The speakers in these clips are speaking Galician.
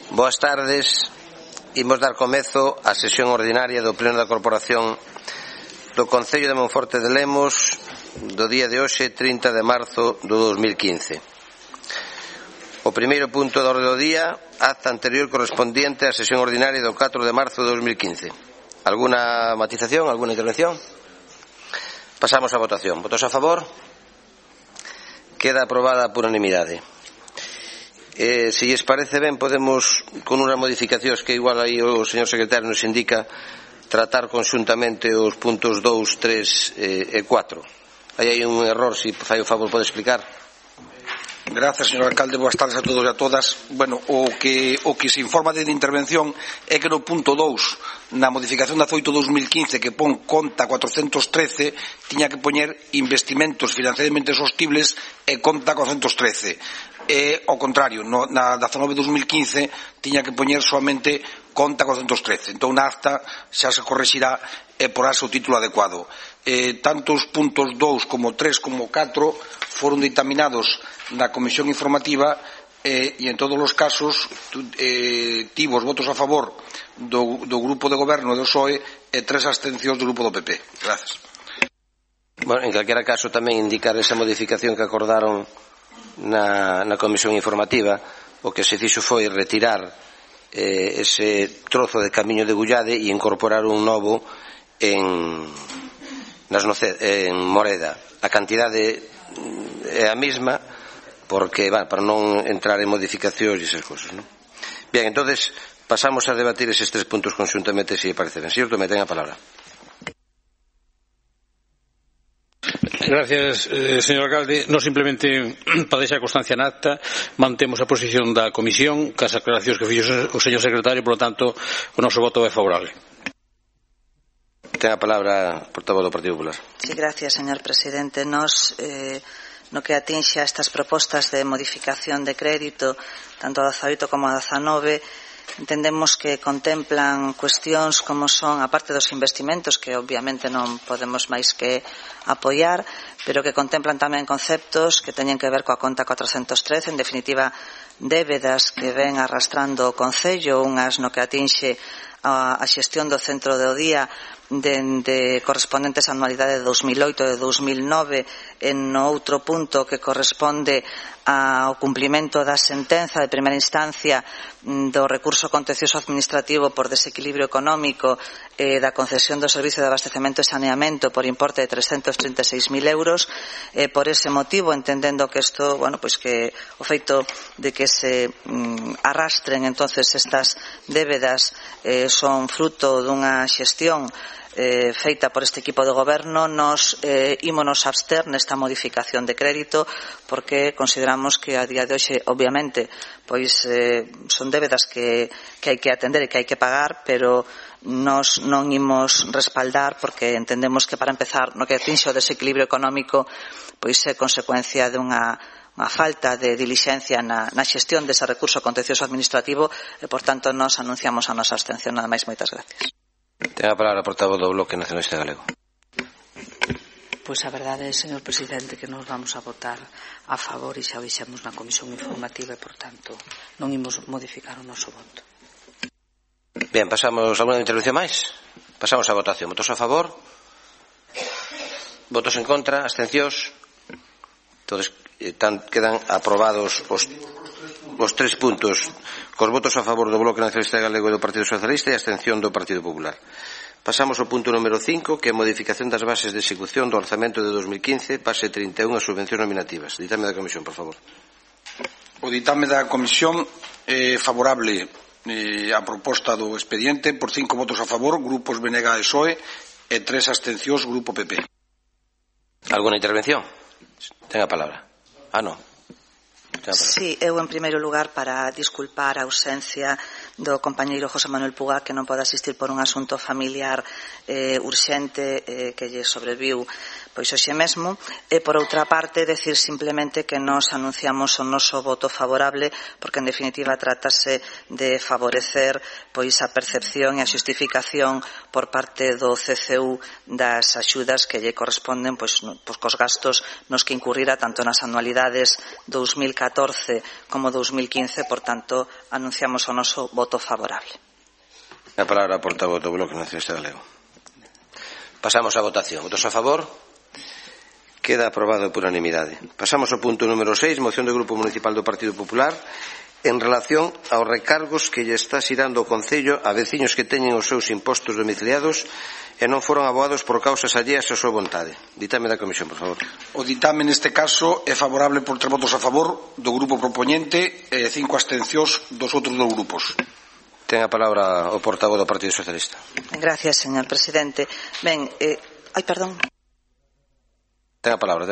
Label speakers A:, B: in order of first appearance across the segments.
A: Boas tardes. Imos dar comezo á sesión ordinaria do Pleno da Corporación do Concello de Monforte de Lemos do día de hoxe, 30 de marzo do 2015. O primeiro punto da orde do día, acta anterior correspondiente á sesión ordinaria do 4 de marzo de 2015. Alguna matización, alguna intervención? Pasamos á votación. Votos a favor? Queda aprobada por unanimidade. Se lles parece ben, podemos, con unhas modificacións que igual aí o señor secretario nos indica, tratar conxuntamente os puntos 2, 3 e 4. Aí hai un error, se fai o favor pode explicar.
B: Grazas, señor alcalde, boas tardes a todos e a todas. Bueno, o que se informa de intervención é que no punto 2, na modificación da 18/2015 que pon conta 413, tiña que poñer investimentos financieramente sostibles e conta 413. E, ao contrario, na 19/2015 tiña que poñer solamente conta 413. Entón, na acta xa se correxirá e porase o título adecuado. Tanto os puntos 2 como 3 como 4 foron dictaminados na comisión informativa e en todos os casos tivo os votos a favor do grupo de goberno e do PSOE e 3 abstencións do grupo do PP. Grazas.
A: Bueno, en calquera caso tamén indicar esa modificación que acordaron na comisión informativa. O que se fixo foi retirar ese trozo de camiño de Gullade e incorporar un novo en Moreda. A cantidade é a mesma, porque, para non entrar en modificacións e esas cosas, non? Bien, entonces pasamos a debatir eses 3 puntos conxuntamente, se parece ben. Señor Tomé, ten a palabra.
C: Gracias, señor alcalde. No simplemente para deixar constancia na acta, mantemos a posición da comisión, cas aclaracións que fixo o señor secretario, por lo tanto, o noso voto é favorable.
A: Ten a palabra o portavoz do Partido Popular.
D: Sí, gracias, señor presidente. Nos, no que atinxe a estas propostas de modificación de crédito, tanto a 18 como a 19, entendemos que contemplan cuestións como son, aparte dos investimentos, que obviamente non podemos máis que apoiar, pero que contemplan tamén conceptos que teñen que ver coa conta 413, en definitiva, débedas que ven arrastrando o Concello, unhas no que atinxe a xestión do centro do día de correspondentes á anualidade de 2008 e de 2009, en outro punto que corresponde ao cumprimento da sentenza de primeira instancia do recurso contencioso administrativo por desequilibrio económico da concesión do servicio de abastecemento e saneamento por importe de 336.000 euros. Por ese motivo, entendendo que isto, que o feito de que se arrastren entonces estas débedas son fruto dunha xestión feita por este equipo de goberno, nos ímonos a abster nesta modificación de crédito, porque consideramos que a día de hoxe, obviamente, son débedas que hai que atender e que hai que pagar, pero nos non imos respaldar, porque entendemos que, para empezar, no que atinxe o desequilibrio económico, é consecuencia dunha falta de dilixencia na xestión dese recurso contencioso administrativo e, por tanto, nos anunciamos a nosa abstención. Nada máis, moitas gracias.
A: Ten a palabra o portavoz do Bloque Nacionalista Galego.
E: Pois a verdade, señor presidente, que nos vamos a votar a favor e xa o dixemos na comisión informativa e, por tanto, non imos modificar o noso voto.
A: Ben, pasamos a alguna intervención máis? Pasamos a votación. Votos a favor? Votos en contra? Abstencións? Entonces, quedan aprobados os 3 puntos, cos votos a favor do Bloque Nacionalista Galego e do Partido Socialista e a abstención do Partido Popular. Pasamos ao punto número 5, que é a modificación das bases de execución do orzamento de 2015, base 31, as subvencións nominativas. Ditame da Comisión, por favor.
B: O ditame da Comisión é favorable á proposta do expediente por 5 votos a favor, grupos BNG e PSOE, e 3 abstencións, grupo PP.
A: Alguna intervención? Ten a palabra. Non.
D: Sí, eu en primeiro lugar para disculpar a ausencia do compañeiro José Manuel Puga, que non pode asistir por un asunto familiar urxente que lle sobreviu hoxe mesmo, e por outra parte decir simplemente que nos anunciamos o noso voto favorable porque en definitiva trátase de favorecer pois a percepción e a xustificación por parte do CCU das axudas que lle corresponden pois cos gastos nos que incurrira tanto nas anualidades 2014 como 2015, por tanto anunciamos o noso voto favorable.
A: A palabra ao portavoz do Bloque Nacionalista Galego. Pasamos á votación. Votos a favor? Queda aprobado por unanimidade. Pasamos ao punto número 6, moción do Grupo Municipal do Partido Popular en relación aos recargos que lle está xirando o Concello a veciños que teñen os seus impostos domiciliados e non foron abogados por causas alleas á súa vontade. Ditame da Comisión, por favor.
B: O ditame neste caso é favorable por 3 votos a favor do grupo propoñente e 5 abstencións dos outros 2 grupos.
A: Ten a palabra o portavoz do Partido Socialista.
D: Gracias, señor presidente. Ben, perdón.
A: Ten a palabra.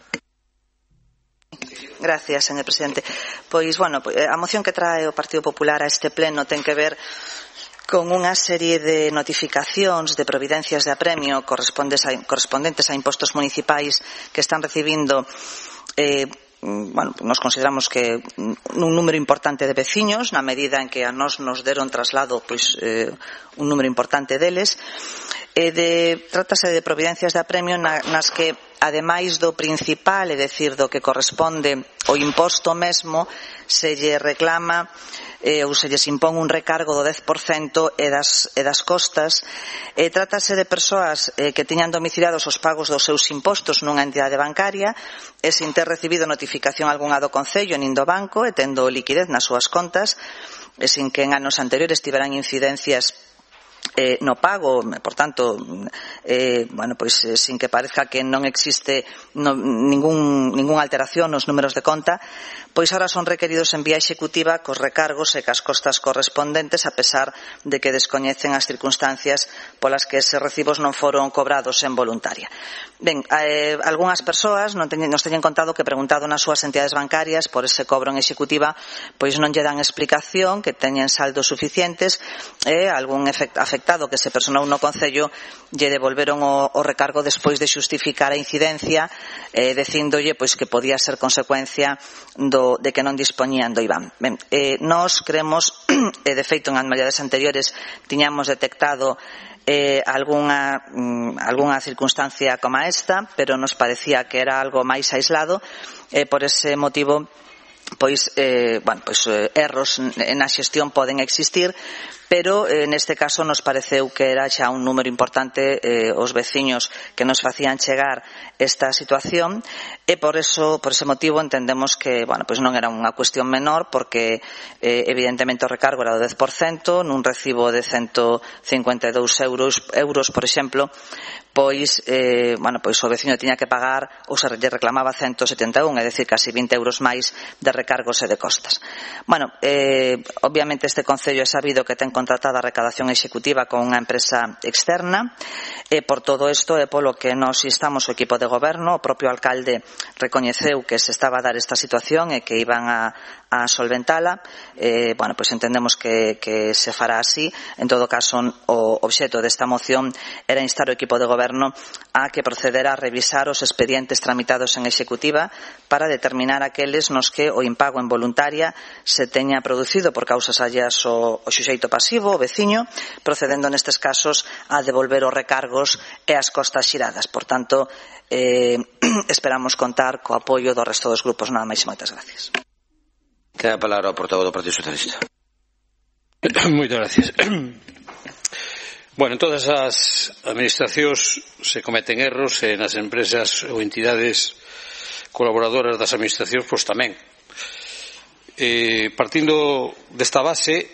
D: Gracias, señor presidente. Pois, a moción que trae o Partido Popular a este pleno ten que ver con unha serie de notificacións de providencias de apremio correspondentes a impostos municipais que están recibindo nos consideramos que un número importante de veciños, na medida en que a nos deron traslado un número importante deles. Trátase de providencias de apremio nas que, ademais do principal, é dicir, do que corresponde o imposto mesmo, se lle reclama ou se lles impón un recargo do 10% e das costas. Trátase de persoas que tiñan domiciliados os pagos dos seus impostos nunha entidade bancaria e sin ter recibido notificación algunha do Concello nin do banco e tendo liquidez nas súas contas e sin que en anos anteriores tiveran incidencias no pago, por tanto sin que parezca que non existe ningunha alteración nos números de conta, pois ahora son requeridos en vía executiva cos recargos e cas costas correspondentes, a pesar de que descoñecen as circunstancias polas que eses recibos non foron cobrados en voluntaria. Ben, algunhas persoas nos teñen contado que preguntado nas súas entidades bancarias por ese cobro en executiva, pois non lle dan explicación, que teñen saldos suficientes e algún afectado que se personou no Concello lle devolveron o recargo despois de xustificar a incidencia dicindolle pois que podía ser consecuencia de que non dispoñían do IBAN. Ben, nós creemos, de feito en anualidades anteriores tiñamos detectado algunha circunstancia como esta, pero nos parecía que era algo máis aislado e por ese motivo erros na xestión poden existir, pero neste caso nos pareceu que era xa un número importante os veciños que nos facían chegar esta situación e por ese motivo entendemos que non era unha cuestión menor, porque evidentemente o recargo era do 10% nun recibo de 152 euros, por exemplo, pois o veciño tiña que pagar ou se lle reclamaba 171, é dicir, casi 20 euros máis de recargos e de costas. Obviamente este Concello é sabido que ten contratada a recadación executiva con unha empresa externa e por todo isto é polo que nos instamos o equipo de goberno. O propio alcalde recoñeceu que se estaba a dar esta situación e que iban a solventala. Entendemos que se fará así. En todo caso, o obxecto desta moción era instar o equipo de goberno a que procedera a revisar os expedientes tramitados en executiva para determinar aqueles nos que o impago en voluntaria se teña producido por causas alleas ao suxeito pasivo, o veciño, procedendo nestes casos a devolver os recargos e as costas xiradas. Por tanto, esperamos contar co apoio do resto dos grupos. Nada máis e moitas gracias.
A: Ten a palabra o portavoz do Partido Socialista.
C: Moitas gracias. En todas as administracións se cometen erros e nas empresas ou entidades colaboradoras das administracións tamén. Partindo desta base,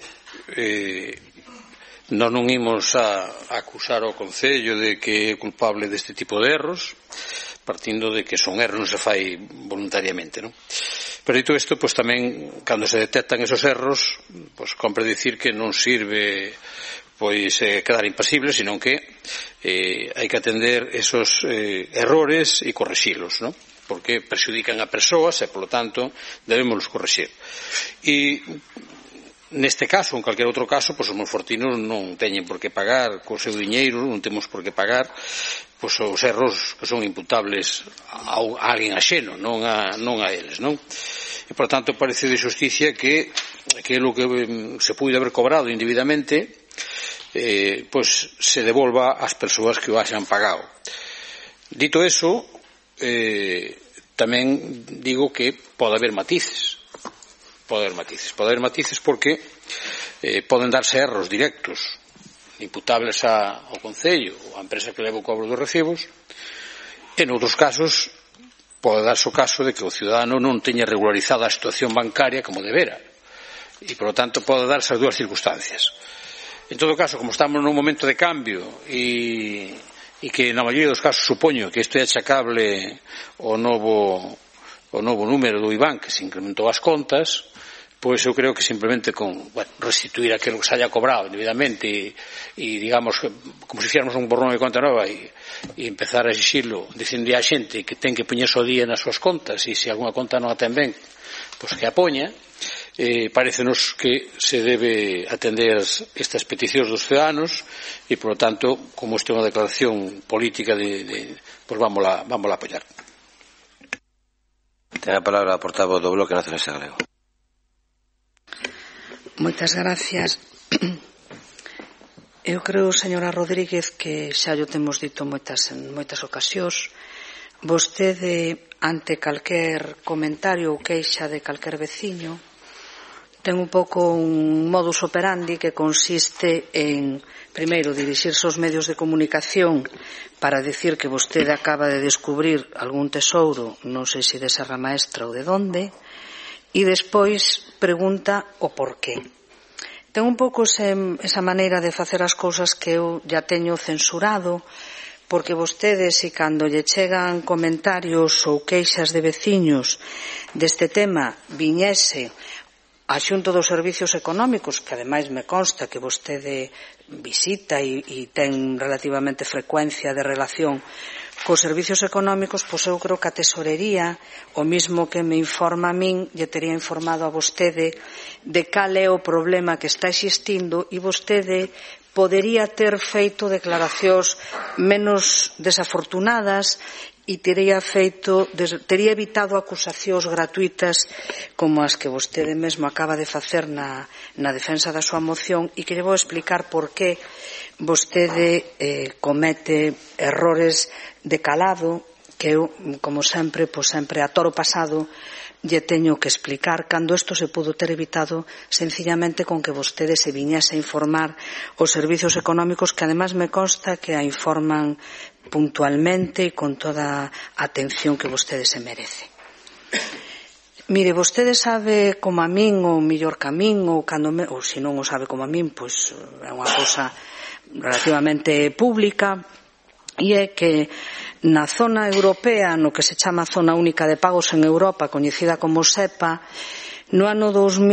C: non imos a acusar ao Concello de que é culpable deste tipo de erros, partindo de que son erros, non se fai voluntariamente, non? Pero dito isto, tamén, cando se detectan esos erros, compre dicir que non sirve quedar impasible, sino que hai que atender esos errores e correxilos, non? Porque perxudican a persoas e, polo tanto, debémoslos correxir. E Neste caso, en calquer outro caso, pois os monfortinos non teñen por que pagar co seu diñeiro, non temos por que pagar pois os erros que son imputables a alguén axeno, non a eles, non? E, por tanto, parece de xusticia que aquilo que se puide haber cobrado indebidamente pois se devolva ás persoas que o haxan pagado. Dito eso, tamén digo que pode haber matices. Pode haber matices porque poden darse erros directos imputables ao Concello ou á empresa que leva o cobro dos recibos. En outros casos pode darse o caso de que o cidadano non teña regularizada a situación bancaria como debera e, por lo tanto, pode darse as dúas circunstancias. En todo caso, como estamos nun momento de cambio e que na maioría dos casos supoño que isto é achacable ao novo número do IBAN que se incrementou as contas, pois eu creo que simplemente con restituir aquilo que se haya cobrado indebidamente e digamos, como se fixéramos un borrón de conta nova e empezar a exixirlo dicindo a xente que ten que poñerse o día nas súas contas e se alguna conta non a ten ben, pois que a poña. Parécenos que se debe atender estas peticións dos ciudadanos e, por lo tanto, como isto é unha declaración política pois vamos a apoiar.
A: Ten a palabra a portavoz do Bloque Nacionalista Galego.
E: Moitas gracias. Eu creo, señora Rodríguez, que xa llo temos dito en moitas ocasións. Vostede, ante calquer comentario ou queixa de calquer veciño, ten un pouco un modus operandi que consiste en, primeiro, dirixirse aos medios de comunicación para dicir que vostede acaba de descubrir algún tesouro, non sei se de Serra Maestra ou de onde, e despois pregunta o porqué. Ten un pouco esa maneira de facer as cousas que eu ya teño censurado, porque vostedes, e cando lle chegan comentarios ou queixas de veciños deste tema, viñese a Xunta dos Servicios Económicos, que ademais me consta que vostede visita e ten relativamente frecuencia de relación cos servicios económicos, pois eu creo que a Tesorería, o mismo que me informa a min, lle tería informado a vostede de cal é o problema que está existindo e vostede podería ter feito declaracións menos desafortunadas e tería evitado acusacións gratuitas como as que vostede mesmo acaba de facer na defensa da súa moción, e que lle vou explicar por que vostede comete errores de calado que eu, como sempre, a toro pasado lle teño que explicar, cando isto se pudo ter evitado sencillamente con que vostede se viñase a informar os servicios económicos, que ademais me consta que a informan puntualmente e con toda a atención que vostede se merece. Mire, vostede sabe como a min, ou mellor que a min, ou se non o sabe como a min, pois é unha cousa relativamente pública, e é que na zona europea, no que se chama Zona Única de Pagos en Europa, coñecida como SEPA, no ano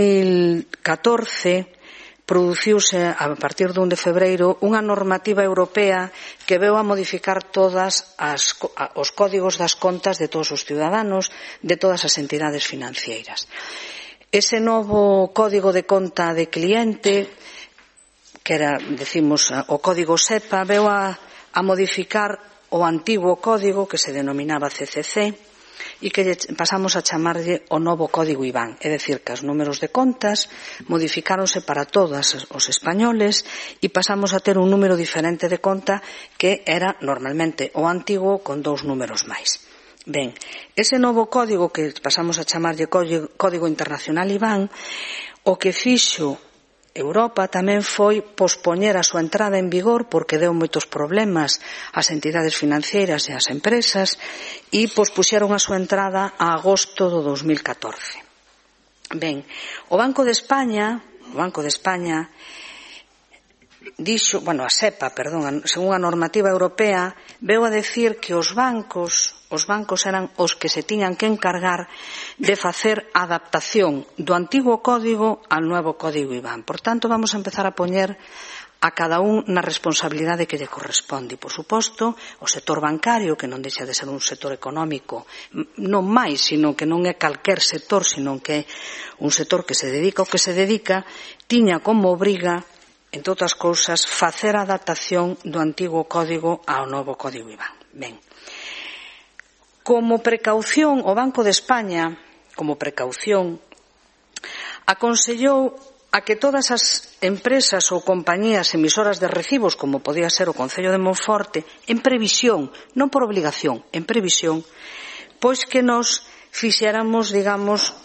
E: 2014 produciuse, a partir do 1 de febreiro, unha normativa europea que veu a modificar todas os códigos das contas de todos os ciudadanos, de todas as entidades financeiras. Ese novo código de conta de cliente, que era, decimos, o código SEPA, veu a modificar o antigo código que se denominaba CCC e que pasamos a chamarlle o novo código IBAN, é dicir, que os números de contas modificáronse para todos os españoles e pasamos a ter un número diferente de conta que era normalmente o antigo con 2 números máis. Ben, ese novo código que pasamos a chamarlle Código Internacional IBAN, o que fixo Europa tamén foi pospoñer a súa entrada en vigor porque deu moitos problemas ás entidades financeiras e ás empresas e pospuxeron a súa entrada a agosto do 2014. Ben, o Banco de España dixo, a SEPA, según a normativa europea, veu a decir que os bancos eran os que se tiñan que encargar de facer adaptación do antigo código ao novo código IBAN. Por tanto, vamos a empezar a poñer a cada un na responsabilidade que lle corresponde. Por suposto, o sector bancario, que non deixa de ser un sector económico, non máis, sino que non é calquer sector, sino que é un sector que se dedica ao que se dedica, tiña como obriga, entre outras cousas, facer a adaptación do antigo código ao novo código IBAN. Ben, como precaución, o Banco de España, como precaución, aconsellou a que todas as empresas ou compañías emisoras de recibos, como podía ser o Concello de Monforte, en previsión, non por obligación, en previsión, pois que nos fixéramos, digamos,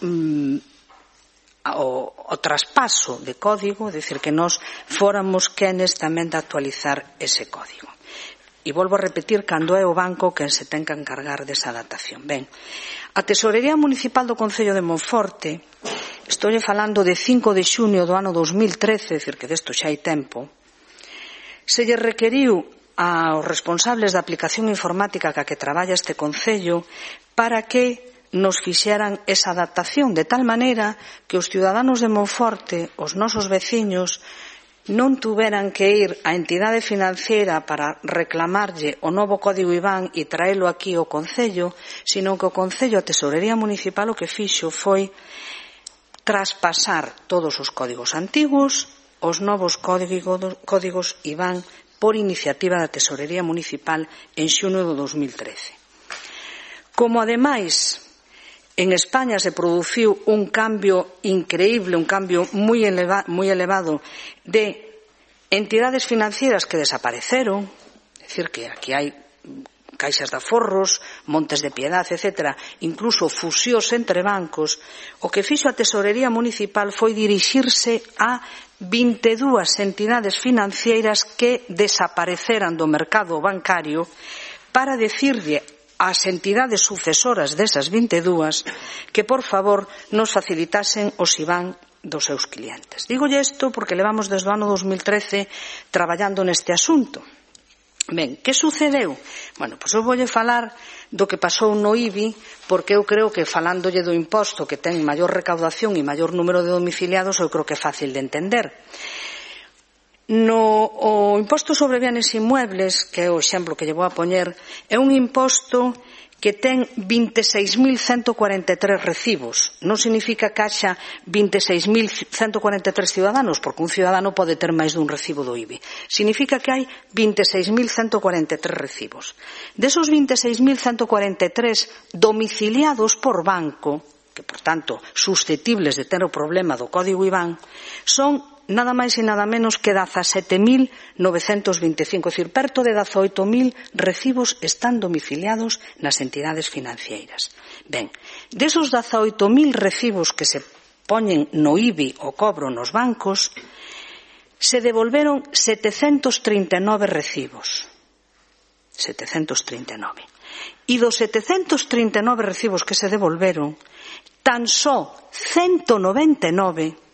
E: o traspaso de código, é dicir, que nos fóramos quenes tamén de actualizar ese código. E volvo a repetir, cando é o banco quen se ten que encargar desa adaptación. Ben, a Tesorería Municipal do Concello de Monforte, estou falando de 5 de xuño do ano 2013, é dicir, que desto xa hai tempo, se lle requeriu aos responsables da aplicación informática ca que traballa este Concello para que nos fixeran esa adaptación, de tal maneira que os ciudadanos de Monforte, os nosos veciños, non tuveran que ir á entidade financiera para reclamarlle o novo código IBAN e traelo aquí ao Concello, sino que o Concello, a Tesorería Municipal, o que fixo foi traspasar todos os códigos antigos, os novos códigos IBAN por iniciativa da Tesorería Municipal en xuño do 2013. Como ademais en España se produciu un cambio increíble, un cambio moi elevado de entidades financieras que desapareceron, é dicir, que aquí hai caixas de aforros, montes de piedad, etc., incluso fusións entre bancos, o que fixo a Tesorería Municipal foi dirixirse a 22 entidades financeiras que desapareceran do mercado bancario para decirlle ás entidades sucesoras desas 22 que, por favor, nos facilitasen os IBAN dos seus clientes. Dígolle isto porque levamos desde o ano 2013 traballando neste asunto. Ben, que sucedeu? Bueno, pois eu voulle falar do que pasou no IBI, porque eu creo que falándolle do imposto que ten maior recaudación e maior número de domiciliados, eu creo que é fácil de entender. O imposto sobre bienes inmuebles, que é o exemplo que lle vou a poñer, é un imposto que ten 26.143 recibos. Non significa que haxa 26.143 ciudadanos, porque un ciudadano pode ter máis dun recibo do IBI. Significa que hai 26.143 recibos. Desos 26.143 domiciliados por banco, que, por tanto, susceptibles de ter o problema do código IBAN, son nada máis e nada menos que 17.925, é dicir, perto de 18.000 recibos están domiciliados nas entidades financeiras. Ben, desos 18.000 recibos que se poñen no IBI o cobro nos bancos, se devolveron 739 recibos. 739. E dos 739 recibos que se devolveron, tan só 199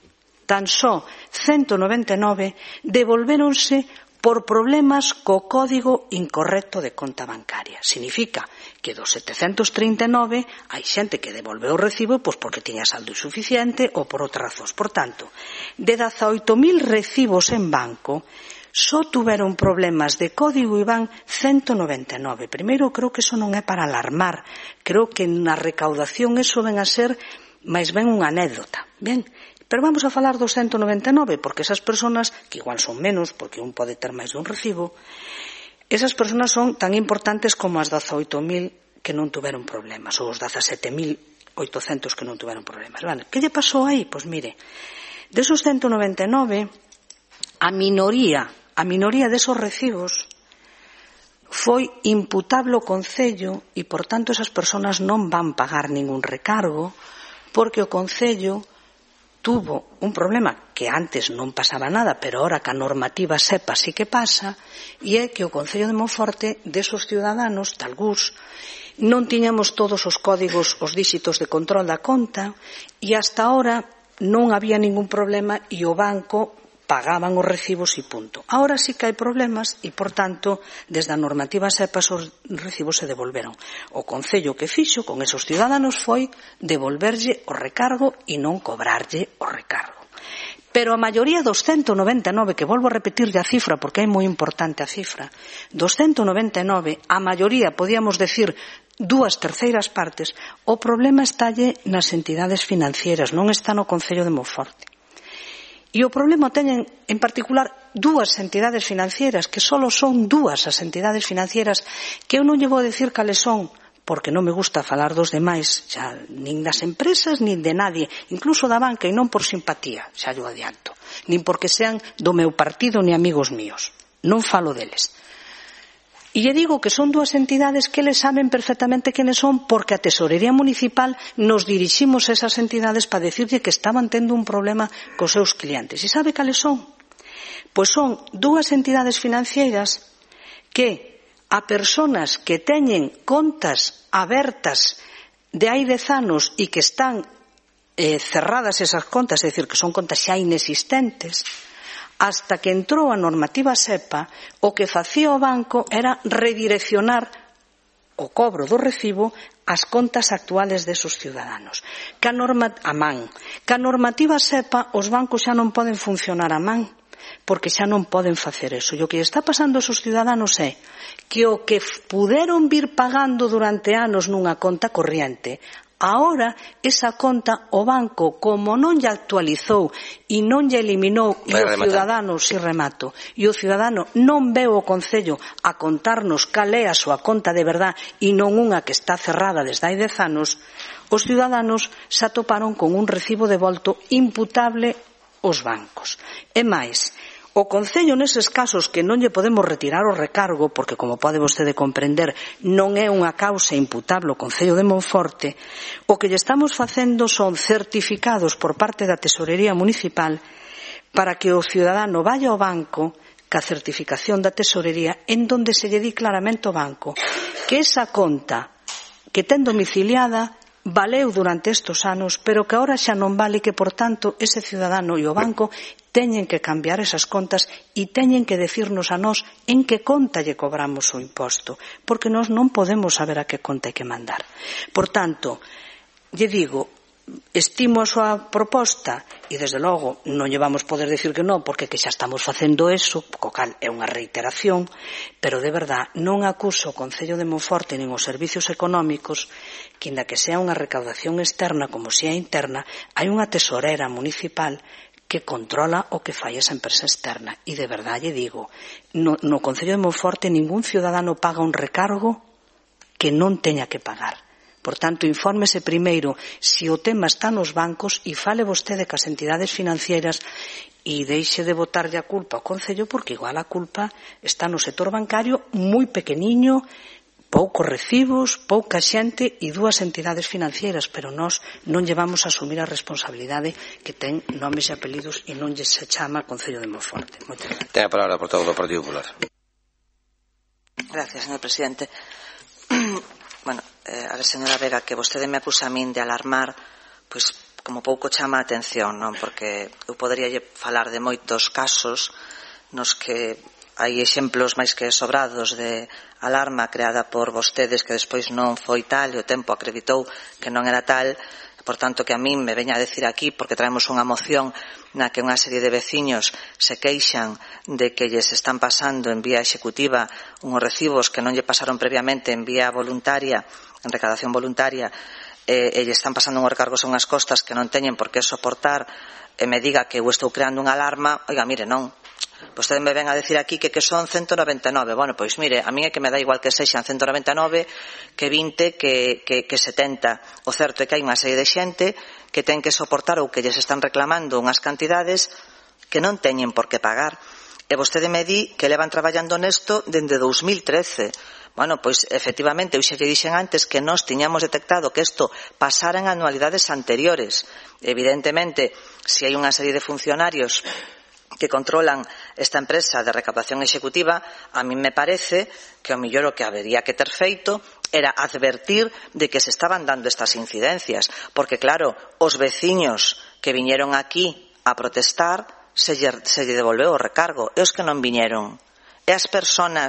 E: devolvéronse por problemas co código incorrecto de conta bancaria. Significa que dos 739 hai xente que devolveu o recibo pois porque tiña saldo insuficiente ou por outras razóns. Por tanto, de 18.000 recibos en banco, só tuveron problemas de código IBAN 199. Primeiro, creo que eso non é para alarmar. Creo que na recaudación eso ven a ser máis ben unha anécdota. Ben, pero vamos a falar dos 199, porque esas personas, que igual son menos, porque un pode ter máis dun recibo, esas personas son tan importantes como as 18.000 que non tuveron problemas, ou os 17.800 que non tuveron problemas. Vale, que lle pasou aí? Pois mire, desos 199, a minoría desos recibos foi imputable ao Concello e, por tanto, esas personas non van pagar ningún recargo, porque o Concello tuvo un problema que antes non pasaba nada, pero ahora que a normativa sepa sí que pasa, e é que o Concello de Monforte, desos ciudadanos, talgús, non tiñamos todos os códigos, os díxitos de control da conta, e hasta ahora non había ningún problema e o banco pagaban os recibos e punto. Ahora sí que hai problemas e, por tanto, desde a normativa SEPA os recibos se devolveron. O Concello que fixo con esos ciudadanos foi devolverlle o recargo e non cobrarlle o recargo. Pero a maioría dos 199, que volvo a repetirlle a cifra porque é moi importante a cifra, dos 199, a maioría, podíamos decir, 2/3 partes, o problema estálle nas entidades financieras, non está no Concello de Monforte. E o problema teñen, en particular, dúas entidades financieras, que só son dúas as entidades financieras, que eu non lle vou decir cales son, porque non me gusta falar dos demais, xa, nin das empresas, nin de nadie, incluso da banca, e non por simpatía, xa yo adianto, nin porque sean do meu partido ni amigos míos. Non falo deles. E lle digo que son dúas entidades que eles saben perfectamente quenes son, porque a Tesorería Municipal nos diriximos a esas entidades para decirlle que estaban tendo un problema cos seus clientes. E sabe cales son? Pois son dúas entidades financeiras que a persoas que teñen contas abertas de hai 10 anos e que están cerradas esas contas, é dicir, que son contas xa inexistentes, hasta que entrou a normativa SEPA, o que facía o banco era redireccionar o cobro do recibo ás contas actuales desos ciudadanos. A normativa SEPA, os bancos xa non poden funcionar a man, porque xa non poden facer eso. E o que está pasando aos ciudadanos é que o que puderon vir pagando durante anos nunha conta corriente, ahora esa conta o banco, como non lle actualizou e non lle eliminou, e o ciudadano, si remato, e o ciudadano non veu o Concello a contarnos cal é a súa conta de verdad e non unha que está cerrada desde hai 10 anos, os ciudadanos se atoparon con un recibo devolto imputable aos bancos. E máis, o Concello neses casos que non lle podemos retirar o recargo, porque como pode vostede comprender non é unha causa imputable ao Concello de Monforte, o que lle estamos facendo son certificados por parte da Tesorería Municipal para que o ciudadano vaya ao banco ca certificación da Tesorería, en donde se lle di claramente ao banco que esa conta que ten domiciliada valeu durante estos anos, pero que agora xa non vale, que, por tanto, ese ciudadano e o banco teñen que cambiar esas contas e teñen que decirnos a nós en que conta lle cobramos o imposto, porque nós non podemos saber a que conta hai que mandar. Por tanto, lle digo, estimo a súa proposta e, desde logo, non lle vamos poder decir que non, porque que xa estamos facendo eso, co cal é unha reiteración, pero, de verdad, non acuso o Concello de Monforte nin os servicios económicos que, inda que sea unha recaudación externa como sea interna, hai unha tesorera municipal que controla o que fai esa empresa externa. E, de verdad, lle digo, no Concello de Monforte ningún ciudadano paga un recargo que non teña que pagar. Por tanto, infórmese primeiro se o tema está nos bancos e fale vostede cas entidades financieras e deixe de botarlle a culpa ao Concello, porque igual a culpa está no sector bancario moi pequeniño, poucos recibos, pouca xente e dúas entidades financieras, pero nós non llevamos a asumir a responsabilidade que ten nomes e apelidos e non lle se chama Concello de Monforte. Moitas gracias.
A: Ten a palabra, portavoz do Partido Popular.
D: Gracias, señor presidente. Bueno, a ver, señora Vega, que vostede me acusa a min de alarmar, pois como pouco chama a atención, non? Porque eu podería falar de moitos casos nos que hai exemplos máis que sobrados de alarma creada por vostedes que despois non foi tal e o tempo acreditou que non era tal. Por tanto, que a min me veña a decir aquí, porque traemos unha moción na que unha serie de veciños se queixan de que lles están pasando en vía executiva unhos recibos que non lle pasaron previamente en vía voluntaria, en recadación voluntaria, e lle están pasando unhos recargos a unhas costas que non teñen por que soportar, e me diga que eu estou creando unha alarma. Oiga, mire, non. Vostede me ven a decir aquí que son 199. Bueno, pois mire, a mí é que me dá igual que sexan 199 que 20, que 70. O certo é que hai unha serie de xente que ten que soportar ou que lles están reclamando unhas cantidades que non teñen por que pagar. E vostede me di que levan traballando nesto dende 2013. Bueno, pois, efectivamente, eu xa lle dixen antes que nós tiñamos detectado que isto pasara en anualidades anteriores. Evidentemente, se hai unha serie de funcionarios que controlan esta empresa de recaudación executiva, a mí me parece que o mellor o que habería que ter feito era advertir de que se estaban dando estas incidencias, porque claro, os veciños que viñeron aquí a protestar se lle devolveu o recargo, e os que non viñeron, e as persoas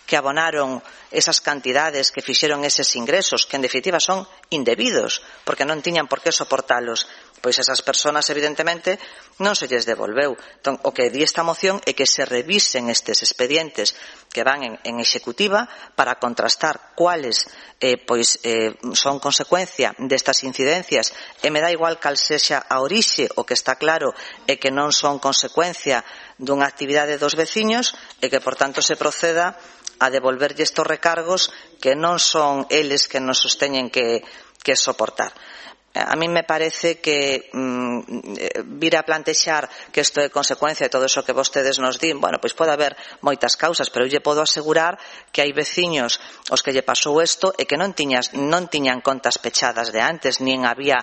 D: que abonaron esas cantidades, que fixeron eses ingresos, que en definitiva son indebidos, porque non tiñan por que soportalos, pois esas persoas evidentemente non se lles devolveu. Entón, o que di esta moción é que se revisen estes expedientes que van en executiva para contrastar cuáles son consecuencia destas incidencias, e me dá igual cal sexa a orixe, o que está claro é que non son consecuencia dunha actividade dos veciños e que, por tanto, se proceda a devolverlle estes recargos que non son eles que nos sosteñen que soportar. A mí me parece que vir a plantexar que isto é consecuencia de todo iso que vostedes nos din, bueno, pois pode haber moitas causas, pero eu lle podo asegurar que hai veciños aos que lle pasou isto e que non tiñan contas pechadas de antes, nin había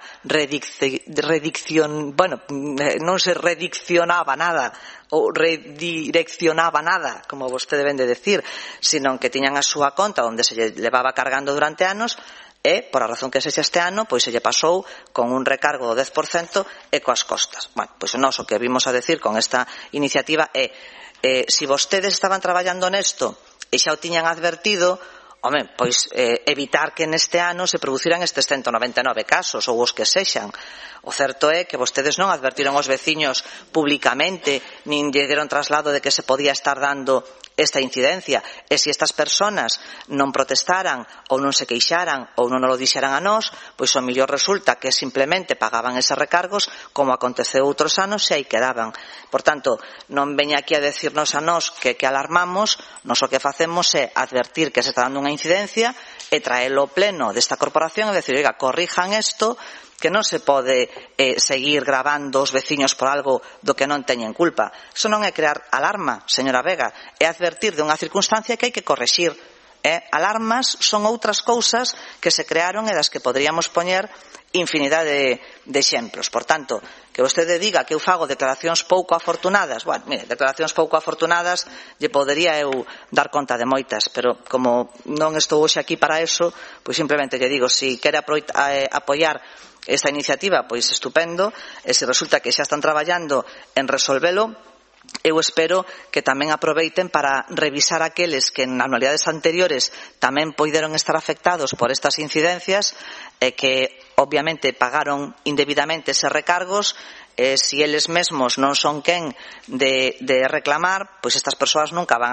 D: non se rediccionaba nada ou redireccionaba nada, como vostede vende decir, sino que tiñan a súa conta onde se lle levaba cargando durante anos, e, por a razón que sexa este ano, pois se lle pasou con un recargo do 10% e coas costas. Bueno, pois nós o que vimos a decir con esta iniciativa é se vostedes estaban traballando nesto e xa o tiñan advertido, pois evitar que neste ano se produciran estes 199 casos ou os que sexan. O certo é que vostedes non advertiron aos veciños públicamente, nin lle deron traslado de que se podía estar dando esta incidencia, e se estas persoas non protestaran ou non se queixaran ou non o dixeran a nós, pois o mellor resulta que simplemente pagaban eses recargos como aconteceu outros anos e aí quedaban. Por tanto, non veña aquí a decirnos a nós que alarmamos, nós o que facemos é advertir que se está dando unha incidencia e traelo ao pleno desta corporación e decir, oiga, corrijan isto, que non se pode seguir gravando os veciños por algo do que non teñen culpa. Iso non é crear alarma, señora Vega, é advertir de unha circunstancia que hai que correxir. Alarmas son outras cousas que se crearon e das que poderíamos poñer infinidade de exemplos. Por tanto, que vostede diga que eu fago declaracións pouco afortunadas, bueno, mire, declaracións pouco afortunadas lle podería eu dar conta de moitas, pero como non estou hoxe aquí para eso, pois simplemente lle digo, se quere apoiar esta iniciativa, pois estupendo, e se resulta que xa están traballando en resolvelo, eu espero que tamén aproveiten para revisar aqueles que en anualidades anteriores tamén poideron estar afectados por estas incidencias e que obviamente pagaron indebidamente eses recargos. Se eles mesmos non son quen de reclamar, pois estas persoas nunca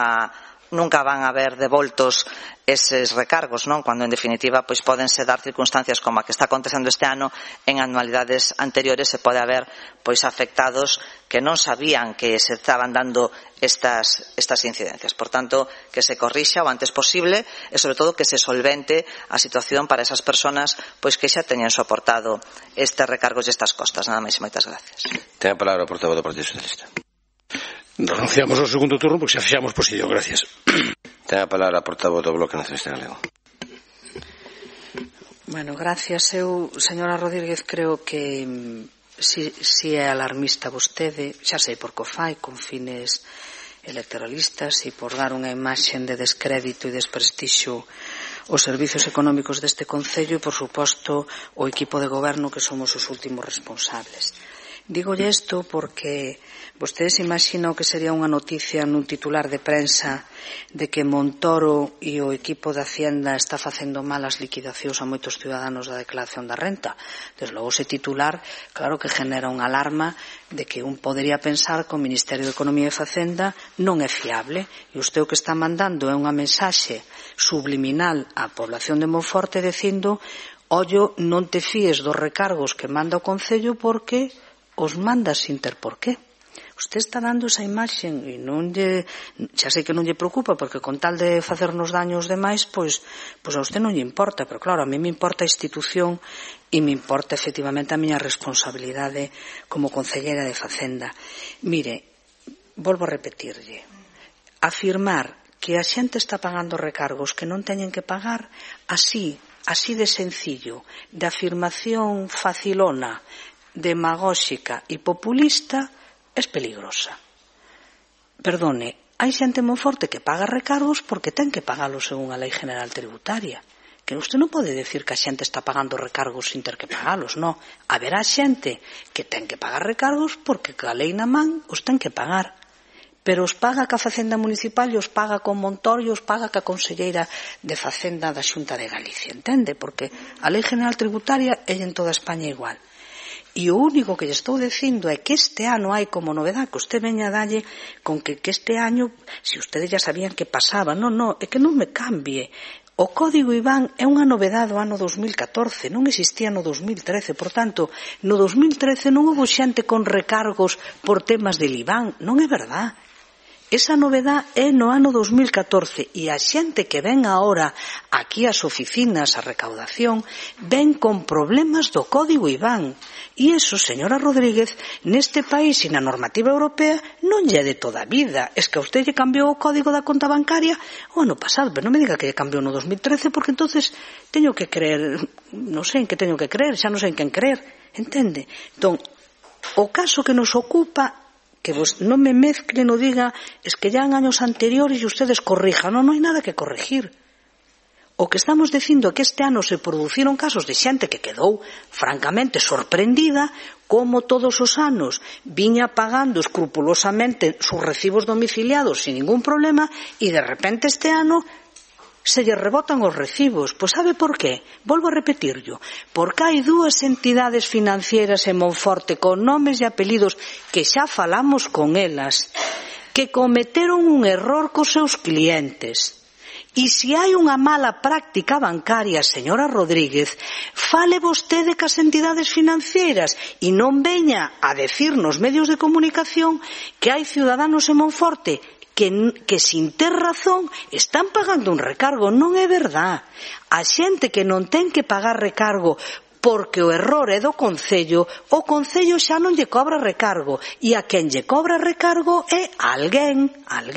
D: van a ver devoltos eses recargos, non? Cuando en definitiva pois podense dar circunstancias como a que está acontecendo este ano, en anualidades anteriores se pode haber pois afectados que non sabían que se estaban dando estas incidencias. Por tanto, que se corrixa o antes posible e sobre todo que se solvente a situación para esas persoas pois que xa teñen soportado estes recargos e estas costas. Nada máis e moitas gracias.
A: Ten a palabra o portavoz do Partido Socialista.
C: Renunciamos ao segundo turno porque xa fixamos posición. Gracias.
A: Ten a palabra a portavoz do Bloque Nacionalista Galego.
E: Bueno, gracias. Eu, señora Rodríguez, creo que si é alarmista vostede, xa sei por que o fai, con fines electoralistas e por dar unha imaxe de descrédito e desprestixio os servizos económicos deste Concello e, por suposto, o equipo de goberno que somos os últimos responsables. Dígolle isto porque vostedes imaginan que sería unha noticia nun titular de prensa de que Montoro e o equipo de Hacienda está facendo malas liquidacións a moitos ciudadanos da declaración da renta. Desde logo, ese titular, claro que genera unha alarma de que un podería pensar que o Ministerio de Economía e Facenda non é fiable, e usted o que está mandando é unha mensaxe subliminal á población de Monforte dicindo, ollo, non te fíes dos recargos que manda o Concello porque os manda sin ter por qué. Usted está dando esa imaxen e xa sei que non lle preocupa porque con tal de facernos daños demais, pois a usted non lle importa, pero claro, a mí me importa a institución e me importa efectivamente a miña responsabilidade como concellera de Facenda. Mire, volvo a repetirlle, afirmar que a xente está pagando recargos que non teñen que pagar, así de sencillo, de afirmación facilona, demagóxica e populista, é peligrosa. Perdone, hai xente moi forte que paga recargos porque ten que pagalos según a Lei General Tributaria. Que usted non pode decir que a xente está pagando recargos sin ter que pagalos, non. Haberá xente que ten que pagar recargos porque a lei na man os ten que pagar. pero os paga ca Facenda Municipal e os paga con Montoro e os paga ca Conselleira de Facenda da Xunta de Galicia, entende? Porque a Lei General Tributaria é en toda España igual. E o único que lle estou dicindo é que este ano hai como novedade que usted veña a dalle con que este año, se ustedes ya sabían que pasaba, non, é que non me cambie. O Código IBAN é unha novedade do ano 2014, non existía no 2013, por tanto, no 2013 non houve xente con recargos por temas del IBAN, non é verdad. Esa novedade é no ano 2014 e a xente que ven agora aquí ás oficinas, a recaudación, ven con problemas do Código IBAN. E iso, señora Rodríguez, neste país e na normativa europea non lle de toda a vida. Es que a usted lle cambiou o código da conta bancaria o ano pasado, pero non me diga que lle cambiou no 2013 porque entonces teño que creer, non sei en que teño que creer, xa non sei en quen creer, entende? Entón, o caso que nos ocupa, que vos non me mezclen ou diga es que ya en años anteriores e ustedes corrijan, non hai nada que corregir. O que estamos dicindo é que este ano se produciron casos de xente que quedou francamente sorprendida como todos os anos viña pagando escrupulosamente sus recibos domiciliados sin ningún problema e de repente este ano se lle rebotan os recibos. Pois sabe por qué? Volvo a repetirlo. Porque hai dúas entidades financieras en Monforte con nomes e apelidos que xa falamos con elas que cometeron un error cos seus clientes. E se hai unha mala práctica bancaria, señora Rodríguez, fale vostede cas entidades financieras e non veña a decir nos medios de comunicación que hai ciudadanos en Monforte que sin ter razón están pagando un recargo. Non é verdad. A xente que non ten que pagar recargo porque o error é do Concello, o Concello xa non lle cobra recargo e a quen lle cobra recargo é alguén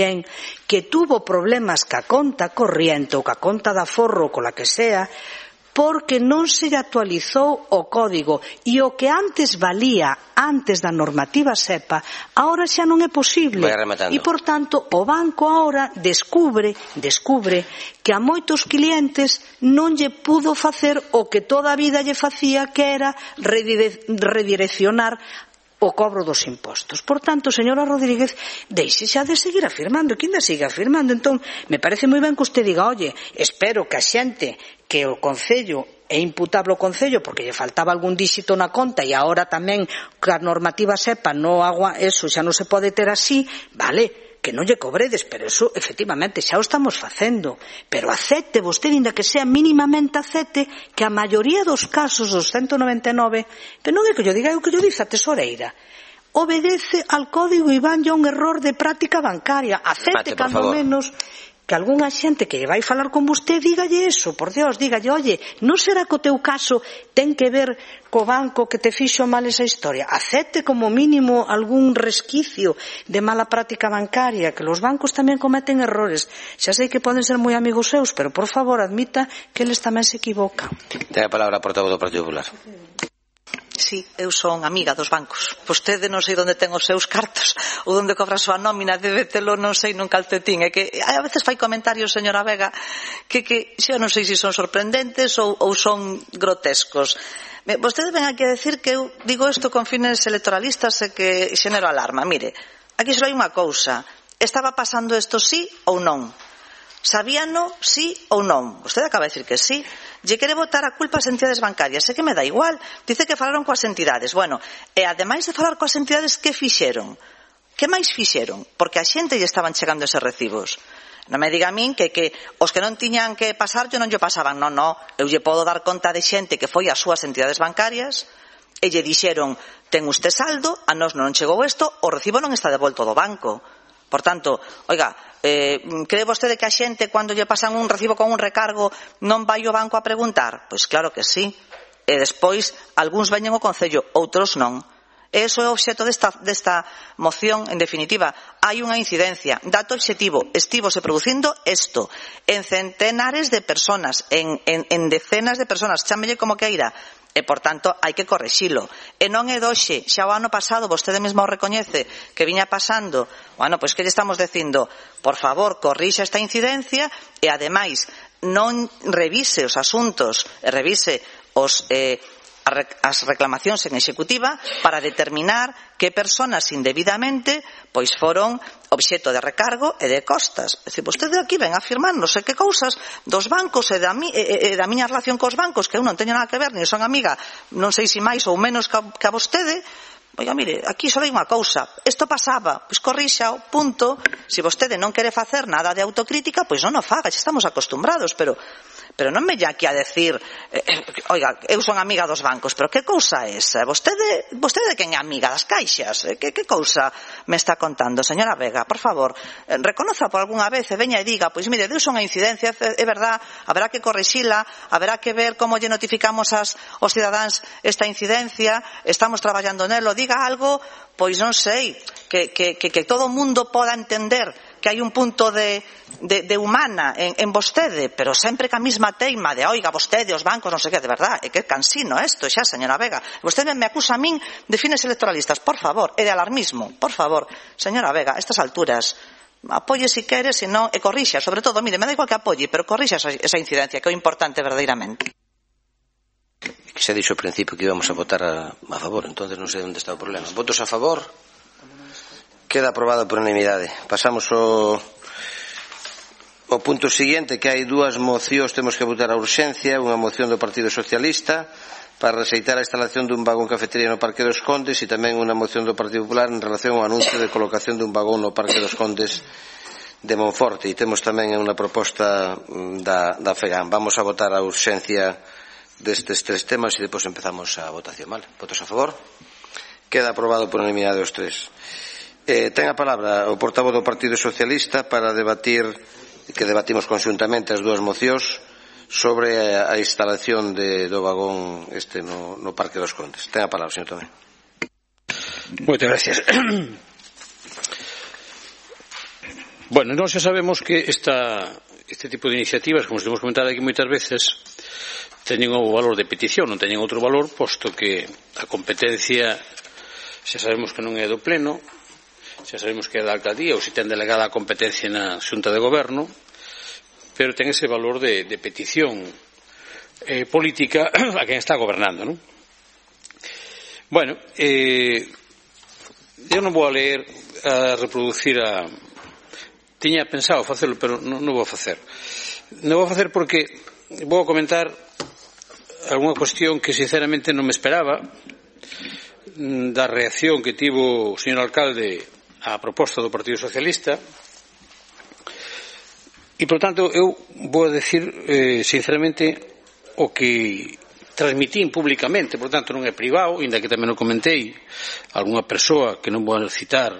E: que tuvo problemas ca conta corriente ou ca conta de aforro, cola que sea, porque non se lle actualizou o código e o que antes valía antes da normativa SEPA agora xa non é posible e por tanto o banco agora descubre que a moitos clientes non lle pudo facer o que toda a vida lle facía, que era redireccionar o cobro dos impostos. Por tanto, señora Rodríguez, deixe xa de seguir afirmando, que ainda siga afirmando. Entón, me parece moi ben que usted diga, oye, espero que a xente que o Concello é imputable ao Concello porque lle faltaba algún díxito na conta e agora tamén que a normativa SEPA eso xa non se pode ter así, vale, que non lle cobredes, pero eso efectivamente xa o estamos facendo, pero acepte vostede, ainda que sea mínimamente acepte, que a maioría dos casos dos 199, pero non é que yo diga, é o que yo dice a tesoreira, obedece al código IBAN e a un error de práctica bancaria. Acepte cando menos que algunha xente que vai falar con vostede dígalle eso, por Dios, dígalle, oye, non será que o teu caso ten que ver co banco que te fixo mal esa historia? Acepte como mínimo algún resquicio de mala práctica bancaria, que los bancos tamén cometen errores. Xa sei que poden ser moi amigos seus, pero por favor admita que eles tamén se equivocan.
A: Ten a palabra a portavoz do Partido Popular.
D: Sí, eu son amiga dos bancos. Vostede non sei onde ten os seus cartos ou onde cobra a súa nómina, debe telo, non sei, nun calcetín. É que a veces fai comentarios, señora Vega, que xa non sei se son sorprendentes ou son grotescos. Vostede ven aquí a decir que eu digo isto con fines electoralistas e que xenero alarma. Mire, aquí só hai unha cousa. Estaba pasando isto sí ou non? Sabíano sí ou non? Vostede acaba de decir que sí. Lle quere botar a culpa ás entidades bancarias, é que me dá igual. Dice que falaron coas entidades. Bueno, e ademais de falar coas entidades, que fixeron? Que máis fixeron? Porque a xente lle estaban chegando eses recibos. Non me diga a min que os que non tiñan que pasar, yo non lle pasaban. Non, eu lle podo dar conta de xente que foi ás súas entidades bancarias e lle dixeron, ten usted saldo, a nós non chegou isto, o recibo non está devolto do banco. Por tanto, oiga, cree vostede que a xente cando lle pasan un recibo con un recargo non vai ao banco a preguntar? Pois claro que sí. E despois, algúns veñen ao Concello, outros non. E iso é o obxecto desta moción, en definitiva. Hai unha incidencia. Dato obxectivo, estivose producindo isto en centenares de personas, en decenas de personas, chámelle como queira. E, por tanto, hai que correxilo. E non é doxe, xa o ano pasado, vostede mesmo o recoñece, que viña pasando. Bueno, pois que lle estamos dicindo? Por favor, corrixa esta incidencia e, ademais, non revise os asuntos, revise as reclamacións en executiva para determinar que persoas indebidamente pois foron obxecto de recargo e de costas. É dicir, vostede aquí ven a afirmar non sei que cousas dos bancos e da miña relación cos bancos, que eu non teño nada que ver, nin son amiga, non sei se máis ou menos que a vostede. Oiga, mire, aquí só hai unha cousa, isto pasaba, pois corrixa, punto. Se vostede non quere facer nada de autocrítica, pois non o faga, xa estamos acostumbrados, pero non me lle aquí a decir, oiga, eu son amiga dos bancos, pero que cousa é esa? Vostede quen é amiga das caixas? Que cousa me está contando? Señora Vega, por favor, reconoza por algunha vez e veña e diga, pois mire, deus unha incidencia, é verdad, haberá que corrixila, haberá que ver como lle notificamos aos cidadáns esta incidencia, estamos traballando nelo, diga algo, pois non sei, que todo o mundo poda entender que hai un punto de humana en vostede, pero sempre que a mesma teima de, oiga, vostede, os bancos, non sei que, de verdad, é que é cansino isto, xa, señora Vega. Vostede me acusa a min de fines electoralistas, por favor, e de alarmismo, por favor. Señora Vega, a estas alturas, apoie si quere, se non, e corrixa, sobre todo, mire, me da igual que apoie, pero corrixa esa incidencia, que é importante verdadeiramente.
A: Que se dixo ao principio que íbamos a votar a favor, entonces non sei onde está o problema. Votos a favor? Queda aprobado por unanimidade. Pasamos ao punto siguiente, que hai dúas mocións, temos que votar a urxencia, unha moción do Partido Socialista para rexeitar a instalación dun vagón cafetería no Parque dos Condes e tamén unha moción do Partido Popular en relación ao anuncio de colocación dun vagón no Parque dos Condes de Monforte, e temos tamén unha proposta da FEGAN. Vamos a votar a urxencia destes tres temas e depois empezamos a votación. Vale? Votos a favor? Queda aprobado por unanimidade os tres. Ten a palabra o portavoz do Partido Socialista para debatir, que debatimos conxuntamente as dúas mocións sobre a instalación do vagón no Parque dos Condes. Ten a palabra, señor Tomé.
C: Moitas gracias. Bueno, nós xa sabemos que este tipo de iniciativas, como temos comentado aquí moitas veces, teñen o valor de petición, non teñen outro valor, posto que a competencia xa sabemos que non é do Pleno, xa sabemos que é da alcaldía ou se ten delegada a competencia na Xunta de Goberno, pero ten ese valor de petición política a quen está gobernando, non? Bueno, eu non vou a leer, a reproducir tiña pensado facelo, pero non vou a facer. Non vou a facer porque vou a comentar algunha cuestión que sinceramente non me esperaba da reacción que tivo o señor alcalde a proposta do Partido Socialista e, por tanto, eu vou a decir sinceramente o que transmitín públicamente, por tanto non é privado, ainda que tamén o comentei a algunha persoa que non vou a citar,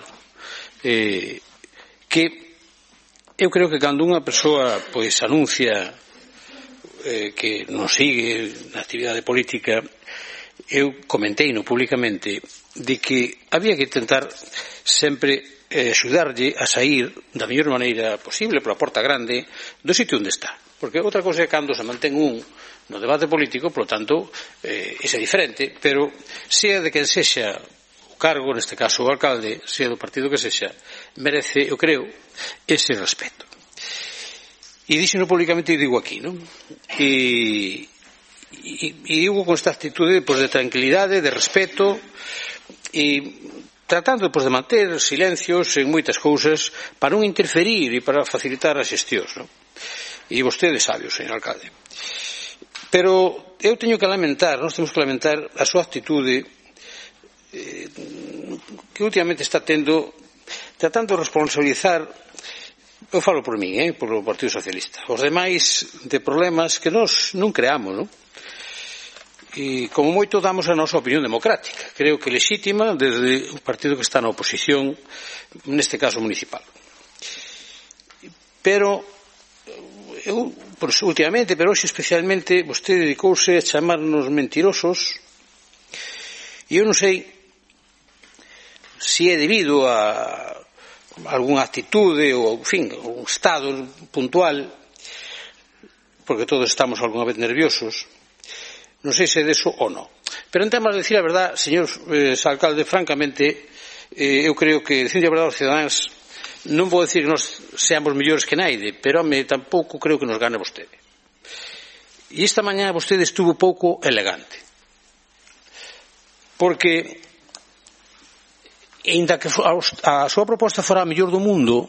C: que eu creo que cando unha persoa pois anuncia que non sigue na actividade política, eu comenteino públicamente de que había que intentar sempre axudarlle a sair da mellor maneira posible pola porta grande do sitio onde está, porque outra cousa é cando se mantén no debate político, polo tanto é diferente, pero sea de quen sexa o cargo, neste caso o alcalde, sea do partido que sexa, merece, eu creo, ese respeto. E díxeno públicamente e digo aquí, non? E digo con esta actitude de tranquilidade, de respeto e tratando de manter silencios en moitas cousas para non interferir e para facilitar as xestións, non? E vostede sabe, o señor alcalde. Pero eu teño que lamentar, nós temos que lamentar a súa actitude que últimamente está tendo, tratando de responsabilizar, eu falo por min, polo Partido Socialista, os demais de problemas que nós non creamos, non? E como moito damos a nosa opinión democrática, creo que lexítima desde un partido que está na oposición, neste caso municipal. Pero eu, últimamente, pero hoxe especialmente, vostede dedicouse a chamarnos mentirosos e eu non sei se é debido a algunha actitude ou, en fin, un estado puntual, porque todos estamos algunha vez nerviosos. Non sei se é deso ou non. Pero en temas de decir a verdad, señor alcalde, francamente, eu creo que, dicindo a verdade aos cidadáns, non vou decir que nos seamos mellores que naide, pero tampouco creo que nos gane vostede. E esta mañá vostede estuvo pouco elegante. porque aínda que a súa proposta fora a mellor do mundo,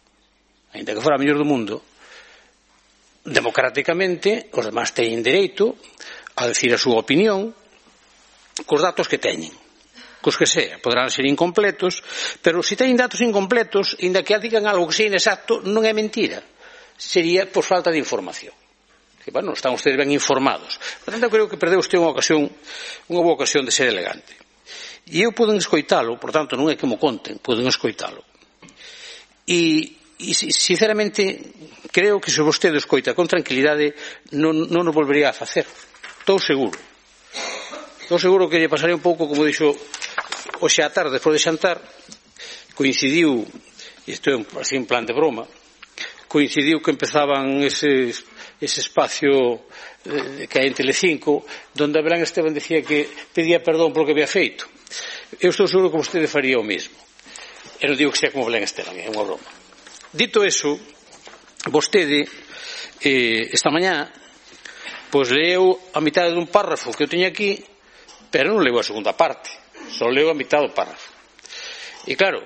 C: democráticamente os demás teñen dereito a decir a súa opinión cos datos que teñen, cos que sea, poderán ser incompletos, pero se teñen datos incompletos, aínda que digan algo que sea inexacto, non é mentira, sería por falta de información. Que, bueno, están ustedes ben informados. Por tanto, creo que perdeu usted unha boa ocasión de ser elegante. E eu poden escoitalo, por tanto, non é que mo conten, poden escoitalo. E sinceramente, creo que se vostede escoita con tranquilidade, non o volvería a facer. Estou seguro. Estou seguro que lle pasaré un pouco, como dixo hoxe á tarde, despois de xantar, coincidiu, isto é así en plan de broma, coincidiu que empezaban ese espacio que hai en Telecinco, donde Belén Esteban decía que pedía perdón polo que había feito. Eu estou seguro que vostede faría o mesmo. Eu non digo que sea como Belén Esteban, é unha broma. Dito eso, vostede esta mañá pois leu a mitad dun párrafo que eu teño aquí, pero non leu a segunda parte, só leu a mitad do párrafo. E claro,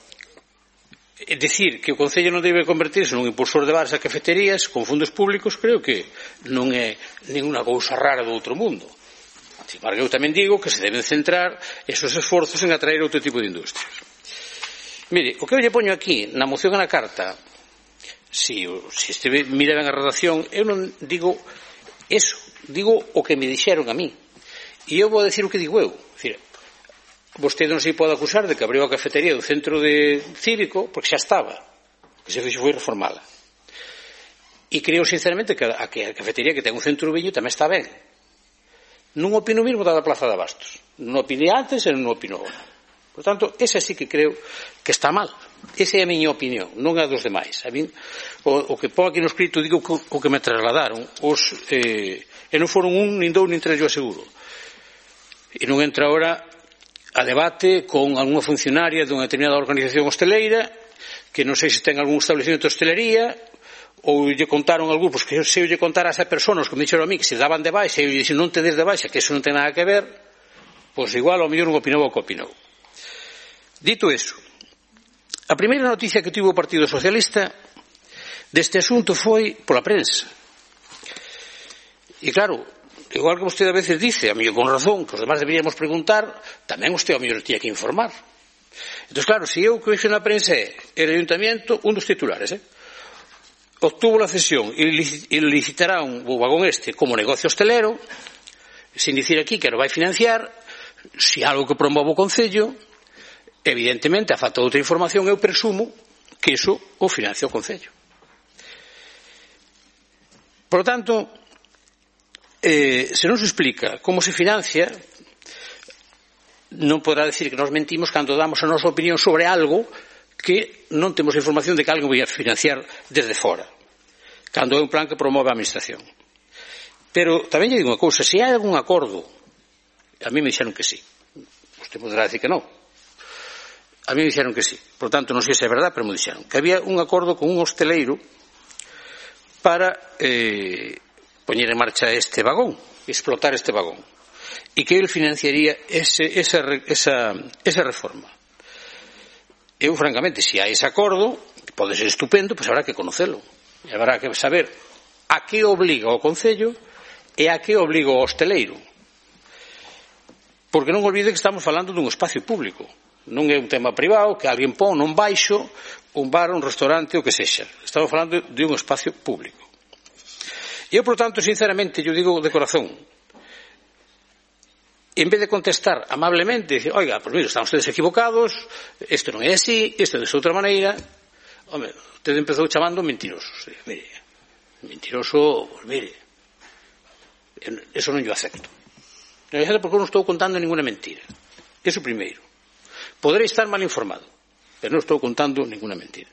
C: decir que o Concello non debe convertirse nun impulsor de bares a cafeterías con fondos públicos creo que non é ninguna cousa rara do outro mundo. Sin embargo, eu tamén digo que se deben centrar esos esforzos en atraer outro tipo de industrias. Mire, o que eu lle poño aquí na moción e na carta, se mira ben a redacción, eu non digo eso, digo o que me dixeron a mí. E eu vou decir o que digo eu. Vostede non se pode acusar de que abriu a cafetería do centro cívico porque xa estaba. O que se fixo foi reformala. E creo sinceramente que a cafetería que ten un centro viño tamén está ben. Non opino mesmo da Plaza de Abastos. Non opinei antes e non opino agora. Por tanto, esa sí que creo que está mal. Esa é a miña opinión, non a dos demais. A min, o que pon aquí no escrito, digo o que me trasladaron. E non foron un, nin dous, nin tres, eu aseguro. E non entra ahora a debate con algunha funcionaria dunha determinada organización hosteleira que non sei se ten algún establecimiento de hostelería ou lle contaron algún, pois que se eu lle contara a esa persona os que me dixeron a mí que se daban de baixa e eu lle dixen non te des de baixa, que eso non ten nada que ver, pois igual ao mellor non opinou o que opinou. Dito eso, a primeira noticia que tivo o Partido Socialista deste asunto foi pola prensa. E claro, igual que vostede a veces dice, a mí con razón, que os demás deberíamos preguntar, tamén vostede ao mellor tiña que informar. Entón, claro, se eu que vexo na prensa é el Ayuntamiento, un dos titulares, obtuvo la cesión e licitará o vagón este como negocio hostelero, sin dicir aquí que lo vai financiar, se algo que promove o Concello, evidentemente, a falta de outra información, eu presumo que iso o financia o Concello. Por lo tanto, se non se explica como se financia, non podrá decir que nos mentimos cando damos a nosa opinión sobre algo que non temos información de que alguén vai a financiar desde fora, cando é un plan que promove a administración. Pero tamén lle digo unha cousa, se hai algún acordo, a mí me dixeron que sí, usted poderá decir que non, a mí me dixeron que sí, por tanto non sei se é verdade, pero me dixeron que había un acordo con un hosteleiro para poñer en marcha este vagón, explotar este vagón, e que ele financiaría esa reforma. Eu, francamente, se hai ese acordo, que pode ser estupendo, pois habrá que conocelo. E habrá que saber a que obliga o Concello e a que obliga o hosteleiro. Porque non olvide que estamos falando dun espacio público. Non é un tema privado que alguén pon non baixo un bar, un restaurante, o que sexa. Estamos falando de un espacio público. E eu, por tanto, sinceramente, eu digo de corazón, en vez de contestar amablemente, dice, oiga, pues mire, están ustedes equivocados, isto non é así, isto é de outra maneira, home, usted empezou chamando mentirosos. Mire, mentiroso, pues mire, eso non yo acepto. Non acepto porque non estou contando ninguna mentira. Eso primeiro. Poderei estar mal informado, pero non estou contando ninguna mentira.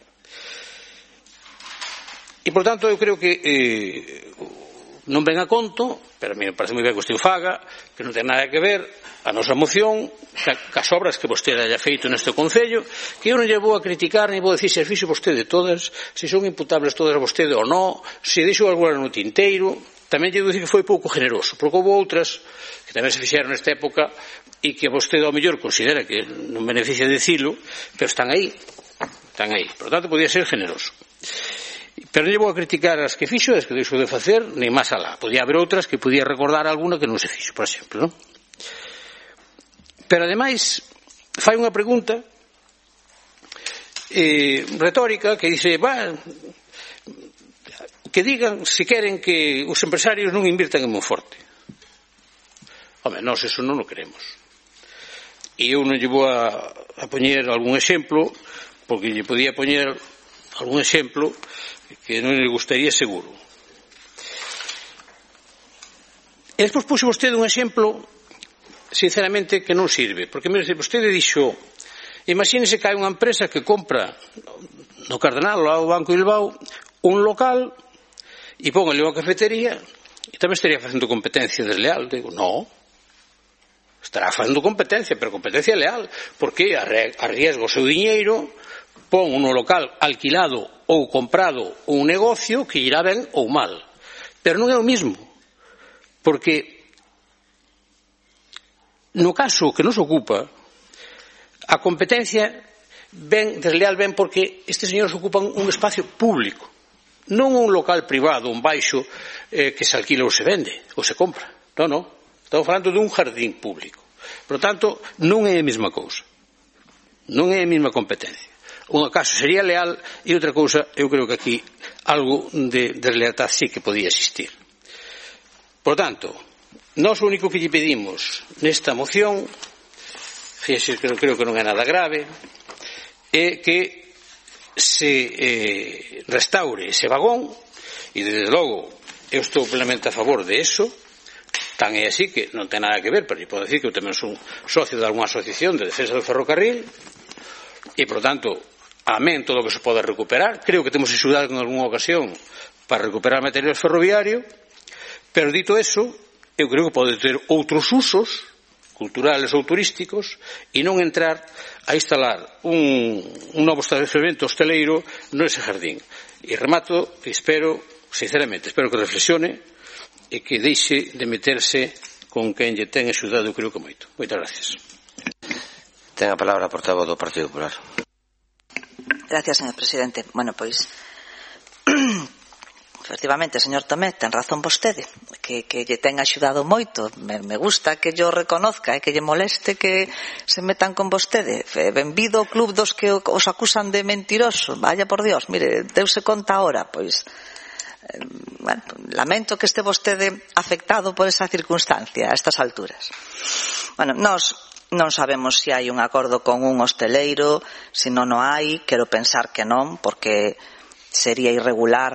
C: E, por tanto, eu creo que non ven a conto, pero a mí me parece moi ben que vostede o faga, que non ten nada que ver a nosa moción, cas obras que vostede haya feito neste Concello, que eu non lle vou a criticar, nem vou a decir se as fixo vostede todas, se son imputables todas a vostede ou non, se deixo alguna no tinteiro. Tamén lle vou dicir que foi pouco generoso, porque houve outras que tamén se fixeron nesta época e que vostede ao mellor considera que non beneficia dicilo, pero están aí. Por tanto, podía ser generoso. Pero non lle vou a criticar as que fixo, as que deixou de facer, nem máis alá. Podía haber outras que podía recordar alguna que non se fixo, por exemplo, non? Pero, ademais, fai unha pregunta retórica que dice, que digan se queren que os empresarios non invirtan en Monforte. Home, nós eso non o queremos. E eu non lle vou a poñer algún exemplo, porque lle podía poñer algún exemplo que non lle gustaría seguro. E despois puxo vostede un exemplo, sinceramente, que non sirve, porque vostede dixo, imagínese que hai unha empresa que compra no Cardenal, ao Banco Bilbao, un local e póngale unha cafetería e tamén estaría facendo competencia desleal. Digo, no, estará facendo competencia, pero competencia leal, porque arriesga o seu diñeiro, pon un local alquilado ou comprado un negocio que irá ben ou mal. Pero non é o mismo, porque no caso que nos ocupa, a competencia desleal ben porque estes señores ocupan un espacio público, non un local privado, un baixo que se alquila ou se vende, ou se compra. Non. Estamos falando dun jardín público. Por tanto, non é a mesma cousa. Non é a mesma competencia. Unha caso sería leal e outra cousa, eu creo que aquí algo de deslealtad sí que podía existir. Por tanto, nós o único que lle pedimos nesta moción, fíxese, creo que non é nada grave, é que se restaure ese vagón, e desde logo eu estou plenamente a favor de eso. Tan é así que non ten nada que ver, pero lle podo decir que eu tamén son socio de algunha asociación de defensa do ferrocarril e, por tanto, amén todo o que se pode recuperar. Creo que temos axudado en algunha ocasión para recuperar material ferroviario, pero dito eso, eu creo que pode ter outros usos culturales ou turísticos e non entrar a instalar un novo establecemento hosteleiro nese jardín. E remato, sinceramente, espero que reflexione e que deixe de meterse con quen lle ten axudado, eu creo que moito. Moitas gracias.
A: Ten a palabra a portavoz do Partido Popular.
D: Gracias, señor presidente. Bueno, pois efectivamente, señor Tomé, ten razón vostede, que lle ten axudado moito. Me gusta que yo reconozca e que lle moleste que se metan con vostede. Benvido ao club dos que os acusan de mentiroso. Vaya por Dios, mire, deuse conta ahora, pois bueno, lamento que este vostede afectado por esa circunstancia a estas alturas. Bueno, nós non sabemos se hai un acordo con un hosteleiro, se non o hai, quero pensar que non, porque sería irregular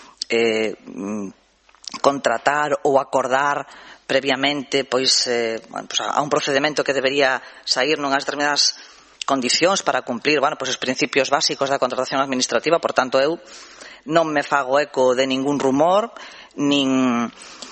D: contratar ou acordar previamente a un procedemento que debería sair nunhas determinadas condicións para cumplir os principios básicos da contratación administrativa. Por tanto, eu non me fago eco de ningún rumor, nin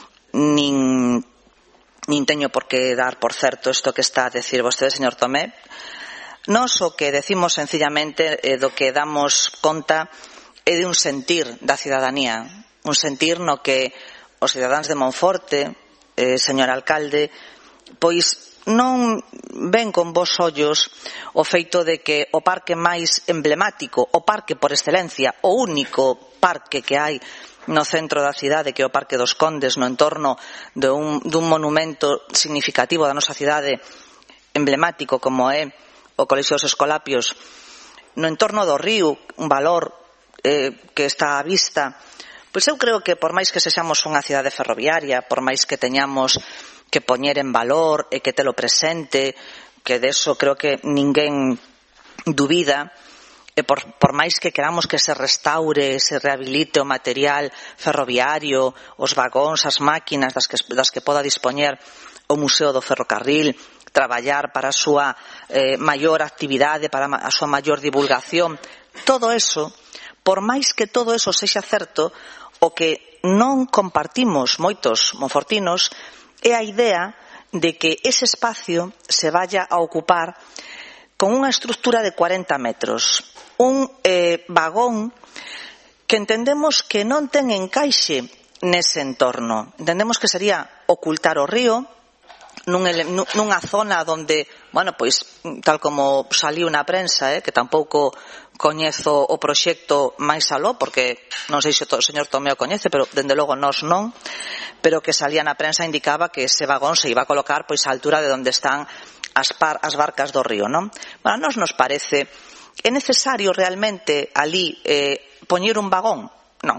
D: teño por que dar por certo isto que está a decir vostede, señor Tomé. Nós o que decimos sencillamente do que damos conta é de un sentir da cidadanía, un sentir no que os cidadáns de Monforte, señor alcalde, pois non ven con bons ollos o feito de que o parque máis emblemático, o parque por excelencia, o único parque que hai no centro da cidade, que é o Parque dos Condes, no entorno dun monumento significativo da nosa cidade, emblemático como é o Colexio dos Escolapios, no entorno do río, un valor que está á vista. Pois eu creo que por máis que sexamos unha cidade ferroviaria, por máis que teñamos que poñer en valor e que telo presente, que deso creo que ninguén dubida, e por máis que queramos que se restaure, se rehabilite o material ferroviario, os vagóns, as máquinas das que poda dispoñer o Museo do Ferrocarril, traballar para a súa maior actividade, para a súa maior divulgación, todo eso, por máis que todo eso sexa certo, o que non compartimos moitos monfortinos é a idea de que ese espacio se vaya a ocupar con unha estructura de 40 metros, un vagón que entendemos que non ten encaixe nese entorno. Entendemos que sería ocultar o río, nunha zona onde, bueno, pois, tal como saliu na prensa, que tampouco coñezo o proxecto máis aló, porque non sei se o señor Tomé o coñece, pero dende logo nós non, pero que salía na prensa indicaba que ese vagón se iba a colocar pois á altura de onde están as barcas do río, non? Bueno, a nos parece, é necesario realmente ali poñer un vagón? Non.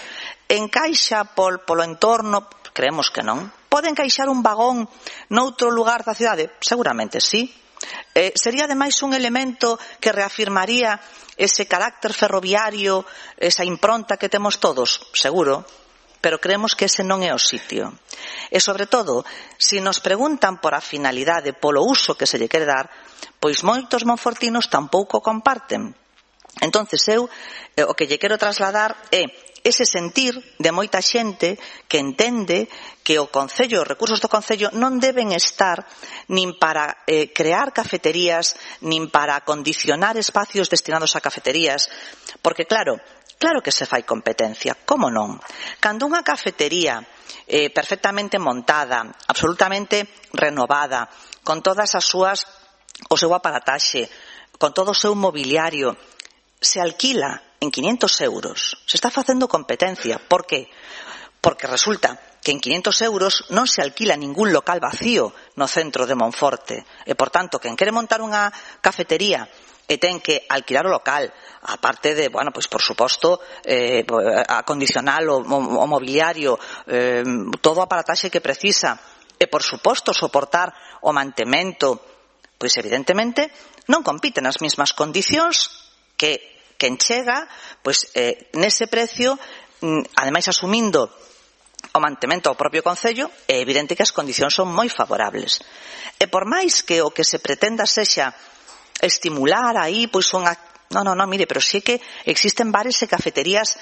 D: Encaixa polo entorno? Creemos que non. Pode encaixar un vagón noutro lugar da cidade? Seguramente sí. Sería ademais un elemento que reafirmaría ese carácter ferroviario, esa impronta que temos todos? Seguro, pero creemos que ese non é o sitio. E, sobre todo, se nos preguntan por a finalidade, polo uso que se lle quere dar, pois moitos monfortinos tampouco comparten. Entonces eu o que lle quero trasladar é ese sentir de moita xente que entende que o Concello, os recursos do Concello non deben estar nin para crear cafeterías, nin para condicionar espacios destinados a cafeterías, porque claro que se fai competencia, como non? Cando unha cafetería perfectamente montada, absolutamente renovada, con todas as súas, o seu aparataxe, con todo o seu mobiliario, se alquila en 500 euros, se está facendo competencia. Por qué? Porque resulta que en 500 euros non se alquila ningún local vacío no centro de Monforte. E, por tanto, quen quere montar unha cafetería e ten que alquilar o local, aparte de, bueno, pois por suposto, acondicionar o mobiliario, todo o aparataxe que precisa, e por suposto soportar o mantemento, pois evidentemente non compiten as mesmas condicións que quen chega, pois nese precio, ademais asumindo o mantemento ao propio Concello, é evidente que as condicións son moi favorables. E por máis que o que se pretenda sexa estimular aí, pois unha... Non, mire, pero sí que existen bares e cafeterías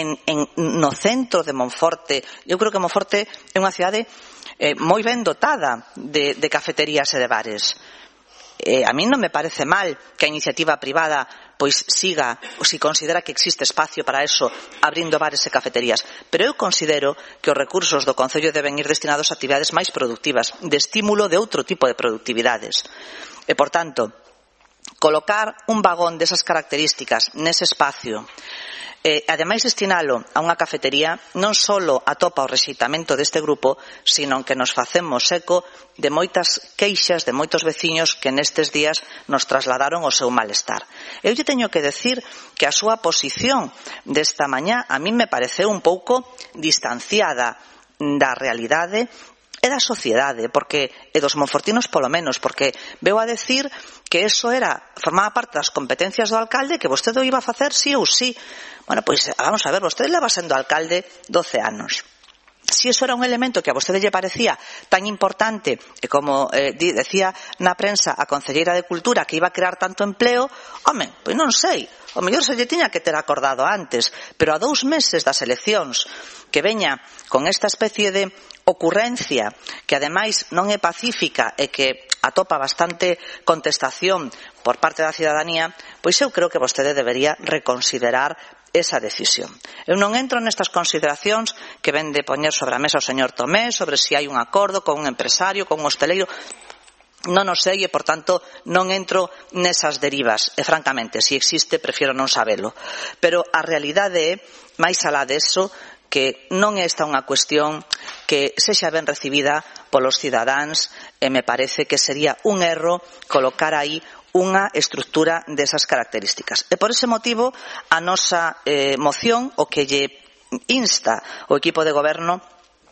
D: no centro de Monforte. Eu creo que Monforte é unha cidade moi ben dotada de cafeterías e de bares. A mí non me parece mal que a iniciativa privada pois siga, ou se considera que existe espacio para eso, abrindo bares e cafeterías. Pero eu considero que os recursos do Concello deben ir destinados a actividades máis productivas, de estímulo de outro tipo de productividades. E, por tanto, colocar un vagón desas características nese espacio, ademais destinalo a unha cafetería, non só atopa o rexeitamento deste grupo, sino que nos facemos eco de moitas queixas de moitos veciños que nestes días nos trasladaron o seu malestar. Eu lle teño que decir que a súa posición desta mañá a min me pareceu un pouco distanciada da realidade e da sociedade, e dos monfortinos polo menos, porque veu a decir que eso formaba parte das competencias do alcalde, que vostede o iba a facer sí ou sí. Bueno, pois vamos a ver, vostede leva sendo alcalde 12 anos. Si eso era un elemento que a vostede lle parecía tan importante, e como decía na prensa a concelleira de Cultura que iba a crear tanto empleo, home, pois non sei, o mellor se lle tiña que ter acordado antes, pero a 2 meses das eleccións que veña con esta especie de ocurrencia que ademais non é pacífica e que atopa bastante contestación por parte da cidadanía, pois eu creo que vostede debería reconsiderar esa decisión. Eu non entro nestas consideracións que ven de poñer sobre a mesa o señor Tomé sobre se hai un acordo con un empresario, con un hosteleiro. Non o sei e, por tanto, non entro nesas derivas. E, francamente, se existe, prefiero non sabelo. Pero a realidade é, máis alá deso, que non é esta unha cuestión que sexa ben recibida polos cidadáns e me parece que sería un erro colocar aí unha estructura desas características. E por ese motivo a nosa moción o que lle insta o equipo de goberno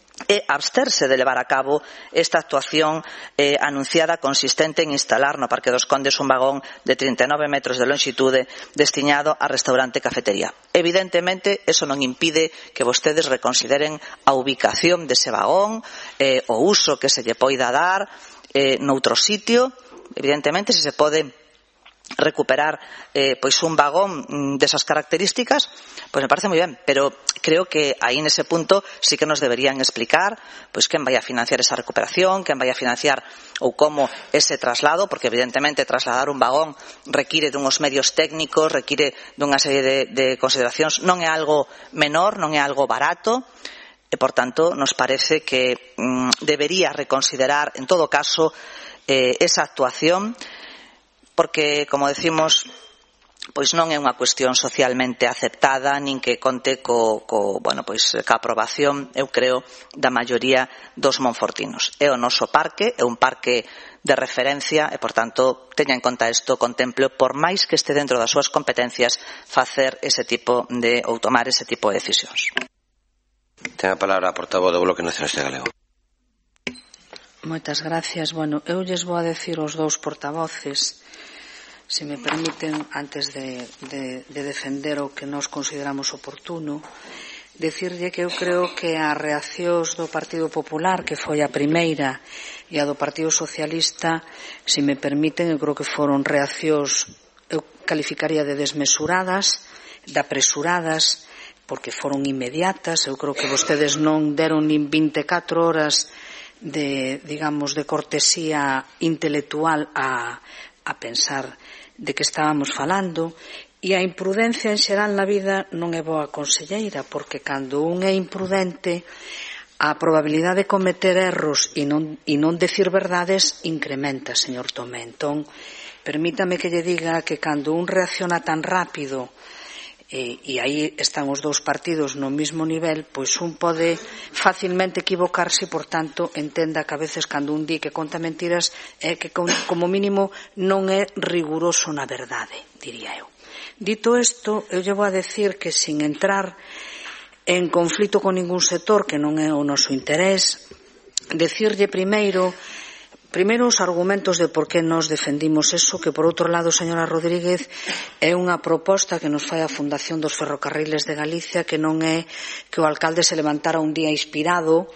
D: é absterse de levar a cabo esta actuación anunciada consistente en instalar no Parque dos Condes un vagón de 39 metros de lonxitude destinado a restaurante e cafetería. Evidentemente, eso non impide que vostedes reconsideren a ubicación dese vagón, o uso que se lle poida dar noutro sitio. Evidentemente, se se pode recuperar pois un vagón desas características, pois me parece moi ben, pero creo que aí nese punto sí que nos deberían explicar pois quen vai a financiar esa recuperación, quen vai a financiar ou como ese traslado, porque evidentemente trasladar un vagón require dunhos medios técnicos, require dunha serie de consideracións, non é algo menor, non é algo barato. e, por tanto, nos parece que debería reconsiderar, en todo caso, esa actuación, porque, como decimos, pois non é unha cuestión socialmente aceptada nin que conte ca aprobación, eu creo, da maioría dos monfortinos. É o noso parque, é un parque de referencia e, por tanto, teña en conta isto, contemple, por máis que este dentro das súas competencias, facer ese tipo de ou tomar ese tipo de decisións.
A: Ten a palabra a portavoz do Bloque Nacionalista Galego.
E: Moitas gracias. Bueno, eu lles vou a decir aos dous portavoces, se me permiten, antes de defender o que nós consideramos oportuno, decirlle que eu creo que as reaccións do Partido Popular, que foi a primeira, e a do Partido Socialista, se me permiten, eu creo que foron reaccións, eu calificaría de desmesuradas, de apresuradas, porque foron inmediatas. Eu creo que vostedes non deron nin 24 horas de cortesía intelectual a pensar de que estábamos falando, e a imprudencia en xeral na vida non é boa conselleira, porque cando un é imprudente, a probabilidade de cometer erros e non decir verdades incrementa, señor Tomé. Entón, permítame que lle diga que cando un reacciona tan rápido, e aí están os dous partidos no mismo nivel, pois un pode facilmente equivocarse, e, por tanto, entenda que a veces cando un di que conta mentiras é que como mínimo non é riguroso na verdade, diría eu. Dito isto, eu lle vou a decir que, sin entrar en conflito con ningún sector, que non é o noso interés, decirlle primeiro os argumentos de por que nos defendimos eso, que, por outro lado, señora Rodríguez, é unha proposta que nos fai a Fundación dos Ferrocarriles de Galicia, que non é que o alcalde se levantara un día inspirado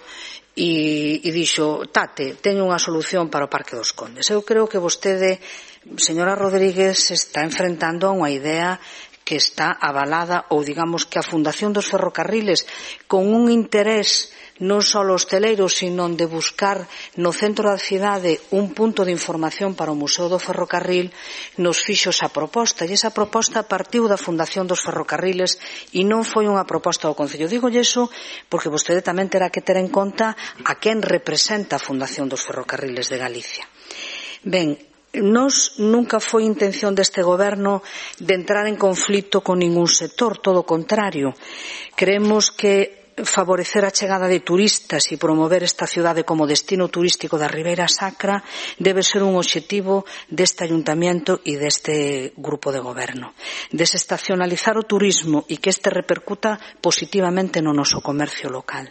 E: e dixo, teño unha solución para o Parque dos Condes. Eu creo que vostede, señora Rodríguez, se está enfrentando a unha idea que está avalada, ou digamos que a Fundación dos Ferrocarriles, con un interés non só os hosteleiros, sino de buscar no centro da cidade un punto de información para o Museo do Ferrocarril, nos fixo esa proposta, e esa proposta partiu da Fundación dos Ferrocarriles e non foi unha proposta do Concello. Dígolle iso porque vostede tamén terá que ter en conta a quen representa a Fundación dos Ferrocarriles de Galicia. Ben, nós nunca foi intención deste goberno de entrar en conflito con ningún sector, todo o contrario. Creemos que favorecer a chegada de turistas e promover esta cidade como destino turístico da Ribeira Sacra debe ser un obxectivo deste ayuntamiento e deste grupo de goberno. Desestacionalizar o turismo e que este repercuta positivamente no noso comercio local.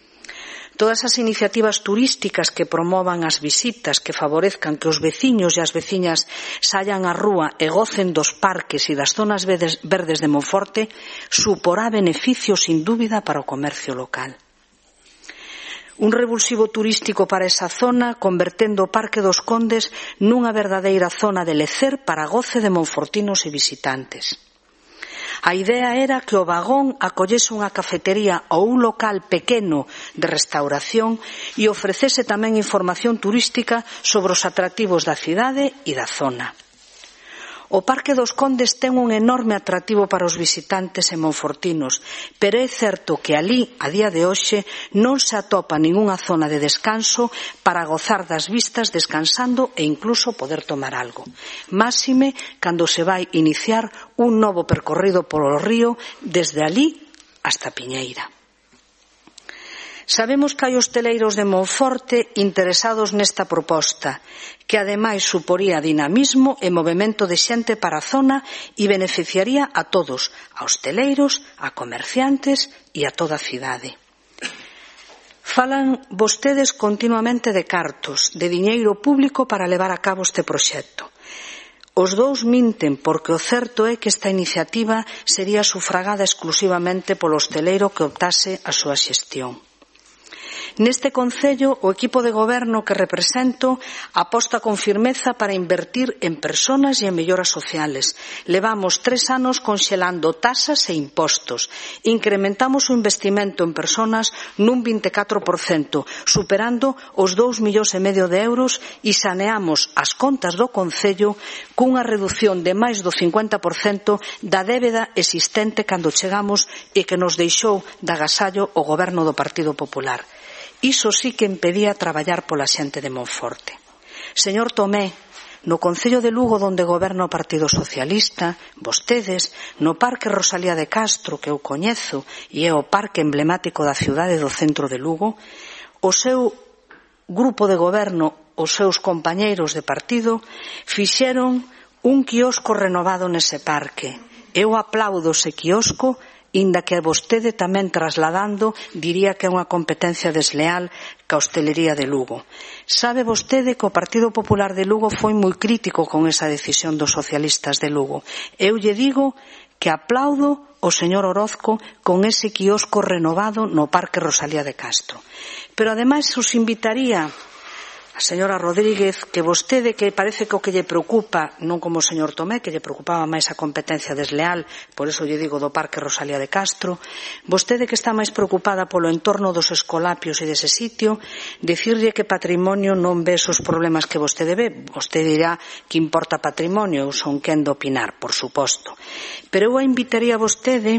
E: Todas as iniciativas turísticas que promovan as visitas, que favorezcan que os veciños e as veciñas saian á rúa e gocen dos parques e das zonas verdes de Monforte, suporá beneficios sin dúbida para o comercio local. Un revulsivo turístico para esa zona, convertendo o Parque dos Condes nunha verdadeira zona de lecer para goce de monfortinos e visitantes. A idea era que o vagón acollese unha cafetería ou un local pequeno de restauración e ofrecese tamén información turística sobre os atractivos da cidade e da zona. O Parque dos Condes ten un enorme atractivo para os visitantes e monfortinos, pero é certo que alí, a día de hoxe, non se atopa ningunha zona de descanso para gozar das vistas descansando e incluso poder tomar algo. Máxime cando se vai iniciar un novo percorrido polo río desde alí hasta Piñeira. Sabemos que hai hosteleiros de Monforte interesados nesta proposta, que ademais suporía dinamismo e movemento de xente para a zona e beneficiaría a todos, a hosteleiros, a comerciantes e a toda a cidade. Falan vostedes continuamente de cartos, de diñeiro público para levar a cabo este proxecto. Os dous minten porque o certo é que esta iniciativa sería sufragada exclusivamente polo hosteleiro que optase a súa xestión. Neste Concello, o equipo de goberno que represento aposta con firmeza para invertir en persoas e en melloras sociales. Levamos 3 anos conxelando tasas e impostos. Incrementamos o investimento en persoas nun 24%, superando os 2,5 millóns de euros e saneamos as contas do Concello cunha reducción de máis do 50% da débeda existente cando chegamos e que nos deixou de agasallo o goberno do Partido Popular. Iso sí que impedía traballar pola xente de Monforte. Señor Tomé, no Concello de Lugo onde goberna o Partido Socialista, vostedes, no Parque Rosalía de Castro, que eu coñezo, e é o parque emblemático da cidade do centro de Lugo, o seu grupo de goberno, os seus compañeiros de partido, fixeron un quiosco renovado nese parque. Eu aplaudo ese quiosco, inda que vostede tamén trasladando diría que é unha competencia desleal ca hostelería de Lugo. Sabe vostede que o Partido Popular de Lugo foi moi crítico con esa decisión dos socialistas de Lugo. Eu lle digo que aplaudo o señor Orozco con ese quiosco renovado no Parque Rosalía de Castro. Pero ademais os invitaría a señora Rodríguez, que vostede, que parece que o que lle preocupa, non como o señor Tomé, que lle preocupaba máis a competencia desleal, por eso lle digo do Parque Rosalía de Castro, vostede que está máis preocupada polo entorno dos escolapios e dese sitio, dicirlle que patrimonio non ve esos problemas que vostede ve. Vostede dirá que importa patrimonio, eu son quen de opinar, por suposto. Pero eu invitaría a vostede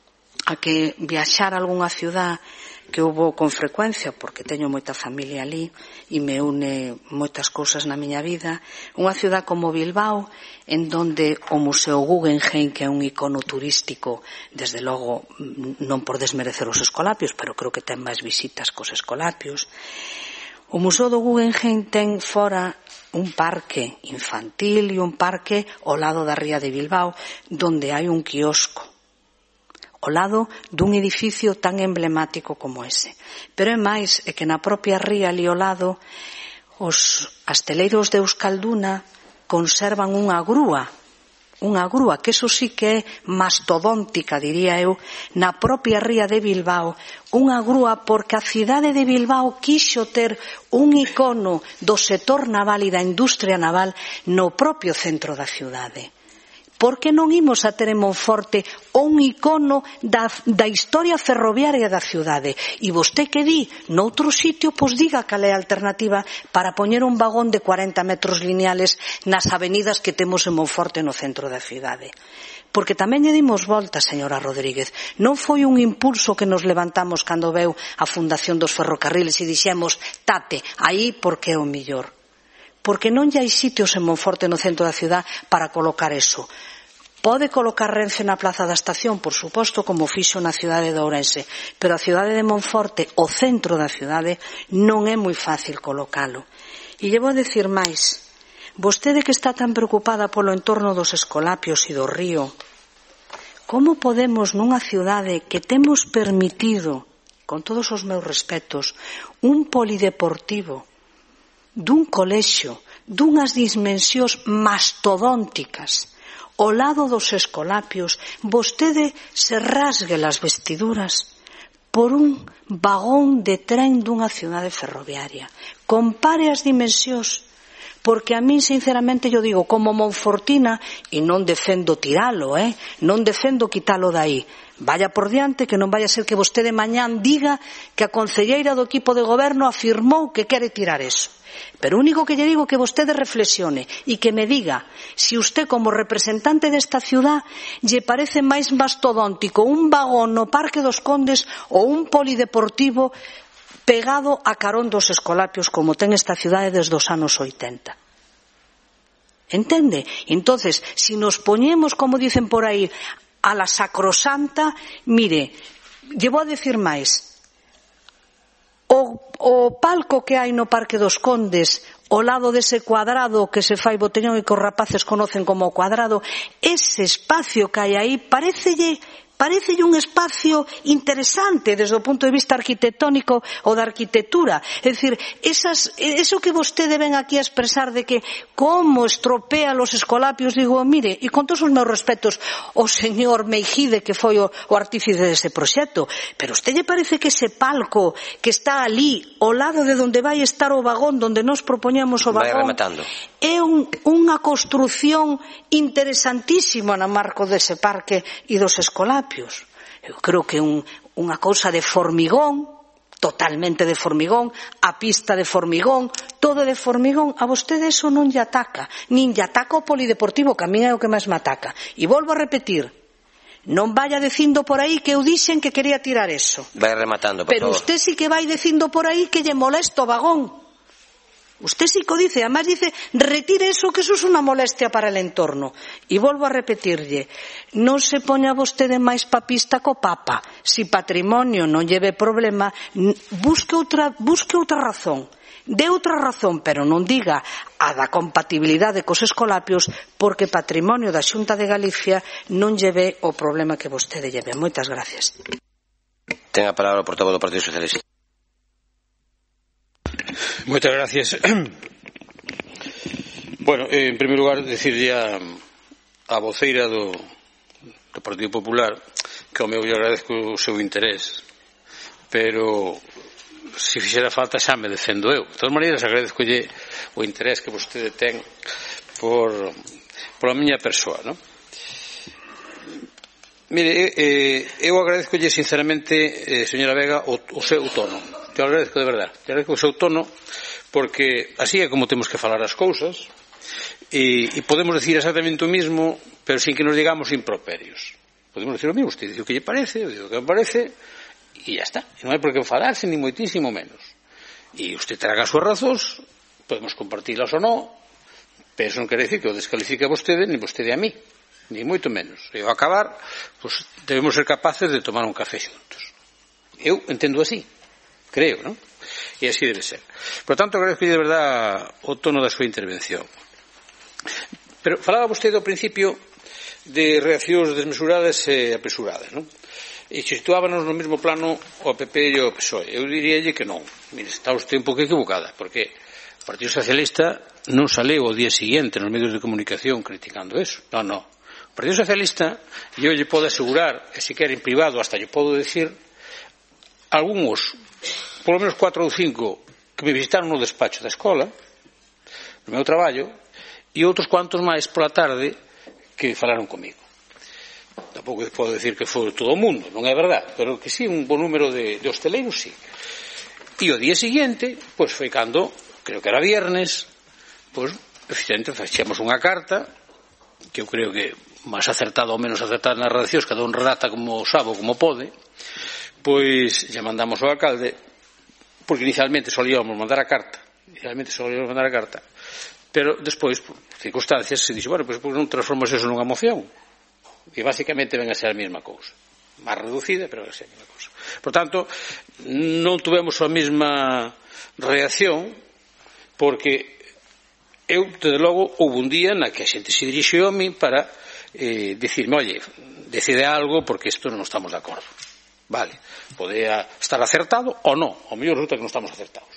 E: a que viaxara a algunha ciudad que eu vou con frecuencia, porque teño moita familia ali e me une moitas cousas na miña vida, unha ciudad como Bilbao, en donde o Museo Guggenheim, que é un icono turístico, desde logo non por desmerecer os escolapios, pero creo que ten máis visitas cos escolapios. O Museo do Guggenheim ten fora un parque infantil e un parque ao lado da ría de Bilbao, donde hai un quiosco ao lado dun edificio tan emblemático como ese. Pero é máis, é que na propia ría ali ao lado os asteleiros de Euskalduna conservan unha grúa, que eso sí que é mastodóntica, diría eu, na propia ría de Bilbao, unha grúa porque a cidade de Bilbao quixo ter un icono do sector naval e da industria naval no propio centro da cidade. Por que non imos a ter en Monforte un icono da historia ferroviaria da cidade? E vostede que di, noutro sitio, pois diga cal é a alternativa para poñer un vagón de 40 metros lineales nas avenidas que temos en Monforte no centro da cidade. Porque tamén lle dimos volta, señora Rodríguez. Non foi un impulso que nos levantamos cando veu a Fundación dos Ferrocarriles e dixemos, tate, aí porque é o millor. Porque non lle hai sitios en Monforte no centro da cidade para colocar eso. Pode colocar Renfe na Plaza da Estación, por suposto, como fixo na cidade de Ourense, pero a cidade de Monforte, o centro da cidade, non é moi fácil colocalo. E lle vou decir máis, vostede que está tan preocupada polo entorno dos escolapios e do río, como podemos nunha cidade que temos permitido, con todos os meus respetos, un polideportivo, dun colexio, dunhas dimensións mastodónticas, ao lado dos escolapios, vostede se rasgue as vestiduras por un vagón de tren dunha cidade ferroviaria. Compare as dimensións, porque a min, sinceramente, yo digo, como monfortina, e non defendo tiralo, non defendo quitalo dai, vaya por diante, que non vaya a ser que vostede mañán diga que a concelleira do equipo de goberno afirmou que quere tirar eso. Pero o único que lle digo que vostede reflexione e que me diga se usted como representante desta ciudad lle parece máis mastodóntico un vagón no Parque dos Condes ou un polideportivo pegado a carón dos escolapios como ten esta cidade desde os anos 80. Entende? Entonces, si nos poñemos, como dicen por aí, a la sacrosanta, mire, lle vou a decir máis. O palco que hai no Parque dos Condes, ao lado dese cuadrado que se fai botellón e que os rapaces conocen como o cuadrado, ese espacio que hai aí, parécelle Parecelle un espacio interesante desde o punto de vista arquitectónico ou da arquitectura. É dicir, eso que vostede ven aquí a expresar de que como estropea los escolapios, digo, mire, e con todos os meus respetos o señor Meijide, que foi o artífice dese proxecto, pero usted lle parece que ese palco que está ali, ao lado de onde vai estar o vagón, donde nos propoñamos o vagón, é unha construción interesantísima no marco dese parque e dos escolapios. Eu creo que unha cousa de formigón, totalmente de formigón, a pista de formigón, todo de formigón, a vostede eso non lle ataca, nin lle ataca o polideportivo, que a min é o que máis me ataca. E volvo a repetir, non vaya dicindo por aí que eu dixen que quería tirar eso.
A: Vai rematando, por
E: pero
A: favor.
E: usted sí que vai dicindo por aí que lle molesta o vagón. Usted sí que o dice, además dice, retire eso, que eso es una molestia para el entorno. E volvo a repetirlle, non se poña vostede máis papista co Papa. Si patrimonio non lleve problema, busque outra razón. De outra razón, pero non diga a da compatibilidade cos escolapios, porque patrimonio da Xunta de Galicia non lleve o problema que vostede lleve. Moitas gracias.
A: Ten a palabra o portavoz do Partido Socialista.
C: Moitas gracias. Bueno, en primeiro lugar, decirlle a voceira do Partido Popular que ao meu lle agradezco o seu interés, pero se fixera falta xa me defendo eu. De todas maneiras, agradezcolle o interés que vostede ten por a miña persoa, non? Mire, eu agradezcolle sinceramente, señora Vega, o seu tono. Te agradezco de verdade. Te agradezco o seu tono, porque así é como temos que falar as cousas e podemos decir exactamente o mismo, pero sin que nos digamos improperios. Podemos decir o mismo, usted dice o que lle parece, eu digo o que me parece, e ya está. E non hai por que enfadarse, ni moitísimo menos. E usted traga as súas razóns, podemos compartilas ou non, pero eso non quere decir que o descalifique a vostede, ni vostede a mí, ni moito menos. E ao acabar, pues, debemos ser capaces de tomar un café xuntos. Eu entendo así. Creo, non? E así debe ser. Por tanto, agradezco de verdad o tono da súa intervención. Pero falaba vostede ao principio de reaccións desmesuradas e apresuradas, non? E situábanos no mesmo plano o PP e o PSOE. Eu diríalle que non. Mire, está usted un pouco equivocada, porque o Partido Socialista non saleu ao día siguiente nos medios de comunicación criticando eso. Non, non. O Partido Socialista, eu lle podo asegurar, e se quer en privado hasta lle podo decir, algúns, polo menos 4 ou 5 que me visitaron no despacho da escola, no meu traballo, e outros cuantos máis pola tarde que falaron comigo. Tampouco podo decir que foi todo o mundo, non é verdade, pero que sí, un bon número de hosteleiros, sí. E o día seguinte, pois foi cando, creo que era viernes, pois, efectivamente, fixemos unha carta, que eu creo que máis acertada ou menos acertada nas redaccións, cada un redacta como sabe ou como pode, pois lle mandamos ao alcalde, porque inicialmente só íamos mandar a carta, pero despois, por circunstancias, se dixo, bueno, pois non transformas eso nunha moción, e basicamente ven a ser a mesma cousa, máis reducida, pero ven a ser a mesma cousa. Por tanto, non tuvemos a mesma reacción, porque eu, desde logo, houve un día na que a xente se dirixiu a mí para dicirme, oye, decide algo porque isto non estamos de acordo. Vale, podía estar acertado ou non, ao mellor resulta que non estamos acertados.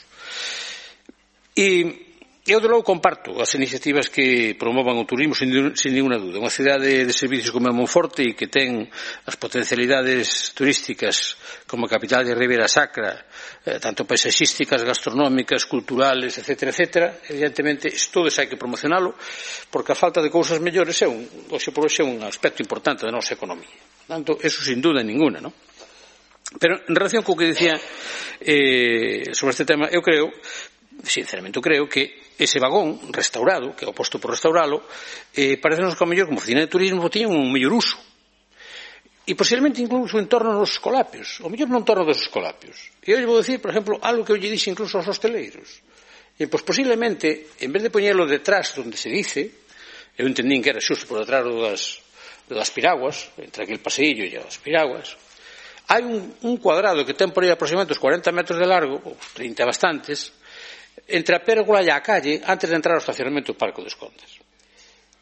C: E eu de logo comparto as iniciativas que promovan o turismo sin ninguna dúda. Unha cidade de servicios como Monforte e que ten as potencialidades turísticas como a capital de Ribeira Sacra, tanto paisaxísticas, gastronómicas, culturales, etcétera, evidentemente todo hai que promocionalo, porque a falta de cousas mellores é hoxe por hoxe un aspecto importante da nosa economía. Tanto, eso sin dúda ninguna, non? Pero en relación co que dicía sobre este tema, eu creo, sinceramente creo que ese vagón restaurado, que é oposto por restauralo, parecenos que ao mellor como oficina de turismo tiña un mellor uso. E posiblemente incluso en torno dos escolapios, ou mellor non en torno dos escolapios. E eu lle vou dicir, por exemplo, algo que eu lle dixe incluso aos hosteleiros. E pois posiblemente, en vez de poñelo detrás donde se dice, eu entendín que era xusto por detrás das piraguas, entre aquel paseillo e as piraguas, hai un cuadrado que ten por aí aproximadamente os 40 metros de largo, ou 30 bastantes, entre a pérgola e a calle, antes de entrar ao estacionamento do Parque dos Condes.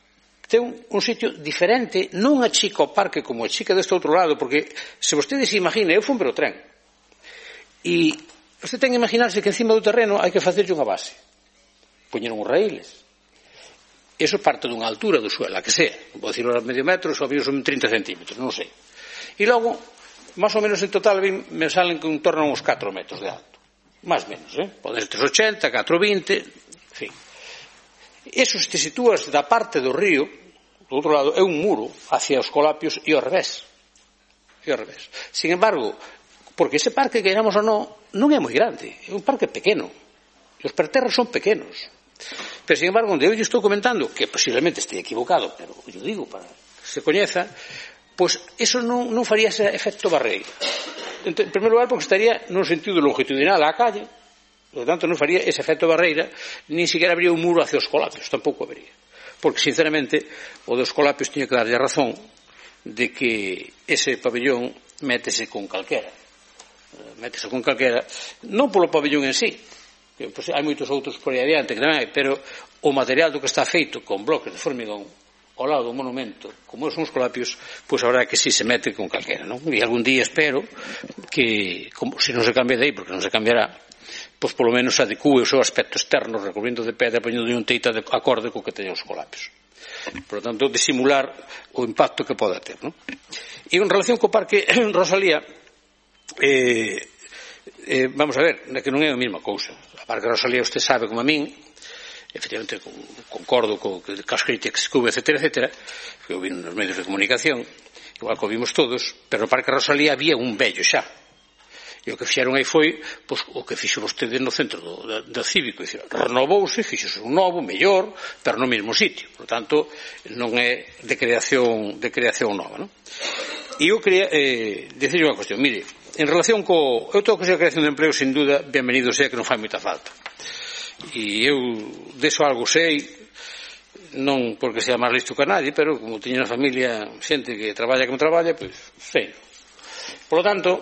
C: ten un sitio diferente, non achica o parque como achica deste outro lado, porque se vostede se imagina, eu fun ver o tren, e você ten que imaginarse que encima do terreno hai que facerlle unha base, poñeron os raíles, eso parte dunha altura do suelo, a que sea, vou dicirlo a medio metro, só vimos son 30 centímetros, non sei, e logo, máis ou menos en total me salen que en torno a uns 4 metros de alto, máis ou menos, pode ser 3,80, 4,20, en fin. Eso se te sitúas da parte do río, do outro lado, é un muro hacia os Colapios e ao revés. Sin embargo, porque ese parque, queiramos ou non é moi grande, é un parque pequeno, e os perterros son pequenos. Pero, sin embargo, onde eu lle estou comentando, que posiblemente estea equivocado, pero eu digo para que se coñeza, pois eso non faría ese efecto barreira. En primeiro lugar, porque estaría nun sentido longitudinal á calle, por lo tanto non faría ese efecto barreira, nin siquiera habría un muro hacia os Colapios, tampouco habría. Porque, sinceramente, o dos Colapios tiña que darlle a razón de que ese pabellón métese con calquera. Non polo pabellón en sí, que pois, hai moitos outros por aí adiante que tamén hai, pero o material do que está feito con bloques de formigón ao lado do monumento, como son os Colapios, pois a verdade que sí se mete con calquera, non? E algún día espero que, como, se non se cambia de aí, porque non se cambiará, pois polo menos adecúe o seu aspecto externo, recubrindo de pedra, poñendo de un teito de acorde co que teñen os Colapios. Por lo tanto, de simular o impacto que poda ter, non? E en relación co Parque Rosalía, vamos a ver, que non é a mesma cousa. A Parque Rosalía, usted sabe como a min, efectivamente concordo cas críticas que houve, etcétera, que houve nos medios de comunicación, igual que ouvimos todos, pero no Parque Rosalía había un vello xa. E o que fixeron aí foi pois, o que fixo vostede no centro do cívico, renovouse, fixose un novo, mellor, pero no mesmo sitio. Por tanto, non é de creación nova, non? E eu quería dicirlle unha cuestión. Mire, en relación co... Eu todo que sea creación de empleo, sin duda, bienvenido sea, que non fai moita falta. E eu deso algo sei, non porque sea máis listo que nadie, pero como teño na familia xente que traballa como traballa, pois sei. Por lo tanto,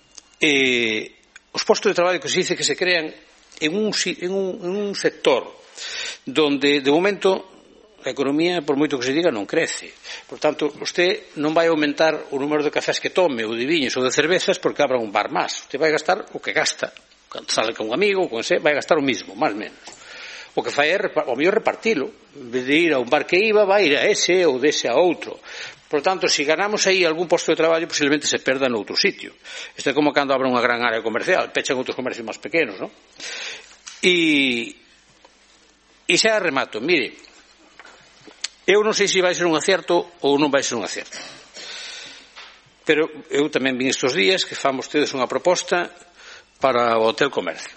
C: os postos de traballo que se dice que se crean en un sector donde de momento a economía, por moito que se diga, non crece. Por tanto, usted non vai aumentar o número de cafés que tome, ou de viños, ou de cervezas, porque abra un bar máis. Usted vai gastar o que gasta. Cando sale con un amigo, con ese, vai gastar o mismo, máis ou menos. O que fai é, o mellor, repartilo. En vez de ir a un bar que iba, vai ir a ese ou dese a outro. Por tanto, se ganamos aí algún posto de traballo, posiblemente se perda noutro sitio. Isto é como cando abre unha gran área comercial, pechan outros comercios máis pequenos, non? E xa remato. Mire, eu non sei se vai ser un acierto ou non vai ser un acierto. Pero eu tamén vin estes días que fan vostedes unha proposta para o Hotel Comercio.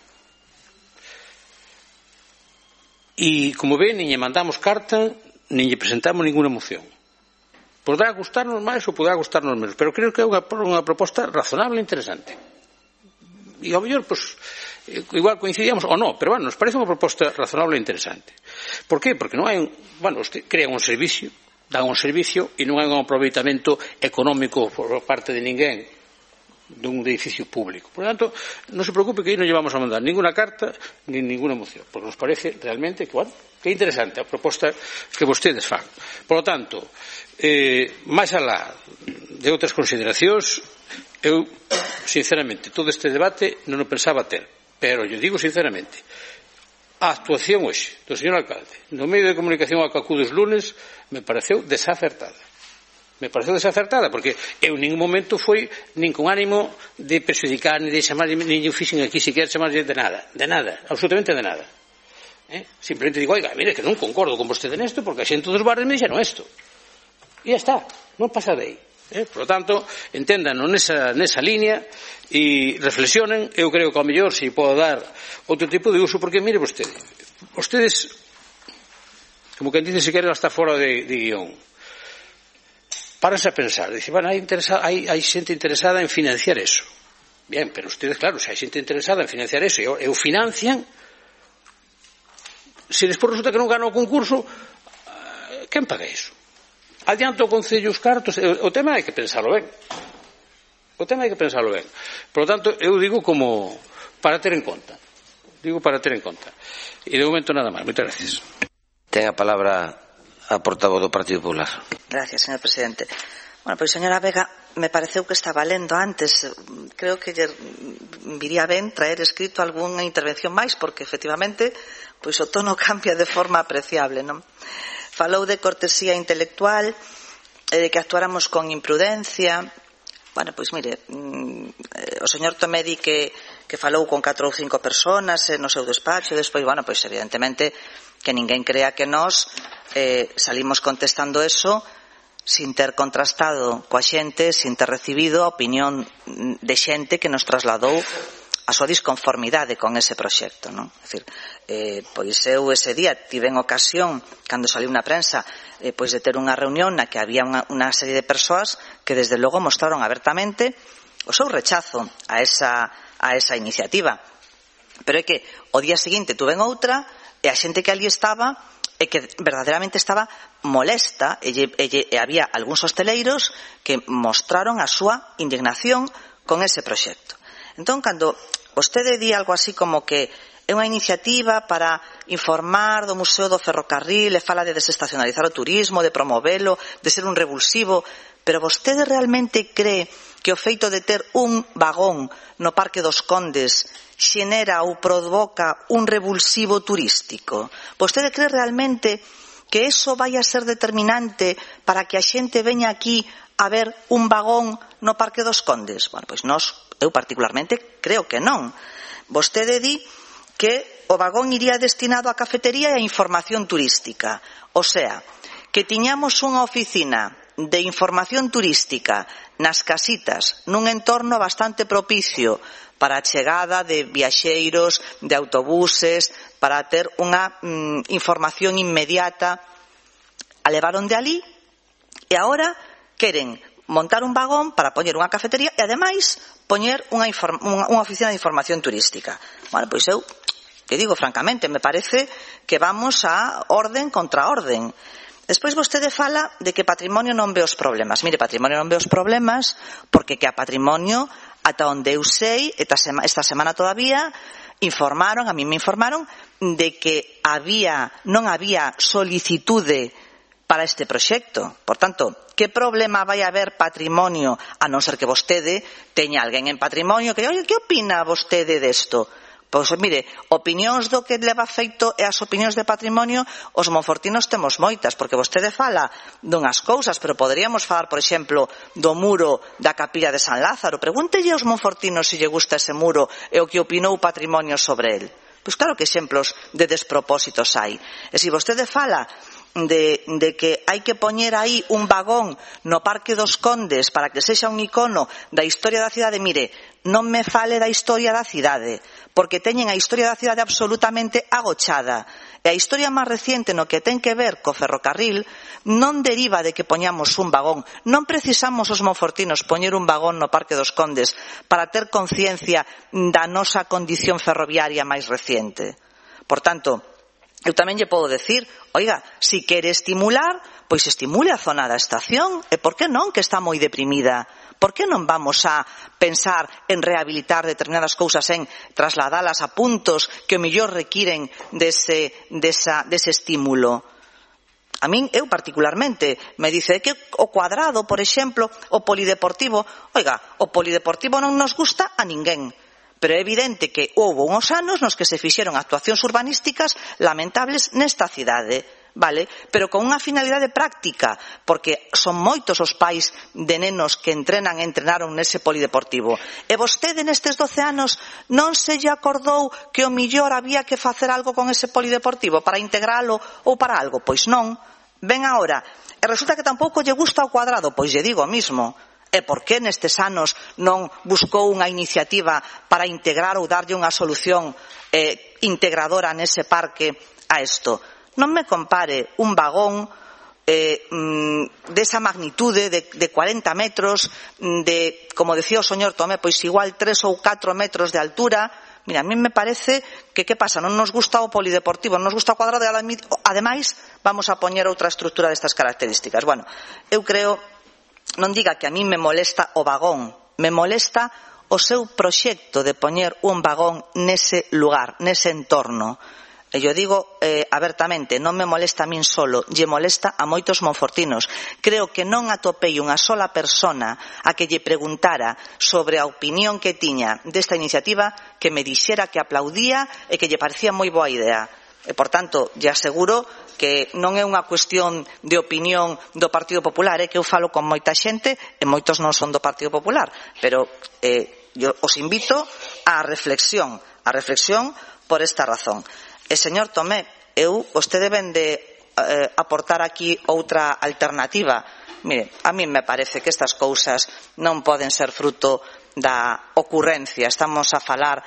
C: E, como ven, nin lle mandamos carta, nin lle presentamos ninguna moción. Podrá gustarnos máis ou podrá gustarnos menos, pero creo que é unha proposta razonable e interesante. E ao mellor, pois, igual coincidíamos ou non, pero bueno, nos parece unha proposta razonable e interesante. Por qué? Porque non hai crean un servicio, dan un servicio e non hai un aproveitamento económico por parte de ninguén dun edificio público. Por lo tanto, non se preocupe que aí non llevamos a mandar ninguna carta ni ninguna moción, porque nos parece realmente que é interesante a proposta que vostedes fan. Por lo tanto, máis alá de outras consideracións, eu, sinceramente, todo este debate non o pensaba ter, pero eu digo sinceramente, a actuación hoxe do señor alcalde no medio de comunicación ao que acude os lunes me pareceu desacertada. Porque eu en ningún momento foi nin con ánimo de perxudicar, nin de chamar, nin eu fixen aquí sequer chamar de nada, absolutamente de nada. Simplemente digo, oiga, mire que non concordo con vostede nesto porque a xente dos bares me dixeron isto. E ya está, non pasa de aí. Por lo tanto, enténdanos nesa línea e reflexionen. Eu creo que ao mellor se pode dar outro tipo de uso, porque mire vostedes, como quen dice, se queren hasta fora de guión, párense a pensar, dice, bueno, hai xente interesada en financiar eso. Bien, pero ustedes, claro, se hai xente interesada en financiar eso e o financian, se despois resulta que non gana o concurso, quen paga eso? Adianta o Concello os cartos. O tema hai que pensarlo ben. Por lo tanto, eu digo como para ter en conta. E de momento nada máis. Moitas gracias.
A: Ten a palabra a a portavoz do Partido Popular.
D: Gracias, señor presidente. Bueno, pois, señora Vega, me pareceu que estaba lendo antes. Creo que viría ben traer escrito algunha intervención máis, porque, efectivamente, pois o tono cambia de forma apreciable, non? Falou de cortesía intelectual, de que actuáramos con imprudencia. Bueno, pois mire, o señor Tomé di que falou con 4 ou 5 personas no seu despacho, e despois, bueno, pois evidentemente que ninguén crea que nós salimos contestando eso sin ter contrastado coa xente, sin ter recibido a opinión de xente que nos trasladou a súa disconformidade con ese proxecto, non? É dicir, pois eu ese día tive en ocasión, cando saliu na prensa, pois de ter unha reunión na que había unha serie de persoas que desde logo mostraron abertamente o seu rechazo a esa iniciativa. Pero é que o día seguinte tuve en outra e a xente que ali estaba e que verdadeiramente estaba molesta e había algúns hosteleiros que mostraron a súa indignación con ese proxecto. Entón, cando vostede di algo así como que é unha iniciativa para informar do Museo do Ferrocarril e fala de desestacionalizar o turismo, de promovelo, de ser un revulsivo, pero vostede realmente cree que o feito de ter un vagón no Parque dos Condes xenera ou provoca un revulsivo turístico? Vostede cree realmente que eso vai a ser determinante para que a xente veña aquí a ver un vagón no Parque dos Condes? Bueno, pois eu particularmente creo que non. Vostede di que o vagón iría destinado a cafetería e a información turística. O sea, que tiñamos unha oficina de información turística nas casitas, nun entorno bastante propicio para a chegada de viaxeiros, de autobuses, para ter unha información inmediata. A levaron de ali e agora queren montar un vagón para poñer unha cafetería e, ademais, poñer unha oficina de información turística. Bueno, pois eu, que digo francamente, me parece que vamos a orden contra orden. Despois vostede fala de que Patrimonio non ve os problemas. Mire, Patrimonio non ve os problemas porque que a Patrimonio, ata onde eu sei, esta semana todavía, a mí me informaron de que non había solicitude para este proxecto. Por tanto, que problema vai haber Patrimonio, a non ser que vostede teña alguén en Patrimonio que, oye, que opina vostede desto? Pois, mire, opinións do que leva feito e as opinións de Patrimonio, os monfortinos temos moitas, porque vostede fala dunhas cousas, pero poderíamos falar, por exemplo, do muro da Capilla de San Lázaro. Pregúntelle aos monfortinos se lle gusta ese muro e o que opinou Patrimonio sobre el. Pois claro que exemplos de despropósitos hai. E se vostede fala de que hai que poñer aí un vagón no Parque dos Condes para que sexa un icono da historia da cidade, mire, non me fale da historia da cidade, porque teñen a historia da cidade absolutamente agochada. E a historia máis reciente no que ten que ver co ferrocarril non deriva de que poñamos un vagón. Non precisamos os monfortinos poñer un vagón no Parque dos Condes para ter conciencia da nosa condición ferroviaria máis reciente. Por tanto, eu tamén lle podo decir, oiga, si quere estimular, pois estimule a zona da estación. E por que non, que está moi deprimida? Por que non vamos a pensar en rehabilitar determinadas cousas, en trasladalas a puntos que o mellor requiren dese estímulo? A min, eu particularmente, me dice que o Cuadrado, por exemplo, o polideportivo, oiga, o polideportivo non nos gusta a ninguén. Pero é evidente que houve uns anos nos que se fixeron actuacións urbanísticas lamentables nesta cidade, vale? Pero con unha finalidade práctica, porque son moitos os pais de nenos que entrenaron nese polideportivo. E vostede nestes 12 anos non se lle acordou que o millor había que facer algo con ese polideportivo para integralo ou para algo? Pois non. Ven agora. E resulta que tampouco lle gusta o Cuadrado, pois lle digo o mismo. E por que nestes anos non buscou unha iniciativa para integrar ou darlle unha solución integradora nese parque a isto? Non me compare un vagón desa magnitude de 40 metros, de, como decía o señor Tomé, pois igual 3 ou 4 metros de altura. Mira, a mí me parece que, que pasa? Non nos gusta o polideportivo, non nos gusta o Cuadrado, e ademais vamos a poñer outra estrutura destas características. Bueno, eu creo, non diga que a mí me molesta o vagón, me molesta o seu proxecto de poñer un vagón nese lugar, nese entorno. e yo digo abertamente, non me molesta a min solo, lle molesta a moitos monfortinos. Creo que non atopei unha sola persona a que lle preguntara sobre a opinión que tiña desta iniciativa que me dixera que aplaudía e que lle parecía moi boa idea. E, por tanto, lle aseguro que non é unha cuestión de opinión do Partido Popular, é que eu falo con moita xente e moitos non son do Partido Popular, pero eu os invito á reflexión por esta razón. E, señor Tomé, vostede ven de aportar aquí outra alternativa. Mire, a mí me parece que estas cousas non poden ser fruto da ocurrencia. Estamos a falar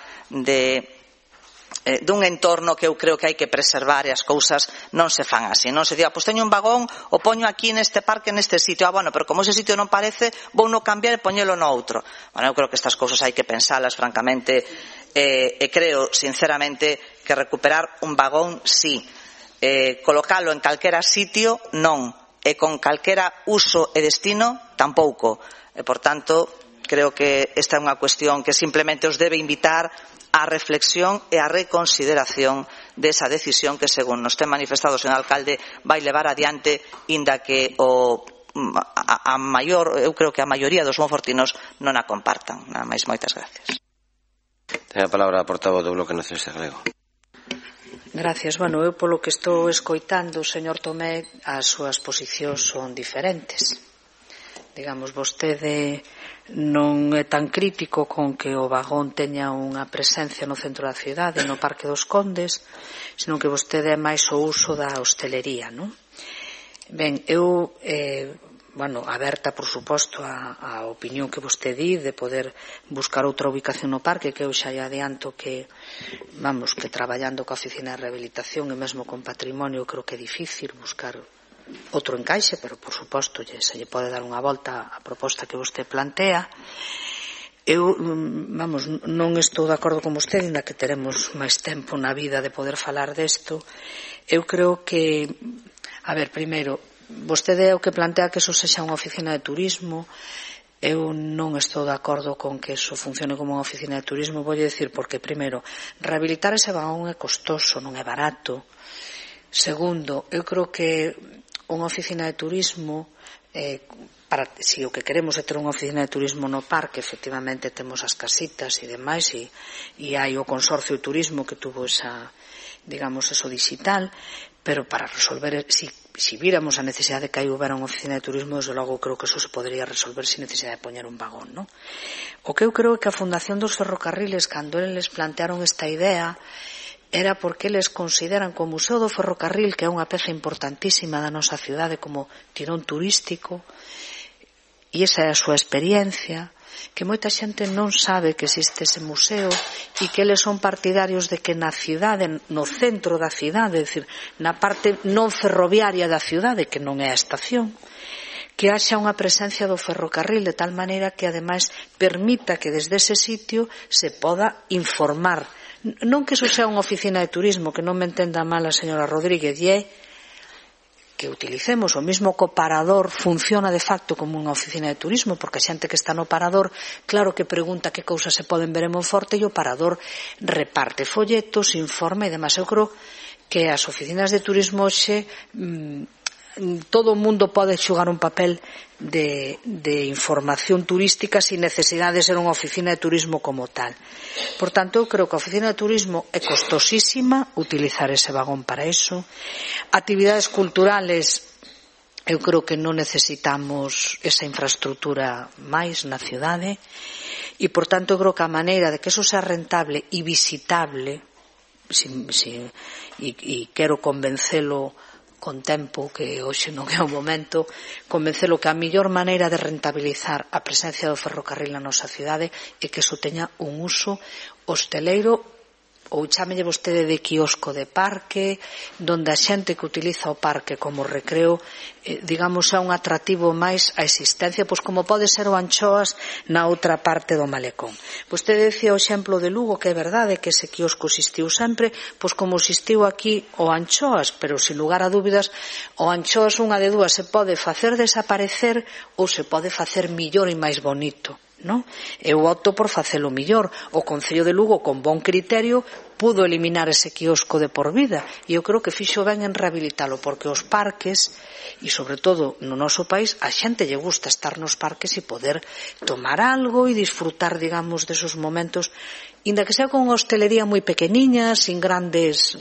D: dun entorno que eu creo que hai que preservar e as cousas non se fan así. Non se diga, pois teño un vagón, o poño aquí neste parque, neste sitio. Bueno, pero como ese sitio non parece, vou non cambiar e poñelo no outro. Bueno, eu creo que estas cousas hai que pensalas, francamente, e creo, sinceramente, que recuperar un vagón, sí. Colocalo en calquera sitio, non. E con calquera uso e destino, tampouco. E, por tanto, creo que esta é unha cuestión que simplemente os debe invitar á reflexión e á reconsideración desa decisión que, según nos ten manifestado o señor alcalde, vai levar adiante, inda que eu creo que a maioría dos monfortinos non a compartan. Nada máis, moitas gracias.
A: Ten a palabra a portavoz do Bloque Nacionalista Galego.
E: Gracias. Bueno, eu polo que estou escoitando, señor Tomé, as súas posicións son diferentes. Digamos, vostede non é tan crítico con que o vagón teña unha presencia no centro da cidade, no Parque dos Condes, senón que vostede é máis o uso da hostelería, non? Ben, eu, aberta, por suposto, a opinión que vostede di de poder buscar outra ubicación no parque, que eu xa lle adianto que, que traballando coa oficina de rehabilitación e mesmo con patrimonio, creo que é difícil buscar outro encaixe, pero por suposto se lle pode dar unha volta á proposta que vostede plantea. Eu, non estou de acordo con vostede, ainda que teremos máis tempo na vida de poder falar desto. Eu creo que, primeiro, vostede é o que plantea que eso sexa unha oficina de turismo. Eu non estou de acordo con que eso funcione como unha oficina de turismo. Voulle dicir porque, primeiro, rehabilitar ese vagón é costoso, non é barato. Segundo, eu creo que unha oficina de turismo, si o que queremos é ter unha oficina de turismo no parque, efectivamente temos as casitas e demais, e hai o consorcio de turismo que tuvo esa, eso digital, pero para resolver, si víramos a necesidade de que aí houbera unha oficina de turismo, desde logo creo que eso se podría resolver sin necesidade de poñer un vagón, non? O que eu creo é que a Fundación dos Ferrocarriles, cando eles plantearon esta idea, era porque eles consideran que o Museo do Ferrocarril, que é unha peza importantísima da nosa cidade como tirón turístico, e esa é a súa experiencia, que moita xente non sabe que existe ese museo e que eles son partidarios de que na cidade, no centro da cidade, é dicir, na parte non ferroviaria da cidade, que non é a estación, que haxa unha presencia do ferrocarril de tal maneira que ademais permita que desde ese sitio se poda informar. Non que iso sea unha oficina de turismo, que non me entenda mal a señora Rodríguez, e que utilicemos o mismo que o parador funciona de facto como unha oficina de turismo, porque a xente que está no parador, claro que pregunta que cousas se poden ver en Monforte, e o parador reparte folletos, informa e demais. Eu creo que as oficinas de turismo hoxe todo o mundo pode xogar un papel de información turística sin necesidade de ser unha oficina de turismo como tal. Por tanto, eu creo que a oficina de turismo é costosísima utilizar ese vagón para eso. Actividades culturales, eu creo que non necesitamos esa infraestructura máis na cidade, e por tanto eu creo que a maneira de que eso sea rentable e visitable, e quero convencelo con tempo, que hoxe non é o momento, convencelo que a mellor maneira de rentabilizar a presencia do ferrocarril na nosa cidade é que iso teña un uso hosteleiro, ou chámelle vostede de quiosco de parque, donde a xente que utiliza o parque como recreo, digamos, é un atractivo máis a existencia, pois como pode ser o Anchoas na outra parte do malecón. Vostede decía o exemplo de Lugo, que é verdade que ese quiosco existiu sempre, pois como existiu aquí o Anchoas, pero sin lugar a dúbidas, o Anchoas unha de dúas, se pode facer desaparecer ou se pode facer millor e máis bonito. Non? Eu opto por facelo millor. O Concello de Lugo, con bon criterio, pudo eliminar ese quiosco de por vida, e eu creo que fixo ben en rehabilitalo, porque os parques, e sobre todo no noso país, a xente lle gusta estar nos parques e poder tomar algo e disfrutar, digamos, desos momentos, inda que sea con unha hostelería moi pequeniña, sin grandes,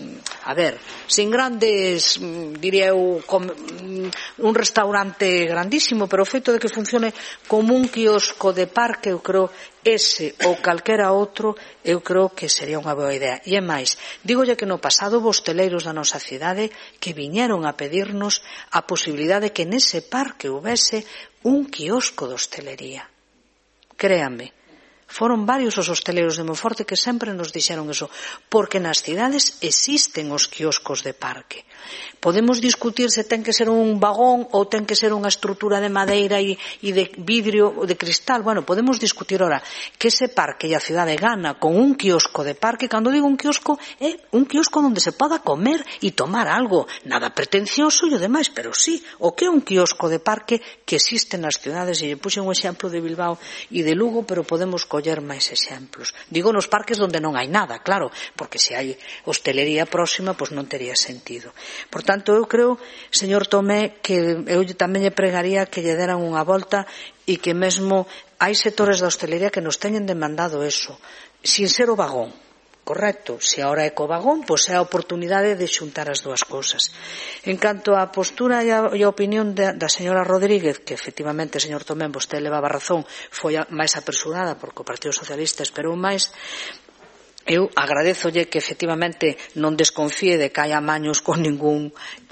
E: diría eu, un restaurante grandísimo, pero o feito de que funcione como un quiosco de parque, eu creo, ese ou calquera outro, eu creo que sería unha boa idea. E é máis, dígolle que no pasado houve hosteleiros da nosa cidade que viñeron a pedirnos a posibilidade de que nese parque houvese un quiosco de hostelería. Créanme, foron varios os hosteleiros de Monforte que sempre nos dixeron eso, porque nas cidades existen os quioscos de parque. Podemos discutir se ten que ser un vagón ou ten que ser unha estrutura de madeira e de vidrio ou de cristal. Bueno, podemos discutir ora que ese parque e a cidade gana con un quiosco de parque. Cando digo un quiosco, é un quiosco onde se poda comer e tomar algo, nada pretencioso e o demais, pero sí, o que é un quiosco de parque que existe nas cidades, e lle puxen un exemplo de Bilbao e de Lugo, pero podemos coller máis exemplos. Digo nos parques onde non hai nada, claro, porque se hai hostelería próxima, pois non tería sentido. Por tanto, eu creo, señor Tomé, que eu tamén lle pregaría que lle deran unha volta e que mesmo hai sectores da hostelería que nos teñen demandado eso, sin ser o vagón. Correcto, se ahora é co vagón, pois é a oportunidade de xuntar as dúas cousas. En canto á postura e a opinión da señora Rodríguez, que efectivamente, señor Tomé, vostede levaba razón, foi máis apresurada porque o Partido Socialista esperou máis. Eu agradezolle que efectivamente non desconfíe de que hai amaños con ningún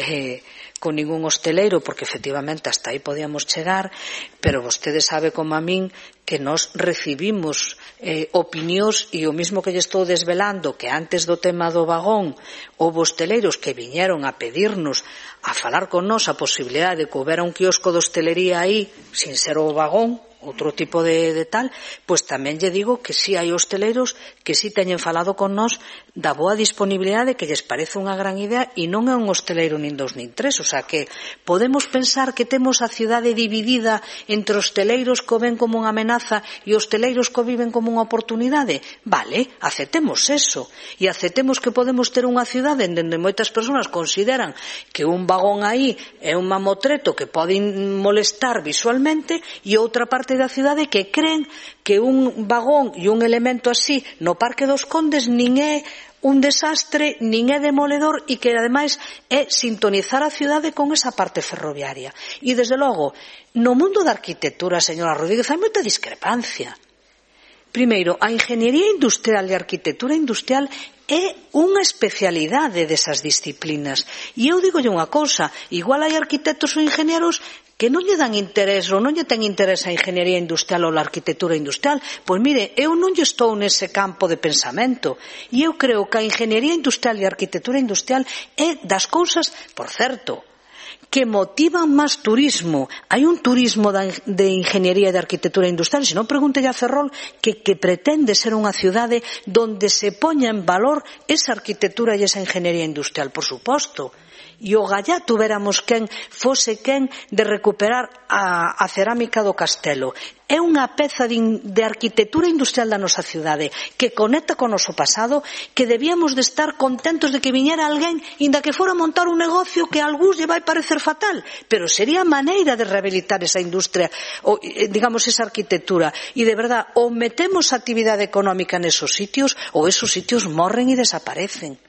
E: hosteleiro, porque efectivamente hasta aí podíamos chegar, pero vostede sabe como a min que nós recibimos opinións, e o mismo que lle estou desvelando, que antes do tema do vagón houve hosteleiros que viñeron a pedirnos a falar con nós a posibilidade de que houbera un quiosco de hostelería aí sin ser o vagón, outro tipo de tal, pois tamén lle digo que si hai hosteleiros que si teñen falado con nós da boa disponibilidade, que lles parece unha gran idea, e non é un hosteleiro nin dos nin tres, o sea que podemos pensar que temos a cidade dividida entre hosteleiros que o ven como unha amenaza e hosteleiros que o viven como unha oportunidade. Vale, aceptemos eso, e aceptemos que podemos ter unha cidade onde moitas persoas consideran que un vagón aí é un mamotreto que pode molestar visualmente, e outra parte da cidade que creen que un vagón e un elemento así no Parque dos Condes nin é un desastre, nin é demoledor, e que ademais é sintonizar a cidade con esa parte ferroviaria. E desde logo, no mundo da arquitectura, señora Rodríguez, hai moita discrepancia. Primeiro, a ingeniería industrial e a arquitectura industrial é unha especialidade desas disciplinas. E eu digolle unha cousa, igual hai arquitectos ou ingenieros que non lle dan interés ou non lle ten interés a ingeniería industrial ou a arquitectura industrial. Pois mire, eu non lle estou nese campo de pensamento, e eu creo que a ingeniería industrial e a arquitectura industrial é das cousas, por certo, que motivan máis turismo. Hai un turismo de ingeniería e de arquitectura industrial, se non pregúntelle a Ferrol, que pretende ser unha cidade donde se poña en valor esa arquitectura e esa ingeniería industrial, por suposto. E o gallá tuveramos quen fose quen de recuperar a cerámica do castelo. É unha peza de arquitectura industrial da nosa cidade que conecta con o noso pasado, que debíamos de estar contentos de que viñera alguén, inda que fora a montar un negocio que a algúns lle vai parecer fatal, pero sería a maneira de rehabilitar esa industria, ou, digamos, esa arquitectura. E de verdad, ou metemos actividade económica nesos sitios, ou esos sitios morren e desaparecen.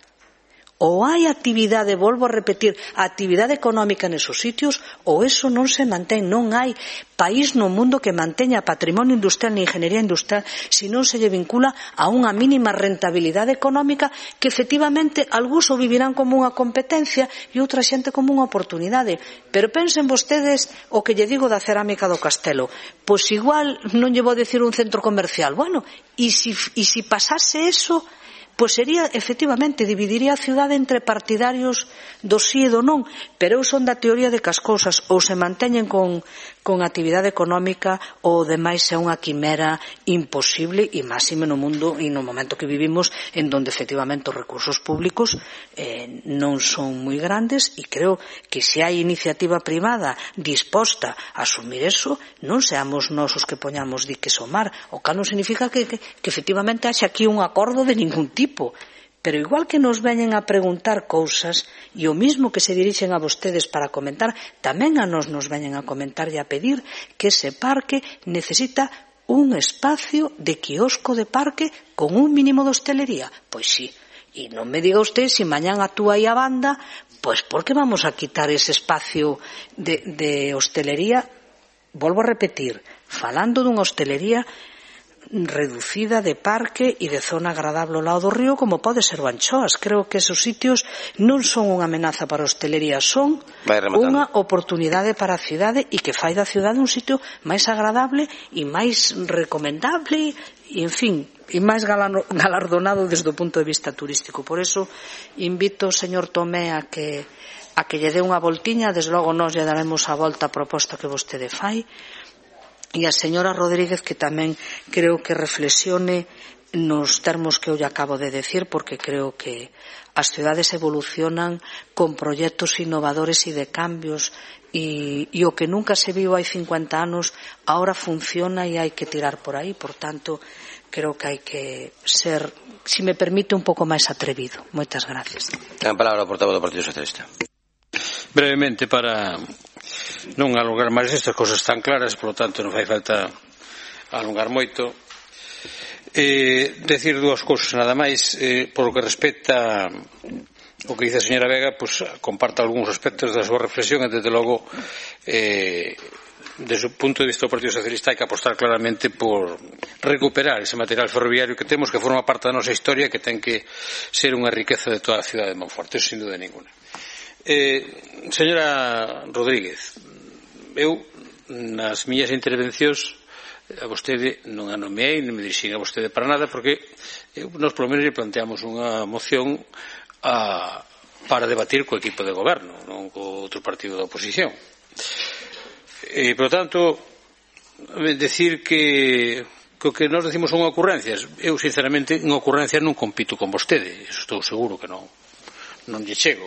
E: Ou hai actividade, volvo a repetir, actividade económica nesos sitios, ou eso non se mantén. Non hai país no mundo que manteña patrimonio industrial ni ingeniería industrial se non se lle vincula a unha mínima rentabilidade económica, que efectivamente algúns o vivirán como unha competencia e outra xente como unha oportunidade. Pero pensen vostedes o que lle digo da cerámica do castelo. Pois igual non lle vou dicir un centro comercial. Bueno, e si pasase eso, pois sería, efectivamente, dividiría a cidade entre partidarios do sí e do non, pero eu son da teoría de que as cousas ou se manteñen con actividade económica ou demais é unha quimera imposible, e máxime no mundo e no momento que vivimos, en donde efectivamente os recursos públicos non son moi grandes, e creo que se hai iniciativa privada disposta a asumir eso, non seamos nós os que poñamos diques ao mar, o cal non significa que efectivamente haxa aquí un acordo de ningún tipo, pero igual que nos veñen a preguntar cousas e o mismo que se dirixen a vostedes para comentar, tamén a nos veñen a comentar e a pedir que ese parque necesita un espacio de quiosco de parque con un mínimo de hostelería. Pois sí, e non me diga usted se mañán actúa aí a banda, pois por que vamos a quitar ese espacio de hostelería? Volvo a repetir, falando dunha hostelería reducida de parque e de zona agradable ao lado do río, como pode ser o Anchoas. Creo que esos sitios non son unha amenaza para a hostelería, son unha oportunidade para a cidade e que fai da cidade un sitio máis agradable e máis recomendable e, en fin, e máis galardonado desde o punto de vista turístico. Por eso invito o señor Tomé a que lle dé unha voltiña. Desde logo nós lle daremos a volta a proposta que vostede fai, e a señora Rodríguez que tamén creo que reflexione nos termos que eu lle acabo de decir, porque creo que as cidades evolucionan con proxectos innovadores e de cambios, e o que nunca se viu hai 50 anos ahora funciona e hai que tirar por aí. Por tanto, creo que hai que ser, si me permite, un pouco máis atrevido. Moitas gracias.
A: Ten a palabra o portavoz do Partido Socialista.
C: Brevemente, para non alongar máis estas cousas tan claras, polo tanto non fai falta alongar moito, decir dúas cousas nada máis. Por o que respecta o que dice a señora Vega, pues comparto algúns aspectos da súa reflexión e desde logo desde o punto de vista do Partido Socialista hai que apostar claramente por recuperar ese material ferroviario que temos, que forma parte da nosa historia e que ten que ser unha riqueza de toda a cidade de Monforte, eso sin dúda ninguna. Señora Rodríguez, eu nas miñas intervencións a vostede non a nomeei, non me dirixín a vostede para nada, porque nós polo menos lle planteamos unha moción para debatir co equipo de goberno, non co outro partido da oposición. E, por tanto, decir que o que nós decimos son ocurrencias, eu sinceramente en ocurrencias non compito con vostede, eso estou seguro que non lle chego.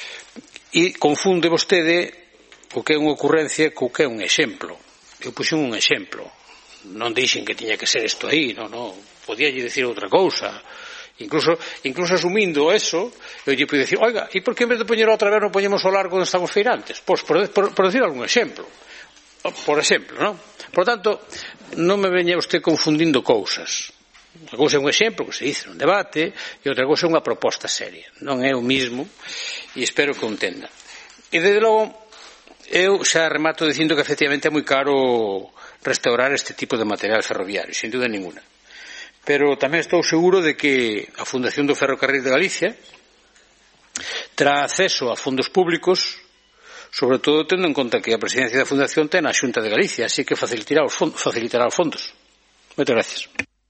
C: E confunde vostede o que é unha ocurrencia co que é un exemplo. Eu puxen un exemplo, non dixen que tiña que ser isto aí, non, podía lle dicir outra cousa, incluso asumindo eso, eu lle pude dicir, oiga, e por que en vez de poñer outra vez non poñemos o largo onde están os feirantes? Pois por decir algún exemplo, por exemplo, non? Por tanto, non me veña usted confundindo cousas. Unha cousa é un exemplo que se dice nun debate e outra cousa é unha proposta seria. Non é o mismo e espero que o entenda. E desde logo eu xa remato dicindo que efectivamente é moi caro restaurar este tipo de material ferroviario, sin dúda ninguna. Pero tamén estou seguro de que a Fundación do Ferrocarril de Galicia terá acceso a fondos públicos, sobre todo tendo en conta que a presidencia da Fundación ten a Xunta de Galicia, así que facilitará os fondos. Moitas gracias.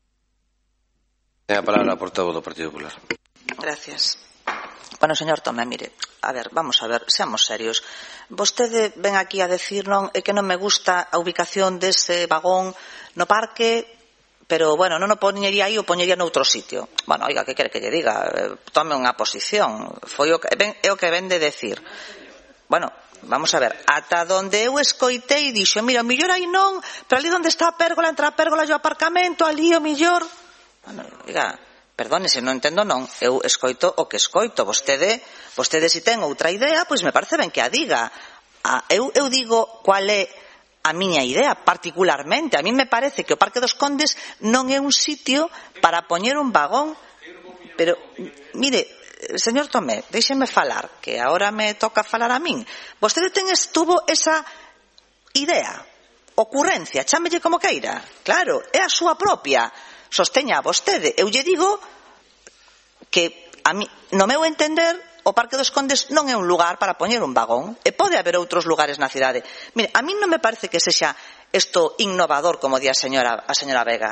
A: Ten a palabra a portavoz do Partido Popular.
D: Gracias. Bueno, señor Tomé, mire, a ver, vamos a ver, seamos serios. Vostede ven aquí a decir é que non me gusta a ubicación dese vagón no parque, pero, bueno, non o poñería aí, o poñería noutro sitio. Bueno, oiga, que quere que lle diga? Tome unha posición. Foi o que ven de decir. Bueno, vamos a ver, ata donde eu escoitei dixo, mira, o millor aí non, pero ali onde está a pérgola, entre a pérgola e o aparcamento, ali o millor. Bueno, diga, perdone, se non entendo non, eu escoito o que escoito. Vostede se ten outra idea, pois me parece ben que a diga. Eu digo cual é a miña idea, particularmente. A mí me parece que o Parque dos Condes non é un sitio para poñer un vagón. Pero, mire, señor Tomé, déixeme falar, que agora me toca falar a min. Vostede tuvo esa idea, ocurrencia, chámelle como queira. Claro, é a súa propia. Sosteña a vostede. Eu lle digo que a mí, no meu entender, o Parque dos Condes non é un lugar para poñer un vagón, e pode haber outros lugares na cidade. Mire, a mí non me parece que sexa isto innovador, como di a señora Vega.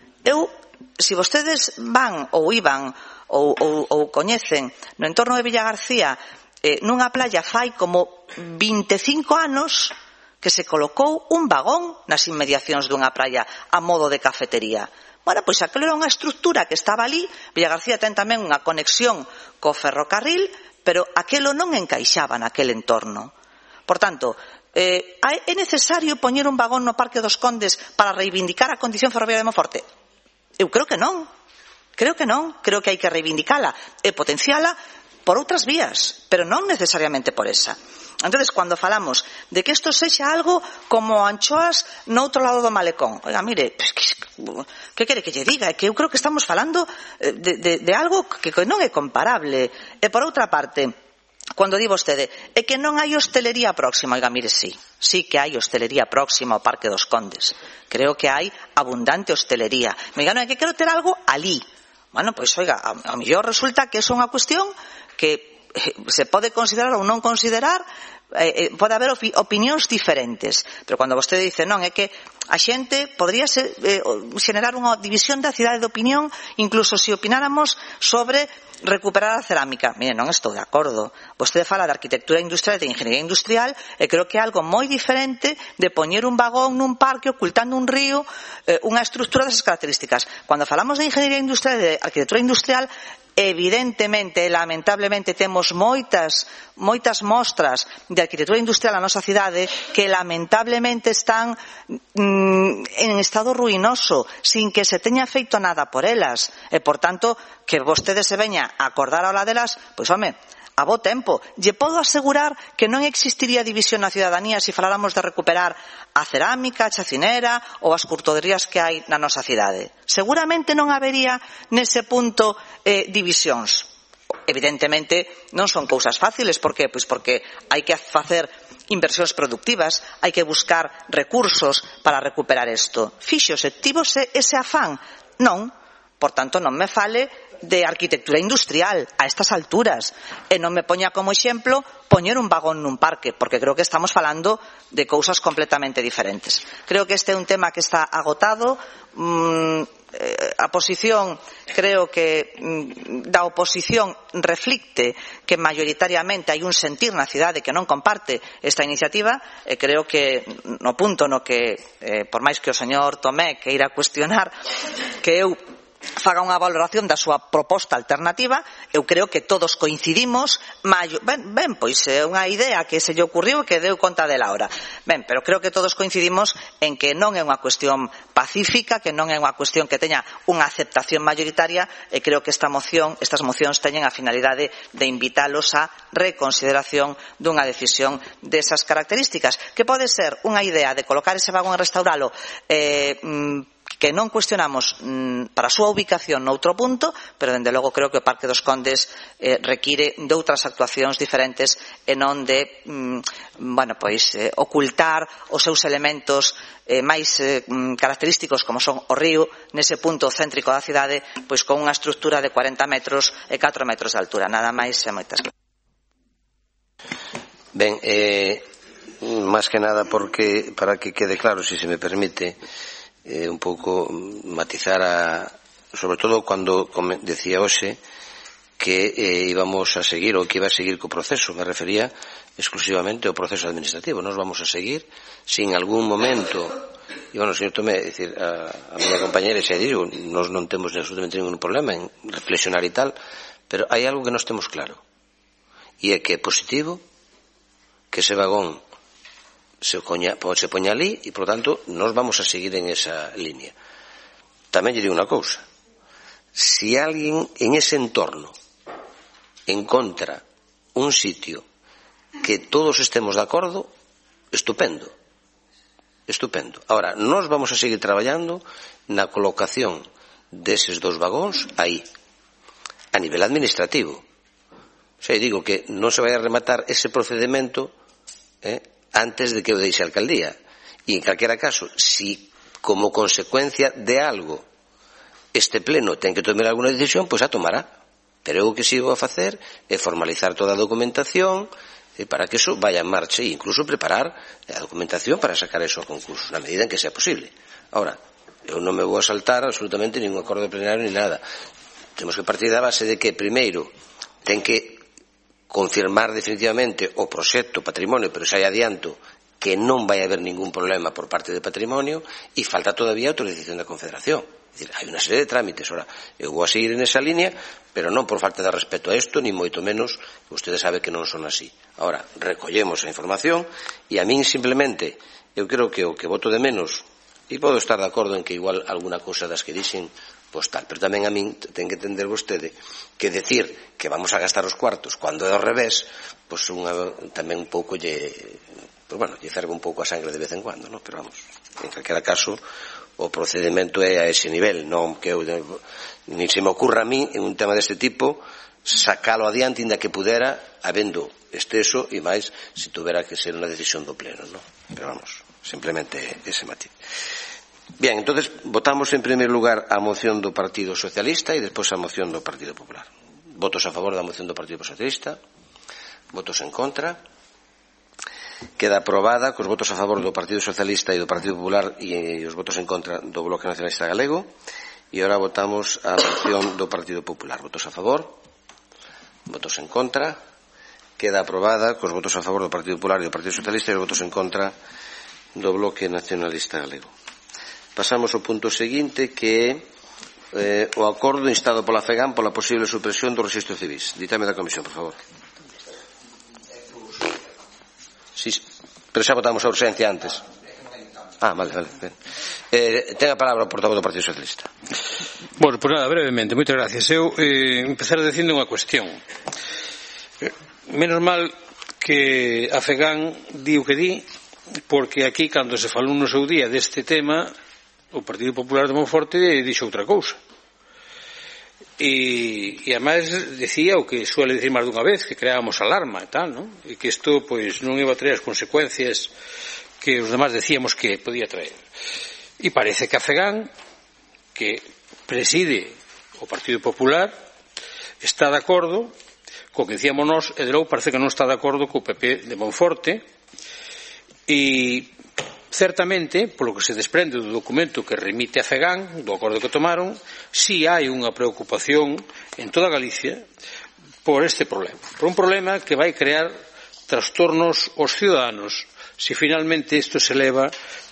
D: Se vostedes van ou iban ou coñecen no entorno de Villagarcía, nunha playa fai como 25 anos que se colocou un vagón nas inmediacións dunha playa a modo de cafetería. Bueno, pois aquilo era unha estructura que estaba ali. Villagarcía ten tamén unha conexión co ferrocarril, pero aquilo non encaixaba naquele entorno. Por tanto, é necesario poñer un vagón no Parque dos Condes para reivindicar a condición ferroviaria de Monforte? Eu creo que non. Creo que non, creo que hai que reivindicala e potenciala por outras vías, pero non necesariamente por esa. Entonces, cando falamos de que isto sexa algo como anchoas no outro lado do malecón, oiga, mire, que quere que lle diga? É que eu creo que estamos falando de algo que non é comparable. E por outra parte, cando di vostede, é que non hai hostelería próxima, oiga, mire, sí que hai hostelería próxima ao Parque dos Condes. Creo que hai abundante hostelería. Me diga, non, é que quero ter algo ali. Bueno, pois, oiga, a mellor resulta que é unha cuestión que se pode considerar ou non considerar, pode haber opinións diferentes, pero cando vostede dice non, é que a xente podría xenerar unha división da cidade de opinión, incluso se opináramos sobre recuperar a cerámica. Mire, non estou de acordo. Vostede fala de arquitectura industrial e de ingeniería industrial e creo que é algo moi diferente de poñer un vagón nun parque ocultando un río, unha estructura desas características. Cando falamos de ingeniería industrial e de arquitectura industrial, evidentemente e lamentablemente temos moitas mostras de arquitectura industrial na nosa cidade que lamentablemente están en estado ruinoso, sin que se teña feito nada por elas, e por tanto que vostede se veña a acordar ahora delas, pois home, a bo tempo. Lle podo asegurar que non existiría división na cidadanía se faláramos de recuperar a cerámica, a chacinera ou as curtoderías que hai na nosa cidade. Seguramente non habería nese punto divisións. Evidentemente non son cousas fáciles, por qué? Pois porque hai que facer inversións productivas, hai que buscar recursos para recuperar isto. Fíxose, tívose ese afán? Non. Por tanto, non me fale de arquitectura industrial a estas alturas e non me poña como exemplo poñer un vagón nun parque, porque creo que estamos falando de cousas completamente diferentes. Creo que este é un tema que está agotado. A posición, creo que da oposición reflicte que maioritariamente hai un sentir na cidade que non comparte esta iniciativa, e creo que no punto no que, por máis que o señor Tomé queira cuestionar que eu faga unha valoración da súa proposta alternativa, eu creo que todos coincidimos. Pois é unha idea que se lle ocurriu e que deu conta dela ahora. Pero creo que todos coincidimos en que non é unha cuestión pacífica, que non é unha cuestión que teña unha aceptación mayoritaria, e creo que estas mocións teñen a finalidade de invitalos á reconsideración dunha decisión desas características, que pode ser unha idea de colocar ese vagón e restauralo que non cuestionamos para a súa ubicación noutro punto, pero dende logo creo que o Parque dos Condes require de outras actuacións diferentes e non de ocultar os seus elementos máis característicos, como son o río nese punto céntrico da cidade, pois con unha estructura de 40 metros e 4 metros de altura. Nada máis e moitas gracias.
A: Ben, máis que nada porque para que quede claro, se me permite, un pouco matizar sobre todo cando decía hoxe que íbamos a seguir ou que iba a seguir co proceso. Me refería exclusivamente ao proceso administrativo. Nos vamos a seguir sin algún momento, e señor Tomé, decir, a miña compañera xa digo, nos non temos absolutamente ningún problema en reflexionar e tal, pero hai algo que nos temos claro, e é que é positivo que ese vagón se poña ali e, por tanto, nos vamos a seguir en esa línea. Tamén lle digo unha cousa: si alguén en ese entorno encontra un sitio que todos estemos de acordo, estupendo. Ahora, nos vamos a seguir traballando na colocación deses dos vagóns aí, a nivel administrativo. Xa digo que non se vai a rematar ese procedimento antes de que o deixe a alcaldía. E, en calquera caso, si como consecuencia de algo este pleno ten que tomar alguna decisión, pois a tomará. Pero eu o que sigo a facer é formalizar toda a documentación para que eso vaya en marcha e incluso preparar a documentación para sacar eso a concurso, na medida en que sea posible. Ahora, eu non me vou a saltar absolutamente ningún acordo plenario ni nada. Temos que partir da base de que, primeiro, ten que confirmar definitivamente o proxecto patrimonio, pero xa hai adianto que non vai haber ningún problema por parte de patrimonio, e falta todavía a autorización da Confederación. É dicir, hai unha serie de trámites. Ora, eu vou a seguir en esa línea, pero non por falta de respeto a isto, ni moito menos, que ustedes sabe que non son así. Ahora, recollemos a información, e a min simplemente, eu creo que o que voto de menos E podo estar de acordo en que igual alguna cousa das que dixen pois tal, pero tamén a min ten que entender vostede que decir que vamos a gastar os cuartos cando é ao revés, pois tamén un pouco lle ferve un pouco a sangre de vez en cuando, non? Pero vamos, en calquera caso o procedimento é a ese nivel, non que eu nin se me ocurra a mí en un tema deste tipo sacalo adiante inda que pudera habendo exceso e máis se tuvera que ser unha decisión do pleno, non? Pero vamos, simplemente ese matiz. Bien, entonces votamos en primer lugar a moción do Partido Socialista e despois a moción do Partido Popular. Votos a favor da moción do Partido Socialista, votos en contra. Queda aprobada cos votos a favor do Partido Socialista e do Partido Popular e os votos en contra do Bloque Nacionalista Galego. E agora votamos a moción do Partido Popular. Votos a favor, votos en contra. Queda aprobada cos votos a favor do Partido Popular e do Partido Socialista e os votos en contra do Bloque Nacionalista Galego. Pasamos ao punto seguinte, que é o acordo instado pola FEGAM pola posible supresión do registro civil. Ditame da Comisión, por favor. Sí, pero xa votamos a urxencia antes. Vale. Ten a palabra o portavoz do Partido Socialista.
C: Bueno, pues nada, brevemente, moitas gracias. Eu empezar dicindo unha cuestión. Menos mal que a FEGAM di o que di, porque aquí, cando se falou no seu día deste tema, o Partido Popular de Monforte dixo outra cousa. E además decía o que suele decir máis dunha vez, que creábamos alarma e tal, non? E que isto pois non iba a traer as consecuencias que os demás decíamos que podía traer. E parece que a FEGAM, que preside o Partido Popular, está de acordo co que dicíamos nós, e de logo parece que non está de acordo co PP de Monforte. E certamente, polo que se desprende do documento que remite a FEGAM, do acordo que tomaron, si hai unha preocupación en toda Galicia por este problema. Por un problema que vai crear trastornos aos ciudadanos se finalmente isto se leva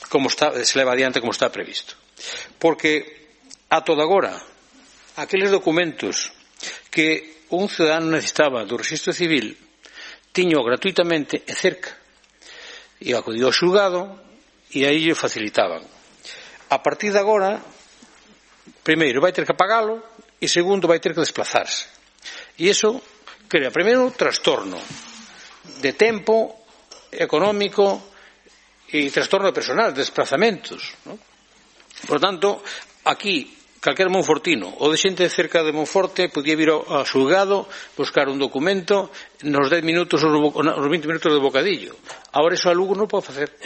C: adiante como está previsto. Porque, a toda agora, aqueles documentos que un ciudadano necesitaba do registro civil tiño gratuitamente e cerca. E acudiu ao xulgado e aí lle facilitaban. A partir de agora, primeiro vai ter que pagalo e segundo vai ter que desplazarse. E iso crea primeiro trastorno de tempo, económico e trastorno personal, de desplazamentos, ¿no? Por tanto, aquí calquera monfortino ou de xente cerca de Monforte podía vir ao xulgado, buscar un documento nos 10 minutos ou nos 20 minutos de bocadillo. Agora iso a Lugo non pode facer.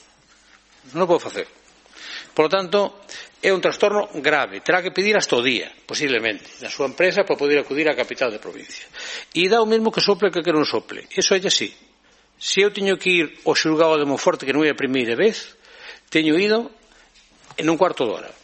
C: Non pode facer. Por lo tanto, é un trastorno grave. Terá que pedir hasta o día, posiblemente, na súa empresa para poder acudir á capital da provincia. E dá o mesmo que sople que non sople. Iso é así. Se eu teño que ir ao xulgado de Monforte, que non é a primeira vez, teño ido en un cuarto de hora.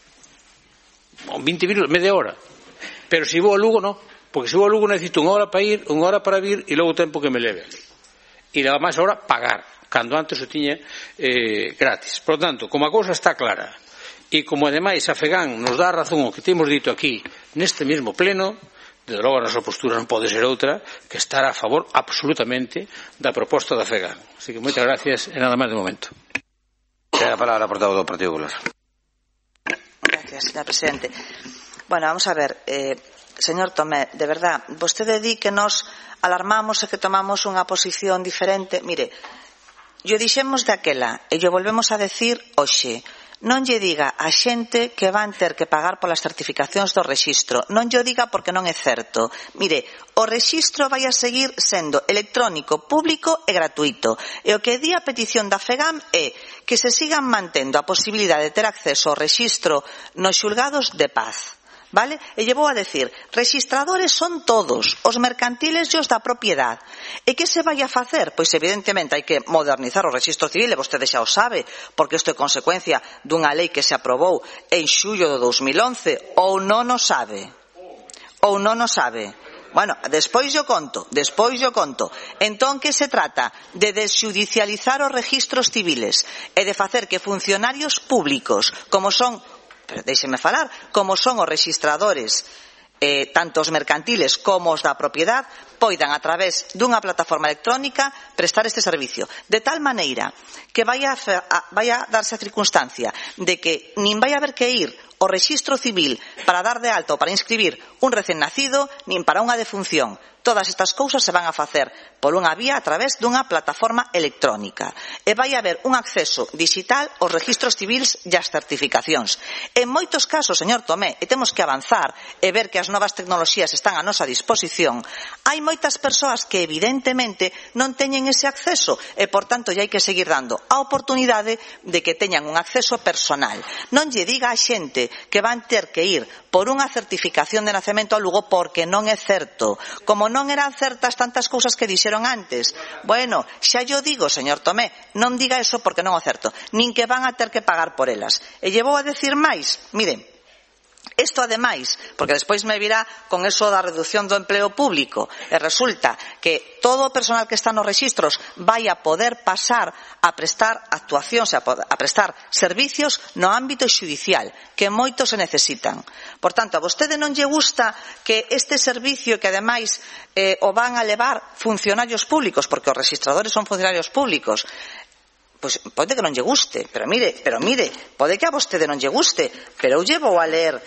C: 20 minutos, media hora. Pero se vou a Lugo, non. Porque se vou a Lugo necesito unha hora para ir, unha hora para vir e logo o tempo que me leve ali. E leva máis ahora pagar, cando antes o tiña gratis. Por lo tanto, como a cousa está clara e como ademais a FEGAM nos dá a razón o que temos dito aquí neste mesmo pleno, desde logo a nosa postura non pode ser outra que estar a favor absolutamente da proposta da FEGAM. Así que moitas gracias e nada máis de momento.
A: Ten a palabra o portavoz do Partido Popular.
D: Gracias, señor presidente. Bueno, vamos a ver, señor Tomé, de verdad, vostede di que nos alarmamos e que tomamos unha posición diferente. Mire, yo dixemos daquela e yo volvemos a decir hoxe. Non lle diga a xente que van ter que pagar polas certificacións do rexistro. Non lle diga porque non é certo. Mire, o rexistro vai a seguir sendo electrónico, público e gratuito. E o que di a petición da FEGAM é que se sigan mantendo a posibilidade de ter acceso ao rexistro nos xulgados de paz. ¿Vale? E lle vou a decir, rexistradores son todos, os mercantiles e os da propiedade. E que se vai a facer? Pois evidentemente hai que modernizar o rexistro civil, e vostede xa o sabe, porque isto é consecuencia dunha lei que se aprobou en xullo de 2011, ou non o sabe. Ou non o sabe. Bueno, despois yo conto. Entón, que se trata? De desxudicializar os registros civiles e de facer que funcionarios públicos, como son, pero déixeme falar, como son os rexistradores tanto os mercantiles como os da propiedade poidan a través dunha plataforma electrónica prestar este servicio, de tal maneira que vai a darse a circunstancia de que nin vai haber que ir ao rexistro civil para dar de alta ou para inscribir un recén nacido, nin para unha defunción. Todas estas cousas se van a facer por unha vía a través dunha plataforma electrónica. E vai haber un acceso digital aos registros civis e ás certificacións. En moitos casos, señor Tomé, e temos que avanzar e ver que as novas tecnoloxías están a nosa disposición, hai moitas persoas que evidentemente non teñen ese acceso e, por tanto, hai que seguir dando a oportunidade de que teñan un acceso personal. Non lle diga a xente que van ter que ir por unha certificación de nacemento ao Lugo porque non é certo. Como non eran certas tantas cousas que dixeron antes. Bueno, xa yo digo, señor Tomé, non diga eso porque non é certo. Nin que van a ter que pagar por elas. E lle vou a decir máis. Miren, isto ademais, porque despois me virá con eso da reducción do empleo público, e resulta que todo o personal que está nos rexistros vai a poder pasar a prestar actuacións, a prestar servicios no ámbito xudicial, que moitos se necesitan. Por tanto, a vostede non lle gusta que este servicio, que ademais o van a levar funcionarios públicos, porque os rexistradores son funcionarios públicos, pois pode que non lle guste, pero mire, pode que a vostede non lle guste, pero eu llevo a ler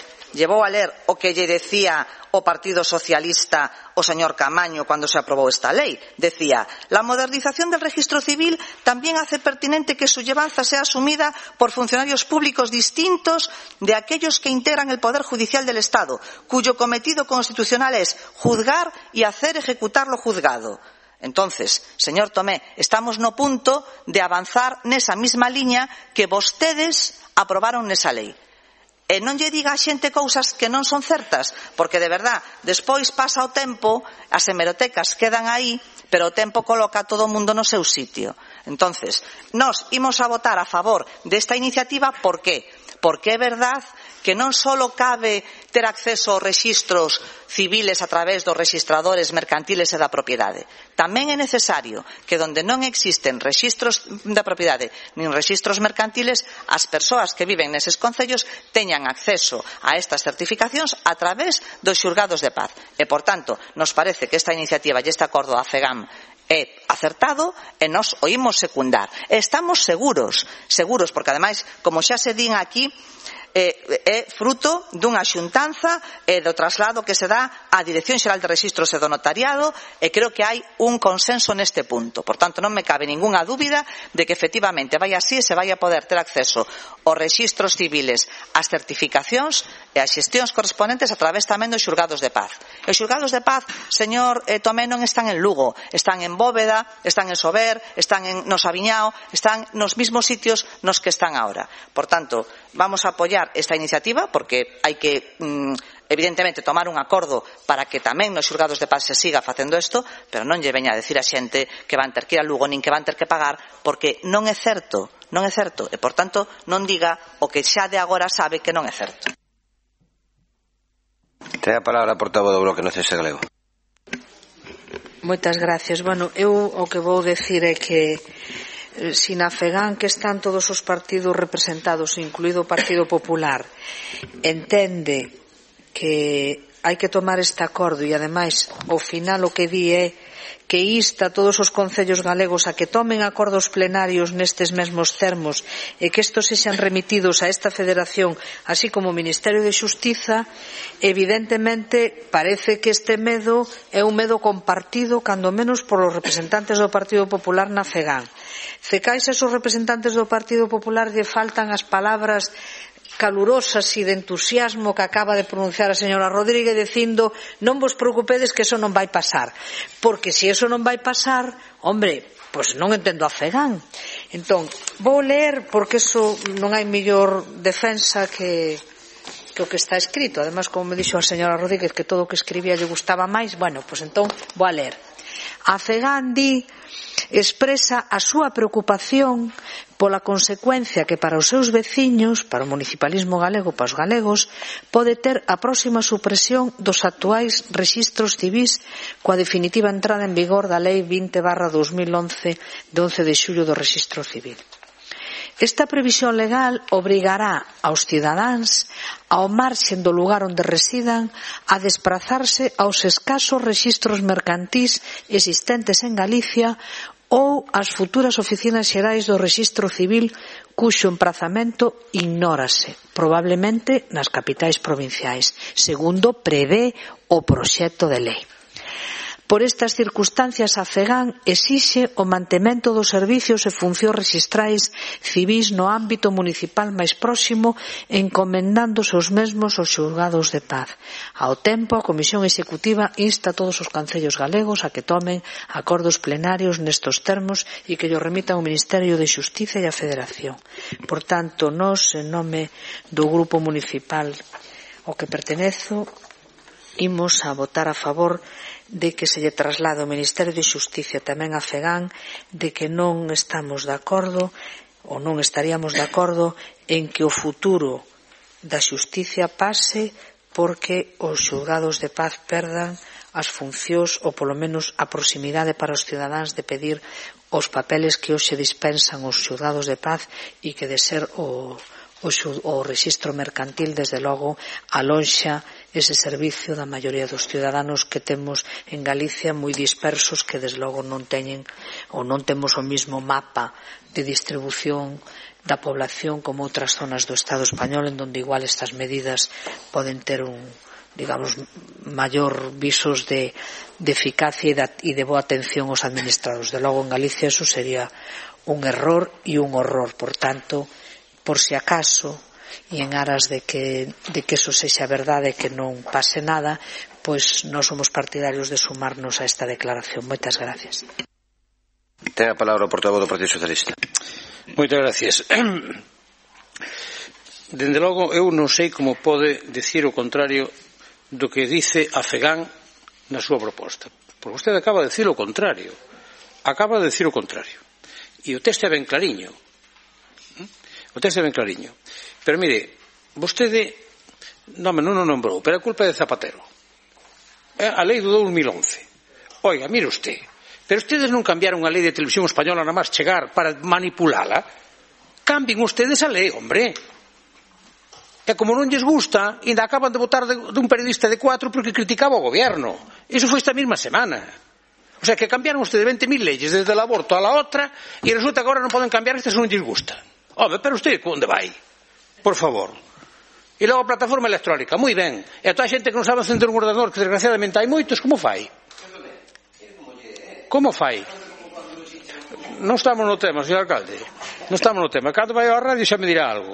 D: o que lle decía o Partido Socialista o señor Camaño cando se aprobou esta lei. Decía: la modernización del registro civil también hace pertinente que su llevanza sea asumida por funcionarios públicos distintos de aquellos que integran el Poder Judicial del Estado, cuyo cometido constitucional es juzgar y hacer ejecutar lo juzgado. Entonces, señor Tomé, estamos no punto de avanzar nesa mesma liña que vostedes aprobaron nesa lei. E non lle diga a xente cousas que non son certas, porque de verdad, despois pasa o tempo, as hemerotecas quedan aí, pero o tempo coloca a todo o mundo no seu sitio. Entonces, nós imos a votar a favor desta iniciativa, por qué? Porque é verdad que non só cabe ter acceso aos rexistros civiles a través dos rexistradores mercantiles e da propiedade. Tamén é necesario que donde non existen rexistros da propiedade nin rexistros mercantiles, as persoas que viven neses concellos teñan acceso a estas certificacións a través dos xulgados de paz. E, por tanto, nos parece que esta iniciativa e este acordo da FEGAM é acertado e nós o imos secundar. E estamos seguros, porque ademais, como xa se din aquí, é fruto dunha xuntanza e do traslado que se dá á Dirección Xeral de Rexistros e do Notariado, e creo que hai un consenso neste punto. Por tanto, non me cabe ningunha dúbida de que efectivamente vai así e se vai a poder ter acceso aos rexistros civiles, ás certificacións e ás xestións correspondentes a través tamén dos xulgados de paz. E os xulgados de paz, señor Tomé, non están en Lugo, están en Bóveda, están en Sober, están no Sabiñao, están nos mismos sitios nos que están ahora. Por tanto, vamos a apoiar esta iniciativa porque hai que evidentemente tomar un acordo para que tamén nos xulgados de paz se siga facendo isto, pero non lle veña a decir a xente que van ter que ir a Lugo nin que van ter que pagar, porque non é certo, e por tanto non diga o que xa de agora sabe que non é certo.
A: Ten a palabra a portavoz do Bloque Nacionalista Galego.
E: Moitas gracias. Bueno, eu o que vou decir é que si na FEGAM, que están todos os partidos representados, incluído o Partido Popular, entende que hai que tomar este acordo e ademais ao final o que di é que insta a todos os concellos galegos a que tomen acordos plenarios nestes mesmos termos e que estos sexan remitidos a esta federación, así como o Ministerio de Xustiza, evidentemente parece que este medo é un medo compartido, cando menos polos representantes do Partido Popular na FEGAM. Cecais a esos representantes do Partido Popular lle faltan as palabras calurosas e de entusiasmo que acaba de pronunciar a señora Rodríguez dicindo: non vos preocupedes que eso non vai pasar, porque se eso non vai pasar, hombre, pois non entendo a FEGAM. Entón, vou ler, porque eso non hai mellor defensa que o que está escrito. Ademais, como me dixo a señora Rodríguez que todo o que escribía lle gustaba máis, bueno, pois entón vou a ler. A FEGAM expresa a súa preocupación pola consecuencia que para os seus veciños, para o municipalismo galego, para os galegos, pode ter a próxima supresión dos actuais rexistros civís coa definitiva entrada en vigor da Lei 20/2011 de 11 de xullo do Rexistro Civil. Esta previsión legal obrigará aos cidadáns, ao marxen do lugar onde residan, a desprazarse aos escasos rexistros mercantís existentes en Galicia ou ás futuras oficinas xerais do Rexistro Civil cuxo emprazamento ignórase, probablemente nas capitais provinciais, segundo prevé o proxecto de lei. Por estas circunstancias, a FEGAN exixe o mantemento dos servicios e funcións rexistrais civís no ámbito municipal máis próximo, encomendándose os mesmos aos xulgados de paz. Ao tempo, a Comisión Executiva insta a todos os concellos galegos a que tomen acordos plenarios nestos termos e que llo remitan ao Ministerio de Xustiza e a Federación. Por tanto, nós, en nome do Grupo Municipal ao que pertenezo, imos a votar a favor de que se lle traslade ao Ministerio de Xustiza tamén a FEGAN de que non estamos de acordo ou non estaríamos de acordo en que o futuro da xustiza pase porque os xulgados de paz perdan as funcións ou polo menos a proximidade para os cidadáns de pedir os papeles que hoxe dispensan os xulgados de paz e que de ser o rexistro mercantil, desde logo, alonxa ese servicio da maioría dos ciudadanos que temos en Galicia moi dispersos, que desde logo non teñen ou non temos o mismo mapa de distribución da población como outras zonas do Estado español, en donde igual estas medidas poden ter digamos, maior visos de eficacia e de boa atención aos administrados. De logo, en Galicia eso sería un error e un horror. Por tanto, por si acaso, e en aras de que eso sexa verdade, que non pase nada, pois nós somos partidarios de sumarnos a esta declaración. Moitas gracias.
A: Ten a palabra o portavoz do Partido Socialista.
C: Moitas gracias. Dende logo, eu non sei como pode dicir o contrario do que dice a FEGAN na súa proposta. Porque vostede acaba de dicir o contrario. Acaba de dicir o contrario. E o texto é ben clariño. O texto é ben clariño. Pero mire, vostede non o nombrou, pero a culpa é de Zapatero. A lei do 2011. Oiga, mire usted, pero ustedes non cambiaron a lei de televisión española nada máis chegar para manipulala. Cambien ustedes a lei, hombre. E como non lles gusta, ainda acaban de votar dun periodista de 4 porque criticaba o gobierno. Iso foi esta mesma semana. O sea, que cambiaron ustedes 20.000 leyes desde el aborto a la otra e resulta que agora non poden cambiar estas non lles gusta. Home, pero usted onde vai? Por favor. E logo a plataforma electrónica, moi ben. E a toda a xente que non sabe encender un ordenador, que desgraciadamente hai moitos, como fai? Como fai? Non estamos no tema, señor alcalde. Non estamos no tema. Cando vai ao radio xa me dirá algo.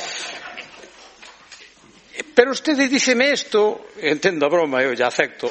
C: Pero usted díceme isto, entendo a broma, eu ya acepto,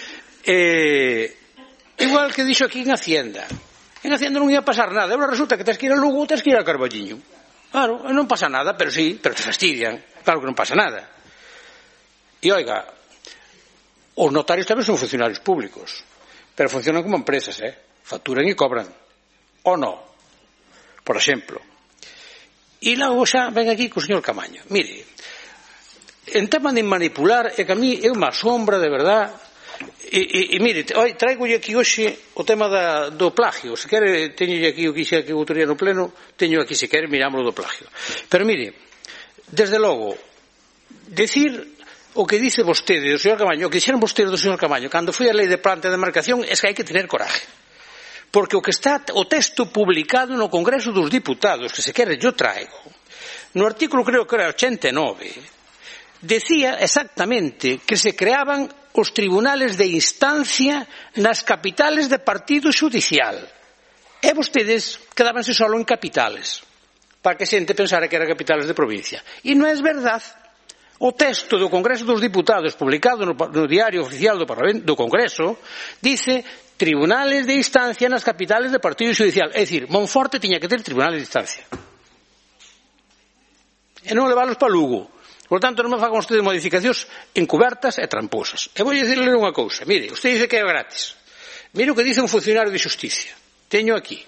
C: igual que dixo aquí en Hacienda. En Hacienda non ia pasar nada. Agora resulta que tens que ir a Lugo ou tens que ir a Carballiño. Claro, non pasa nada, pero sí, pero te fastidian. Claro que non pasa nada. E oiga, os notarios tamén son funcionarios públicos, pero funcionan como empresas, facturan e cobran. O non? Por exemplo. E logo xa ven aquí co señor Camaño. Mire, en tema de manipular, é que a mí é unha sombra de verdad. E mire, traigo aquí hoxe o tema do plagio. Se quere, teño aquí o que xa que votaría no pleno, teño aquí, se quere, mirámoslo do plagio. Pero mire, desde logo, decir o que dice vostede do señor Camaño, o que dixeron vostede do señor Camaño cando foi a lei de planta de demarcación, é que hai que tener coraje. Porque o que está, o texto publicado no Congreso dos Diputados, que se quere yo traigo, no artículo creo que era 89, decía exactamente que se creaban os tribunales de instancia nas capitales de partido xudicial. E vostedes quedábanse solo en capitales, para que a xente pensara que eran capitales de provincia. E non é verdad. O texto do Congreso dos Diputados, publicado no Diario Oficial do Congreso, dice tribunales de instancia nas capitales de partido xudicial. É dicir, Monforte tiña que ter tribunales de instancia. E non leválos para Lugo. Por tanto, non me fagan ustedes modificacións encubertas e tramposas. E vou dicirle unha cousa. Mire, usted dice que é gratis. Mire o que dice un funcionario de xusticia. Teño aquí.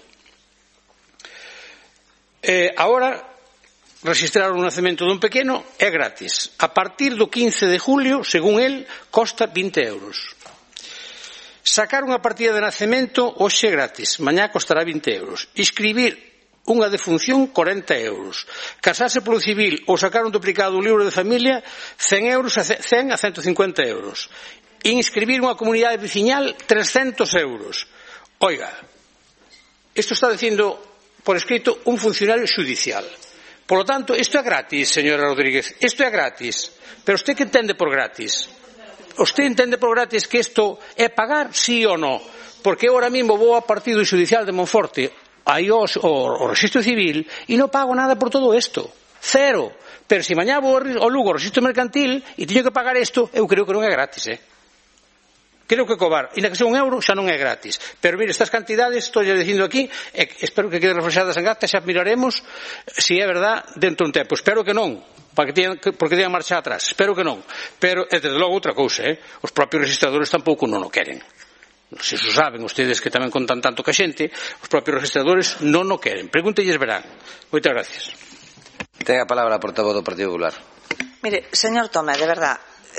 C: Ahora, registrar o nacemento dun pequeno é gratis. A partir do 15 de julio, según el, costa 20 euros. Sacar unha partida de nacemento hoxe é gratis. Mañá costará 20 euros. Inscribir Unha defunción, 40 euros. Casarse polo civil ou sacar un duplicado do libro de familia, 100 euros, 100 a 150 euros. Inscribir unha comunidade veciñal, 300 euros. Oiga, isto está dicindo por escrito un funcionario judicial. Por lo tanto, isto é gratis, señora Rodríguez, isto é gratis. Pero usted que entende por gratis? Usted entende por gratis que isto é pagar, sí ou no? Porque eu ahora mismo vou ao partido judicial de Monforte, aí o registro civil, e non pago nada por todo isto. Cero. Pero se mañá vou ao Lugo ao registro mercantil e teño que pagar isto, eu creo que non é gratis, Creo que cobrar, e na que sea un euro, xa non é gratis. Pero mire, estas cantidades, estou ya dicindo aquí, espero que queden reflexadas en acta, xa miraremos se é verdad dentro de un tempo. Espero que non, porque teñan marcha atrás. Espero que non. Pero, desde logo, outra cousa, os propios registradores tampouco non o queren. Se o saben ustedes que tamén contan tanto que a xente, os propios registradores non o queren. Pregúntelles verán. Moitas gracias.
A: Ten a palabra a portavoz do Partido Popular.
D: Mire, señor Tomé, de verdad,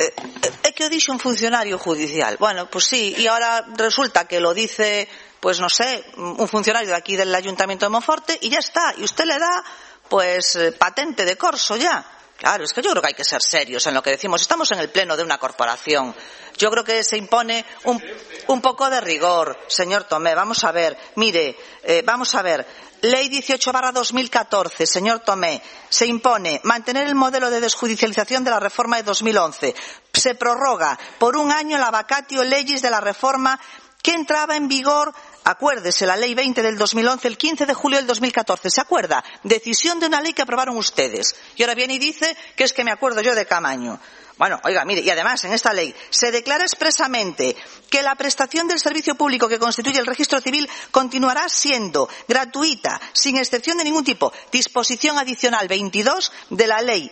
D: é que o dixe un funcionario judicial. Bueno, pues sí, y ahora resulta que lo dice, pues no sé, un funcionario de aquí del Ayuntamiento de Monforte y ya está. Y usted le da, pues, patente de corso ya. Claro, es que yo creo que hay que ser serios en lo que decimos. Estamos en el pleno de una corporación. Yo creo que se impone un poco de rigor, señor Tomé. Vamos a ver, mire, vamos a ver. Ley 18/2014, señor Tomé, se impone mantener el modelo de desjudicialización de la reforma de 2011. Se prorroga por un año la vacatio legis de la reforma que entraba en vigor, acuérdese, la ley 20 del 2011, el 15 de julio del 2014. ¿Se acuerda? Decisión de una ley que aprobaron ustedes. Y ahora viene y dice que es que me acuerdo yo de Camaño. Bueno, oiga, mire, y además en esta ley se declara expresamente que la prestación del servicio público que constituye el registro civil continuará siendo gratuita, sin excepción de ningún tipo. Disposición adicional 22 de la ley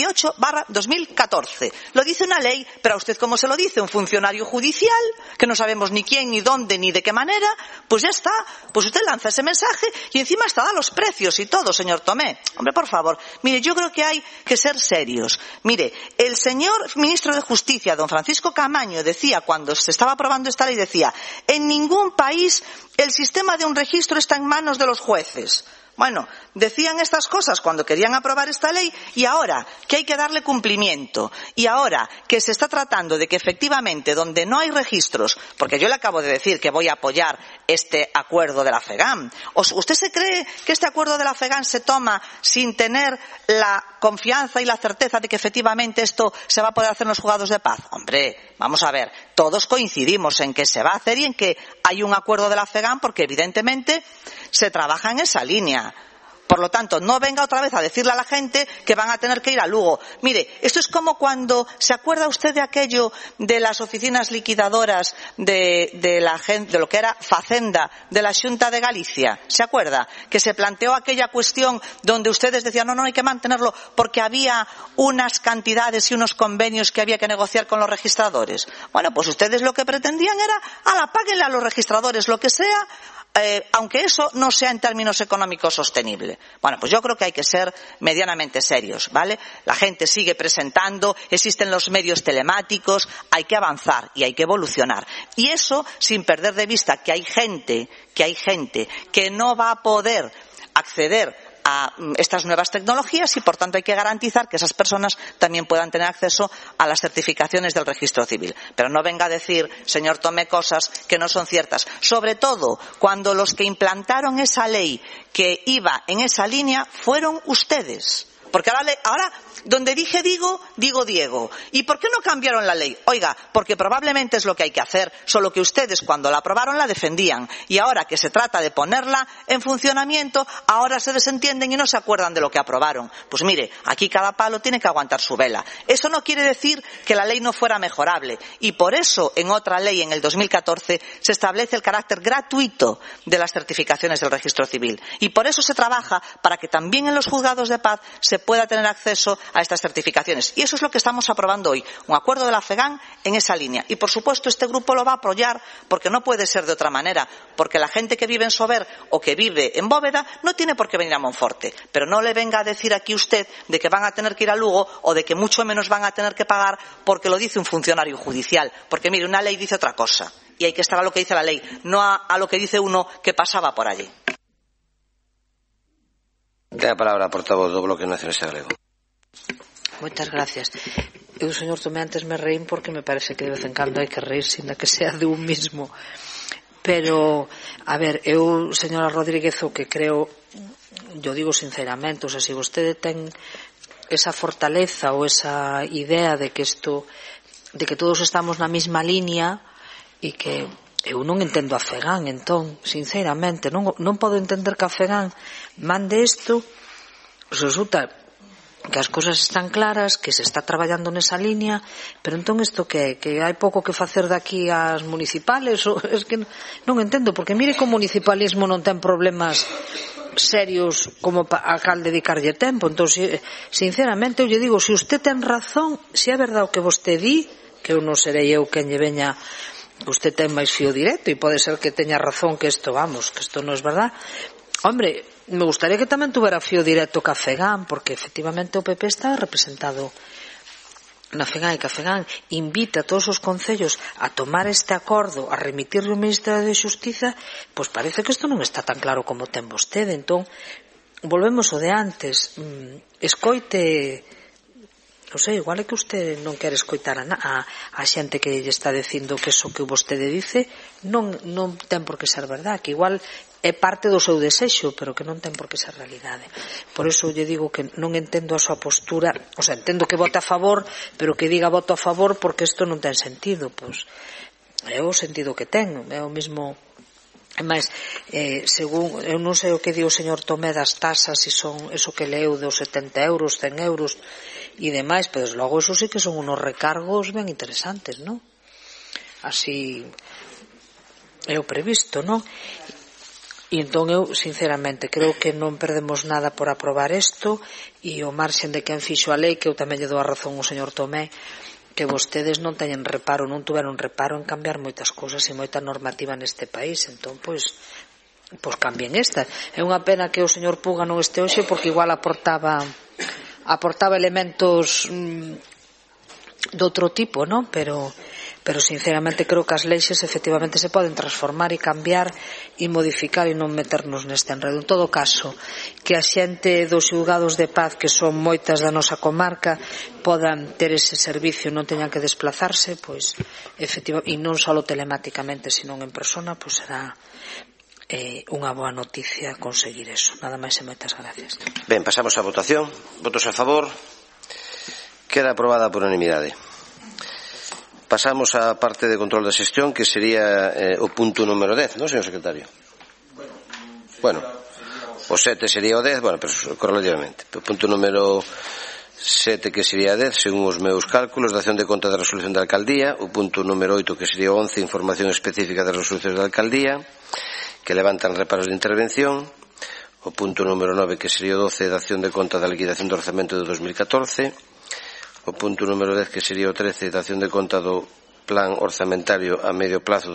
D: 18/2014. Lo dice una ley, pero a usted ¿cómo se lo dice? Un funcionario judicial, que no sabemos ni quién, ni dónde, ni de qué manera. Pues ya está, pues usted lanza ese mensaje y encima hasta da los precios y todo, señor Tomé. Hombre, por favor, mire, yo creo que hay que ser serios. Mire, el señor ministro de Justicia, don Francisco Camaño, decía, cuando se estaba aprobando esta ley, decía, en ningún país el sistema de un registro está en manos de los jueces. Bueno, decían estas cosas cuando querían aprobar esta ley y ahora que hay que darle cumplimiento y ahora que se está tratando de que efectivamente donde no hay registros, porque yo le acabo de decir que voy a apoyar este acuerdo de la FEGAM. ¿Usted se cree que este acuerdo de la FEGAM se toma sin tener la confianza y la certeza de que efectivamente esto se va a poder hacer en los juzgados de paz? Hombre, vamos a ver, todos coincidimos en que se va a hacer y en que hay un acuerdo de la FEGAM porque evidentemente se trabaja en esa línea. Por lo tanto, no venga otra vez a decirle a la gente que van a tener que ir a Lugo. Mire, esto es como cuando, ¿se acuerda usted de aquello de las oficinas liquidadoras de lo que era Facenda de la Xunta de Galicia? ¿Se acuerda? Que se planteó aquella cuestión donde ustedes decían, no, hay que mantenerlo porque había unas cantidades y unos convenios que había que negociar con los registradores. Bueno, pues ustedes lo que pretendían era, páguenle a los registradores lo que sea, aunque eso no sea en términos económicos sostenible. Bueno, pues yo creo que hay que ser medianamente serios, ¿vale? La gente sigue presentando, existen los medios telemáticos, hay que avanzar y hay que evolucionar. Y eso sin perder de vista que hay gente que no va a poder acceder a estas nuevas tecnologías y por tanto hay que garantizar que esas personas también puedan tener acceso a las certificaciones del registro civil. Pero no venga a decir, señor Tomé, cosas que no son ciertas. Sobre todo cuando los que implantaron esa ley que iba en esa línea fueron ustedes. Porque ahora donde dije digo Diego. ¿Y por qué no cambiaron la ley? Oiga, porque probablemente es lo que hay que hacer, solo que ustedes cuando la aprobaron la defendían y ahora que se trata de ponerla en funcionamiento, ahora se desentienden y no se acuerdan de lo que aprobaron. Pues mire, aquí cada palo tiene que aguantar su vela. Eso no quiere decir que la ley no fuera mejorable y por eso en otra ley, en el 2014, se establece el carácter gratuito de las certificaciones del registro civil y por eso se trabaja para que también en los juzgados de paz se pueda tener acceso a estas certificaciones. Y eso es lo que estamos aprobando hoy, un acuerdo de la FEGAM en esa línea. Y, por supuesto, este grupo lo va a apoyar porque no puede ser de otra manera, porque la gente que vive en Sober o que vive en Bóveda no tiene por qué venir a Monforte. Pero no le venga a decir aquí usted de que van a tener que ir a Lugo o de que mucho menos van a tener que pagar porque lo dice un funcionario judicial. Porque, mire, una ley dice otra cosa y hay que estar a lo que dice la ley, no a lo que dice uno que pasaba por allí.
A: Ten a palabra a portavoz do Bloque Nacionalista Galego.
E: Moitas gracias. Eu, señor Tomé, antes me reín porque me parece que de vez en cando hai que reír sin que sea de un mismo. Pero, a ver, eu, señora Rodríguez, o que creo, yo digo sinceramente, o sea, se vostede ten esa fortaleza ou esa idea de que isto, de que todos estamos na mesma línea e que eu non entendo a FEGAN, entón, sinceramente, non podo entender que a FEGAN mande isto, resulta que as cousas están claras, que se está traballando nesa línea, pero entón isto que hai pouco que facer daqui ás municipales, ou es que non entendo, porque mire que o municipalismo non ten problemas serios como a cal dedicarlle tempo. Entón, sinceramente, eu lle digo, se usted ten razón, se é verdade o que vostede di, que eu non serei eu quen lle veña, usted ten máis fío directo e pode ser que teña razón que isto, vamos, que isto non é verdade. Hombre, me gustaría que tamén tuvera fío directo ca FEGAN, porque efectivamente o PP está representado na FEGAN e que a FEGAN invita a todos os concellos a tomar este acordo, a remitirlo ao Ministerio de Xustiza, pois parece que isto non está tan claro como ten vostede. Entón, volvemos ao de antes, escoite, non sei, igual é que usted non quere escoitar a xente que lle está dicindo que eso que vostede dice non ten por que ser verdade, que igual é parte do seu desexo, pero que non ten por que ser realidade. Por iso lle digo que non entendo a súa postura, o sea, entendo que vote a favor, pero que diga voto a favor porque isto non ten sentido. Pois é o sentido que ten, é o mesmo. Mas, según, eu non sei o que di o señor Tomé das tasas, se son eso que leu dos 70 euros, 100 euros e demais, pero desde logo eso sí que son unos recargos ben interesantes, non? Así é o previsto, non? E entón eu, sinceramente, creo que non perdemos nada por aprobar isto, e o marxen de quen fixo a lei, que eu tamén lle dou a razón ao señor Tomé, que vostedes non teñen reparo, non tuveron reparo en cambiar moitas cousas e moita normativa neste país. Entón, pois cambien esta. É unha pena que o señor Puga non este hoxe, porque igual aportaba elementos de outro tipo, non? Pero sinceramente creo que as leixes efectivamente se poden transformar e cambiar e modificar e non meternos neste enredo. En todo caso, que a xente dos xulgados de paz, que son moitas da nosa comarca, podan ter ese servicio, non teñan que desplazarse, pois efectivamente, e non só telemáticamente, sino en persona, pois será unha boa noticia conseguir eso. Nada máis e moitas gracias.
A: Ben, pasamos á votación. Votos a favor. Queda aprobada por unanimidade. Pasamos á parte de control da xestión, que sería o punto número 10, non, señor secretario? Bueno, o 7 sería o 10, bueno, pero correlativamente. O punto número 7, que sería 10, según os meus cálculos, dación de conta da resolución da alcaldía. O punto número 8, que sería 11, información específica das resolucións da alcaldía, que levantan reparos de intervención. O punto número 9, que sería 12, dación de conta da liquidación do orzamento de 2014. O punto número 10, que sería o 13, dación de conta do plan orzamentario a medio plazo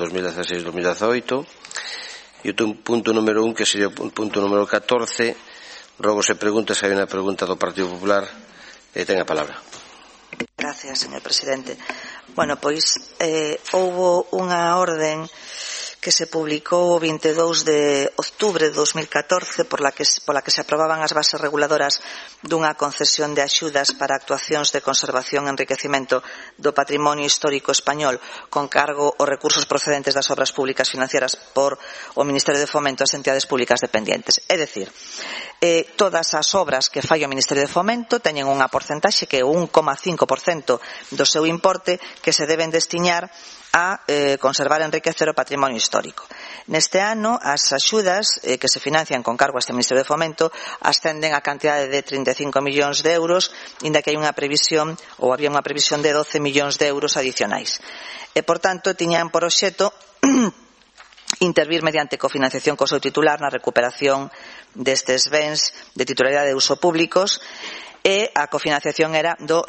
A: 2016-2018. E o punto número 1, que sería o punto número 14, rogos e preguntas. Hai unha pregunta do Partido Popular, ten a palabra.
D: Gracias, señor presidente. Bueno, pois houbo unha orden que se publicou o 22 de outubro de 2014 por la que se aprobaban as bases reguladoras dunha concesión de axudas para actuacións de conservación e enriquecemento do patrimonio histórico español con cargo aos recursos procedentes das obras públicas financiadas por o Ministerio de Fomento ás entidades públicas dependientes. É dicir, todas as obras que fai o Ministerio de Fomento teñen unha porcentaxe que é o 1,5% do seu importe que se deben destinar a conservar e enriquecer o patrimonio histórico. Neste ano, as axudas que se financian con cargo a este Ministerio de Fomento ascenden a cantidade de 35 millóns de euros, inda que hai unha previsión, ou había unha previsión de 12 millóns de euros adicionais. E, por tanto, tiñan por obxecto intervir mediante cofinanciación co seu titular na recuperación destes bens de titularidade de uso públicos e a cofinanciación era do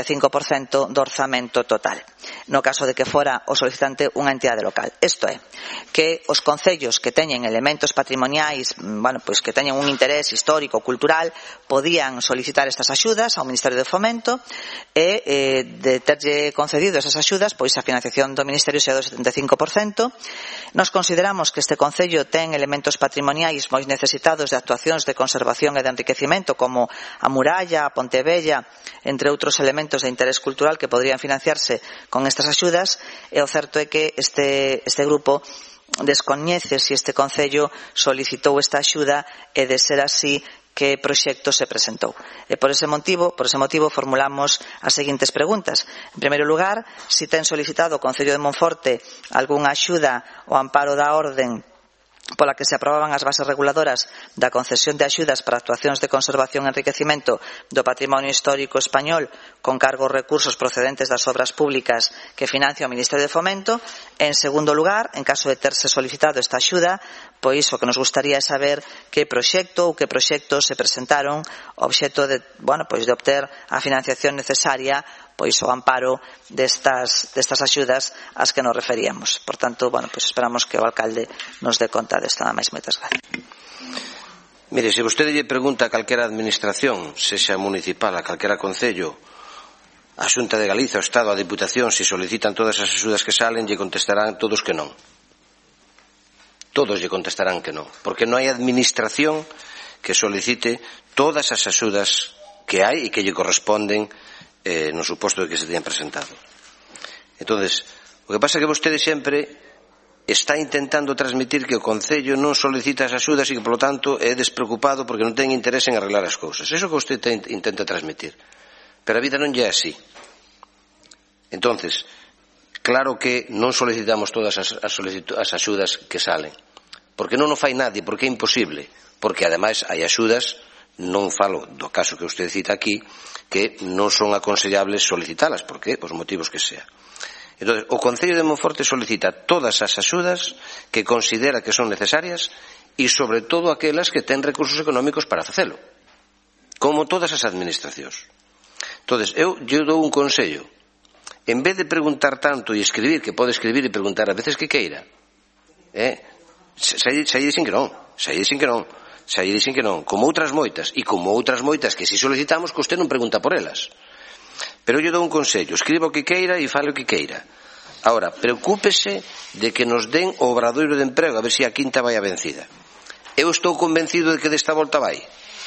D: 75% do orzamento total, no caso de que fora o solicitante unha entidade local. Isto é, que os concellos que teñen elementos patrimoniais, pois que teñen un interés histórico, cultural, podían solicitar estas axudas ao Ministerio de Fomento e de terlle concedido esas axudas, pois a financiación do Ministerio sea do 75%. Nos consideramos que este concello ten elementos patrimoniais moi necesitados de actuacións de conservación e de enriquecimento, como a muralla, a Ponte Vella, entre outros elementos de interés cultural que podrían financiarse con estas axudas, e o certo é que este grupo descoñece se este concello solicitou esta axuda e, de ser así, que proxecto se presentou. E por ese motivo formulamos as seguintes preguntas. En primeiro lugar, se ten solicitado o Concello de Monforte algunha axuda ao amparo da orden pola que se aprobaban as bases reguladoras da concesión de axudas para actuacións de conservación e enriquecimento do patrimonio histórico español con cargo aos recursos procedentes das obras públicas que financia o Ministerio de Fomento. En segundo lugar, en caso de terse solicitado esta axuda, pois o que nos gustaría é saber que proxecto ou que proxectos se presentaron ao obxecto de obter a financiación necesaria pois o amparo destas axudas ás que nos referíamos. Por tanto, esperamos que o alcalde nos dé conta desto. Nada máis, moitas gracias.
A: Mire, se vostede lle pregunta a calquera administración, sexa municipal, a calquera concello, a Xunta de Galicia, o Estado, a Diputación, se solicitan todas as axudas que salen, lle contestarán todos que non. Todos lle contestarán que non, porque non hai administración que solicite todas as axudas que hai e que lle corresponden no suposto de que se teñan presentado. Entonces, o que pasa é que vostede sempre está intentando transmitir que o Concello non solicita as axudas e que, polo tanto, é despreocupado porque non ten interés en arreglar as cousas. Eso que vostede intenta transmitir. Pero a vida non lle é así. Entonces, claro que non solicitamos todas as axudas que salen. Porque non o fai nadie, porque é imposible. Porque, ademais, hai axudas, non falo do caso que vostede cita aquí, que non son aconsellables solicitalas, porque, por motivos que sea. Entón, o Concello de Monforte solicita todas as axudas que considera que son necesarias e, sobre todo, aquelas que ten recursos económicos para facelo, como todas as administracións. Entón, eu dou un consello. En vez de preguntar tanto e escribir, que pode escribir e preguntar a veces que queira, xa dicen que non, como outras moitas, e como outras moitas que si solicitamos que usted non pregunta por elas. Pero eu dou un consello, escriba o que queira e fale o que queira. Ahora, preocúpese de que nos den o obradoiro de emprego, a ver se a quinta vai a vencida. Eu estou convencido de que desta volta vai.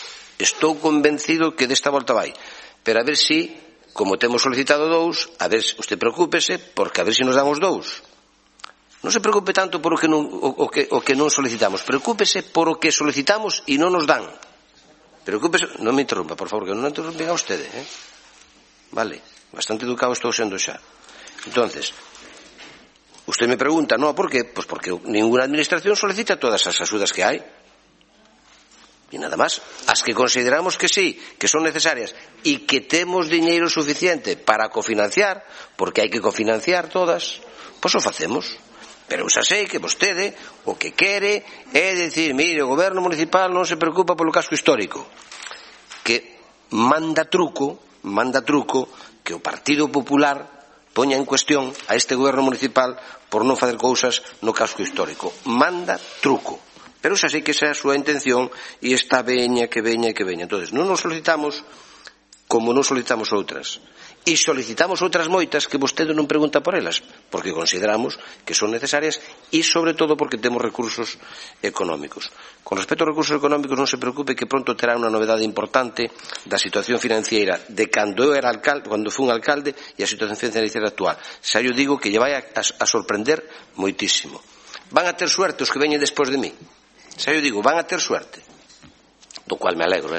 A: Pero a ver si, como temos solicitado 2, a ver, usted preocúpese, porque a ver se nos dan os 2. Non se preocupe tanto por o que non solicitamos, preocúpese por o que solicitamos e non nos dan. Preocúpese, non me interrumpa, por favor, que non interrumpen a vostede, Vale, bastante educado estou sendo xa. Entonces, usted me pregunta, ¿por qué? Pues porque ninguna administración solicita todas as axudas que hai. E nada máis, as que consideramos que sí, que son necesarias e que temos diñeiro suficiente para cofinanciar, porque hai que cofinanciar todas, pois o facemos. Pero xa sei que vostede o que quere é dicir, mire, o goberno municipal non se preocupa polo casco histórico, que manda truco que o Partido Popular poña en cuestión a este goberno municipal por non facer cousas no casco histórico. Manda truco. Pero xa sei que esa é a súa intención e está veña. Entón, non nos solicitamos como non solicitamos outras. E solicitamos outras moitas que vostede non pregunta por elas, porque consideramos que son necesarias e, sobre todo, porque temos recursos económicos. Con respecto aos recursos económicos, non se preocupe que pronto terá unha novedade importante da situación financiera de cando eu era alcalde, cando fui un alcalde, e a situación financiera actual. Xa eu digo que lle vai a sorprender moitísimo. Van a ter suerte os que veñen despois de mí. Xa eu digo, van a ter suerte. Do cual me alegro,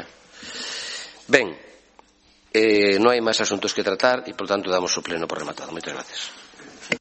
A: Ben, non hai máis asuntos que tratar e, por tanto, damos o pleno por rematado. Moitas gracias.